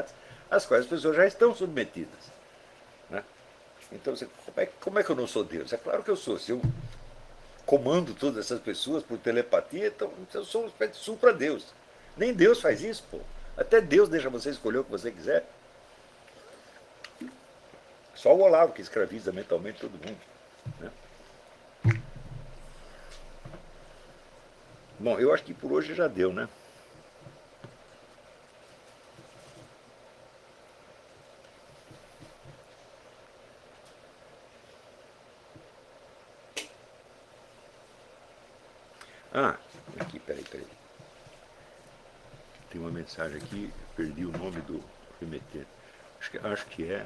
às quais as pessoas já estão submetidas. Né? Então, você, como, é, como é que eu não sou Deus? É claro que eu sou. Se eu comando todas essas pessoas por telepatia, então eu sou uma espécie de supra-Deus. Nem Deus faz isso, pô. Até Deus deixa você escolher o que você quiser. Só o Olavo que escraviza mentalmente todo mundo. Né? Bom, eu acho que por hoje já deu, né? Ah, aqui, peraí, peraí. Tem uma mensagem aqui, perdi o nome do remetente. Acho que, acho que é,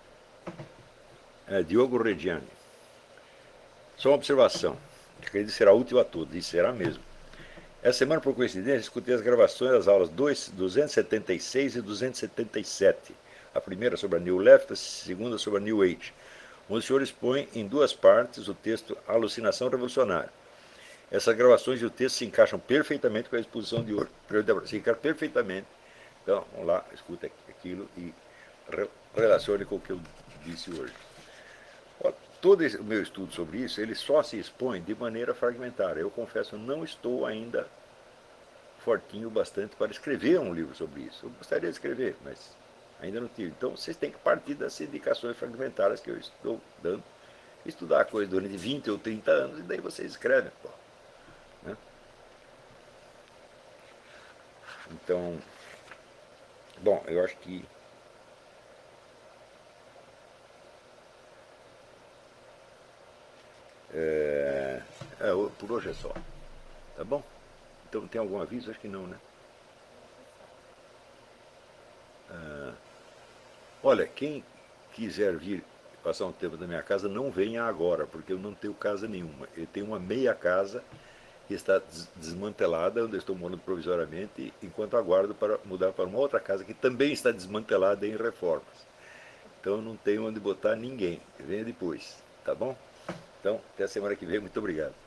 é Diogo Reggiani. Só uma observação. Acredito que será útil a todos, e será mesmo. Essa semana, por coincidência, escutei as gravações das aulas duzentos e setenta e seis e duzentos e setenta e sete. A primeira sobre a New Left, a segunda sobre a New Age, onde o senhor expõe em duas partes o texto Alucinação Revolucionária. Essas gravações e o texto se encaixam perfeitamente com a exposição de hoje. Se encaixam perfeitamente. Então, vamos lá, escuta aquilo e relacione com o que eu disse hoje. Todo esse, o meu estudo sobre isso, ele só se expõe de maneira fragmentária. Eu confesso, não estou ainda fortinho bastante para escrever um livro sobre isso. Eu gostaria de escrever, mas ainda não tive. Então, vocês têm que partir das indicações fragmentárias que eu estou dando. Estudar a coisa durante vinte ou trinta anos e daí vocês escrevem. Pô. Né? Então, bom, eu acho que é, é, por hoje é só. Tá bom? Então tem algum aviso? Acho que não, né? Ah, olha, quem quiser vir passar um tempo na minha casa, não venha agora, porque eu não tenho casa nenhuma. Eu tenho uma meia casa que está desmantelada, onde eu estou morando provisoriamente, enquanto aguardo para mudar para uma outra casa que também está desmantelada em reformas. Então eu não tenho onde botar ninguém. Venha depois, tá bom? Então, até a semana que vem. Muito obrigado.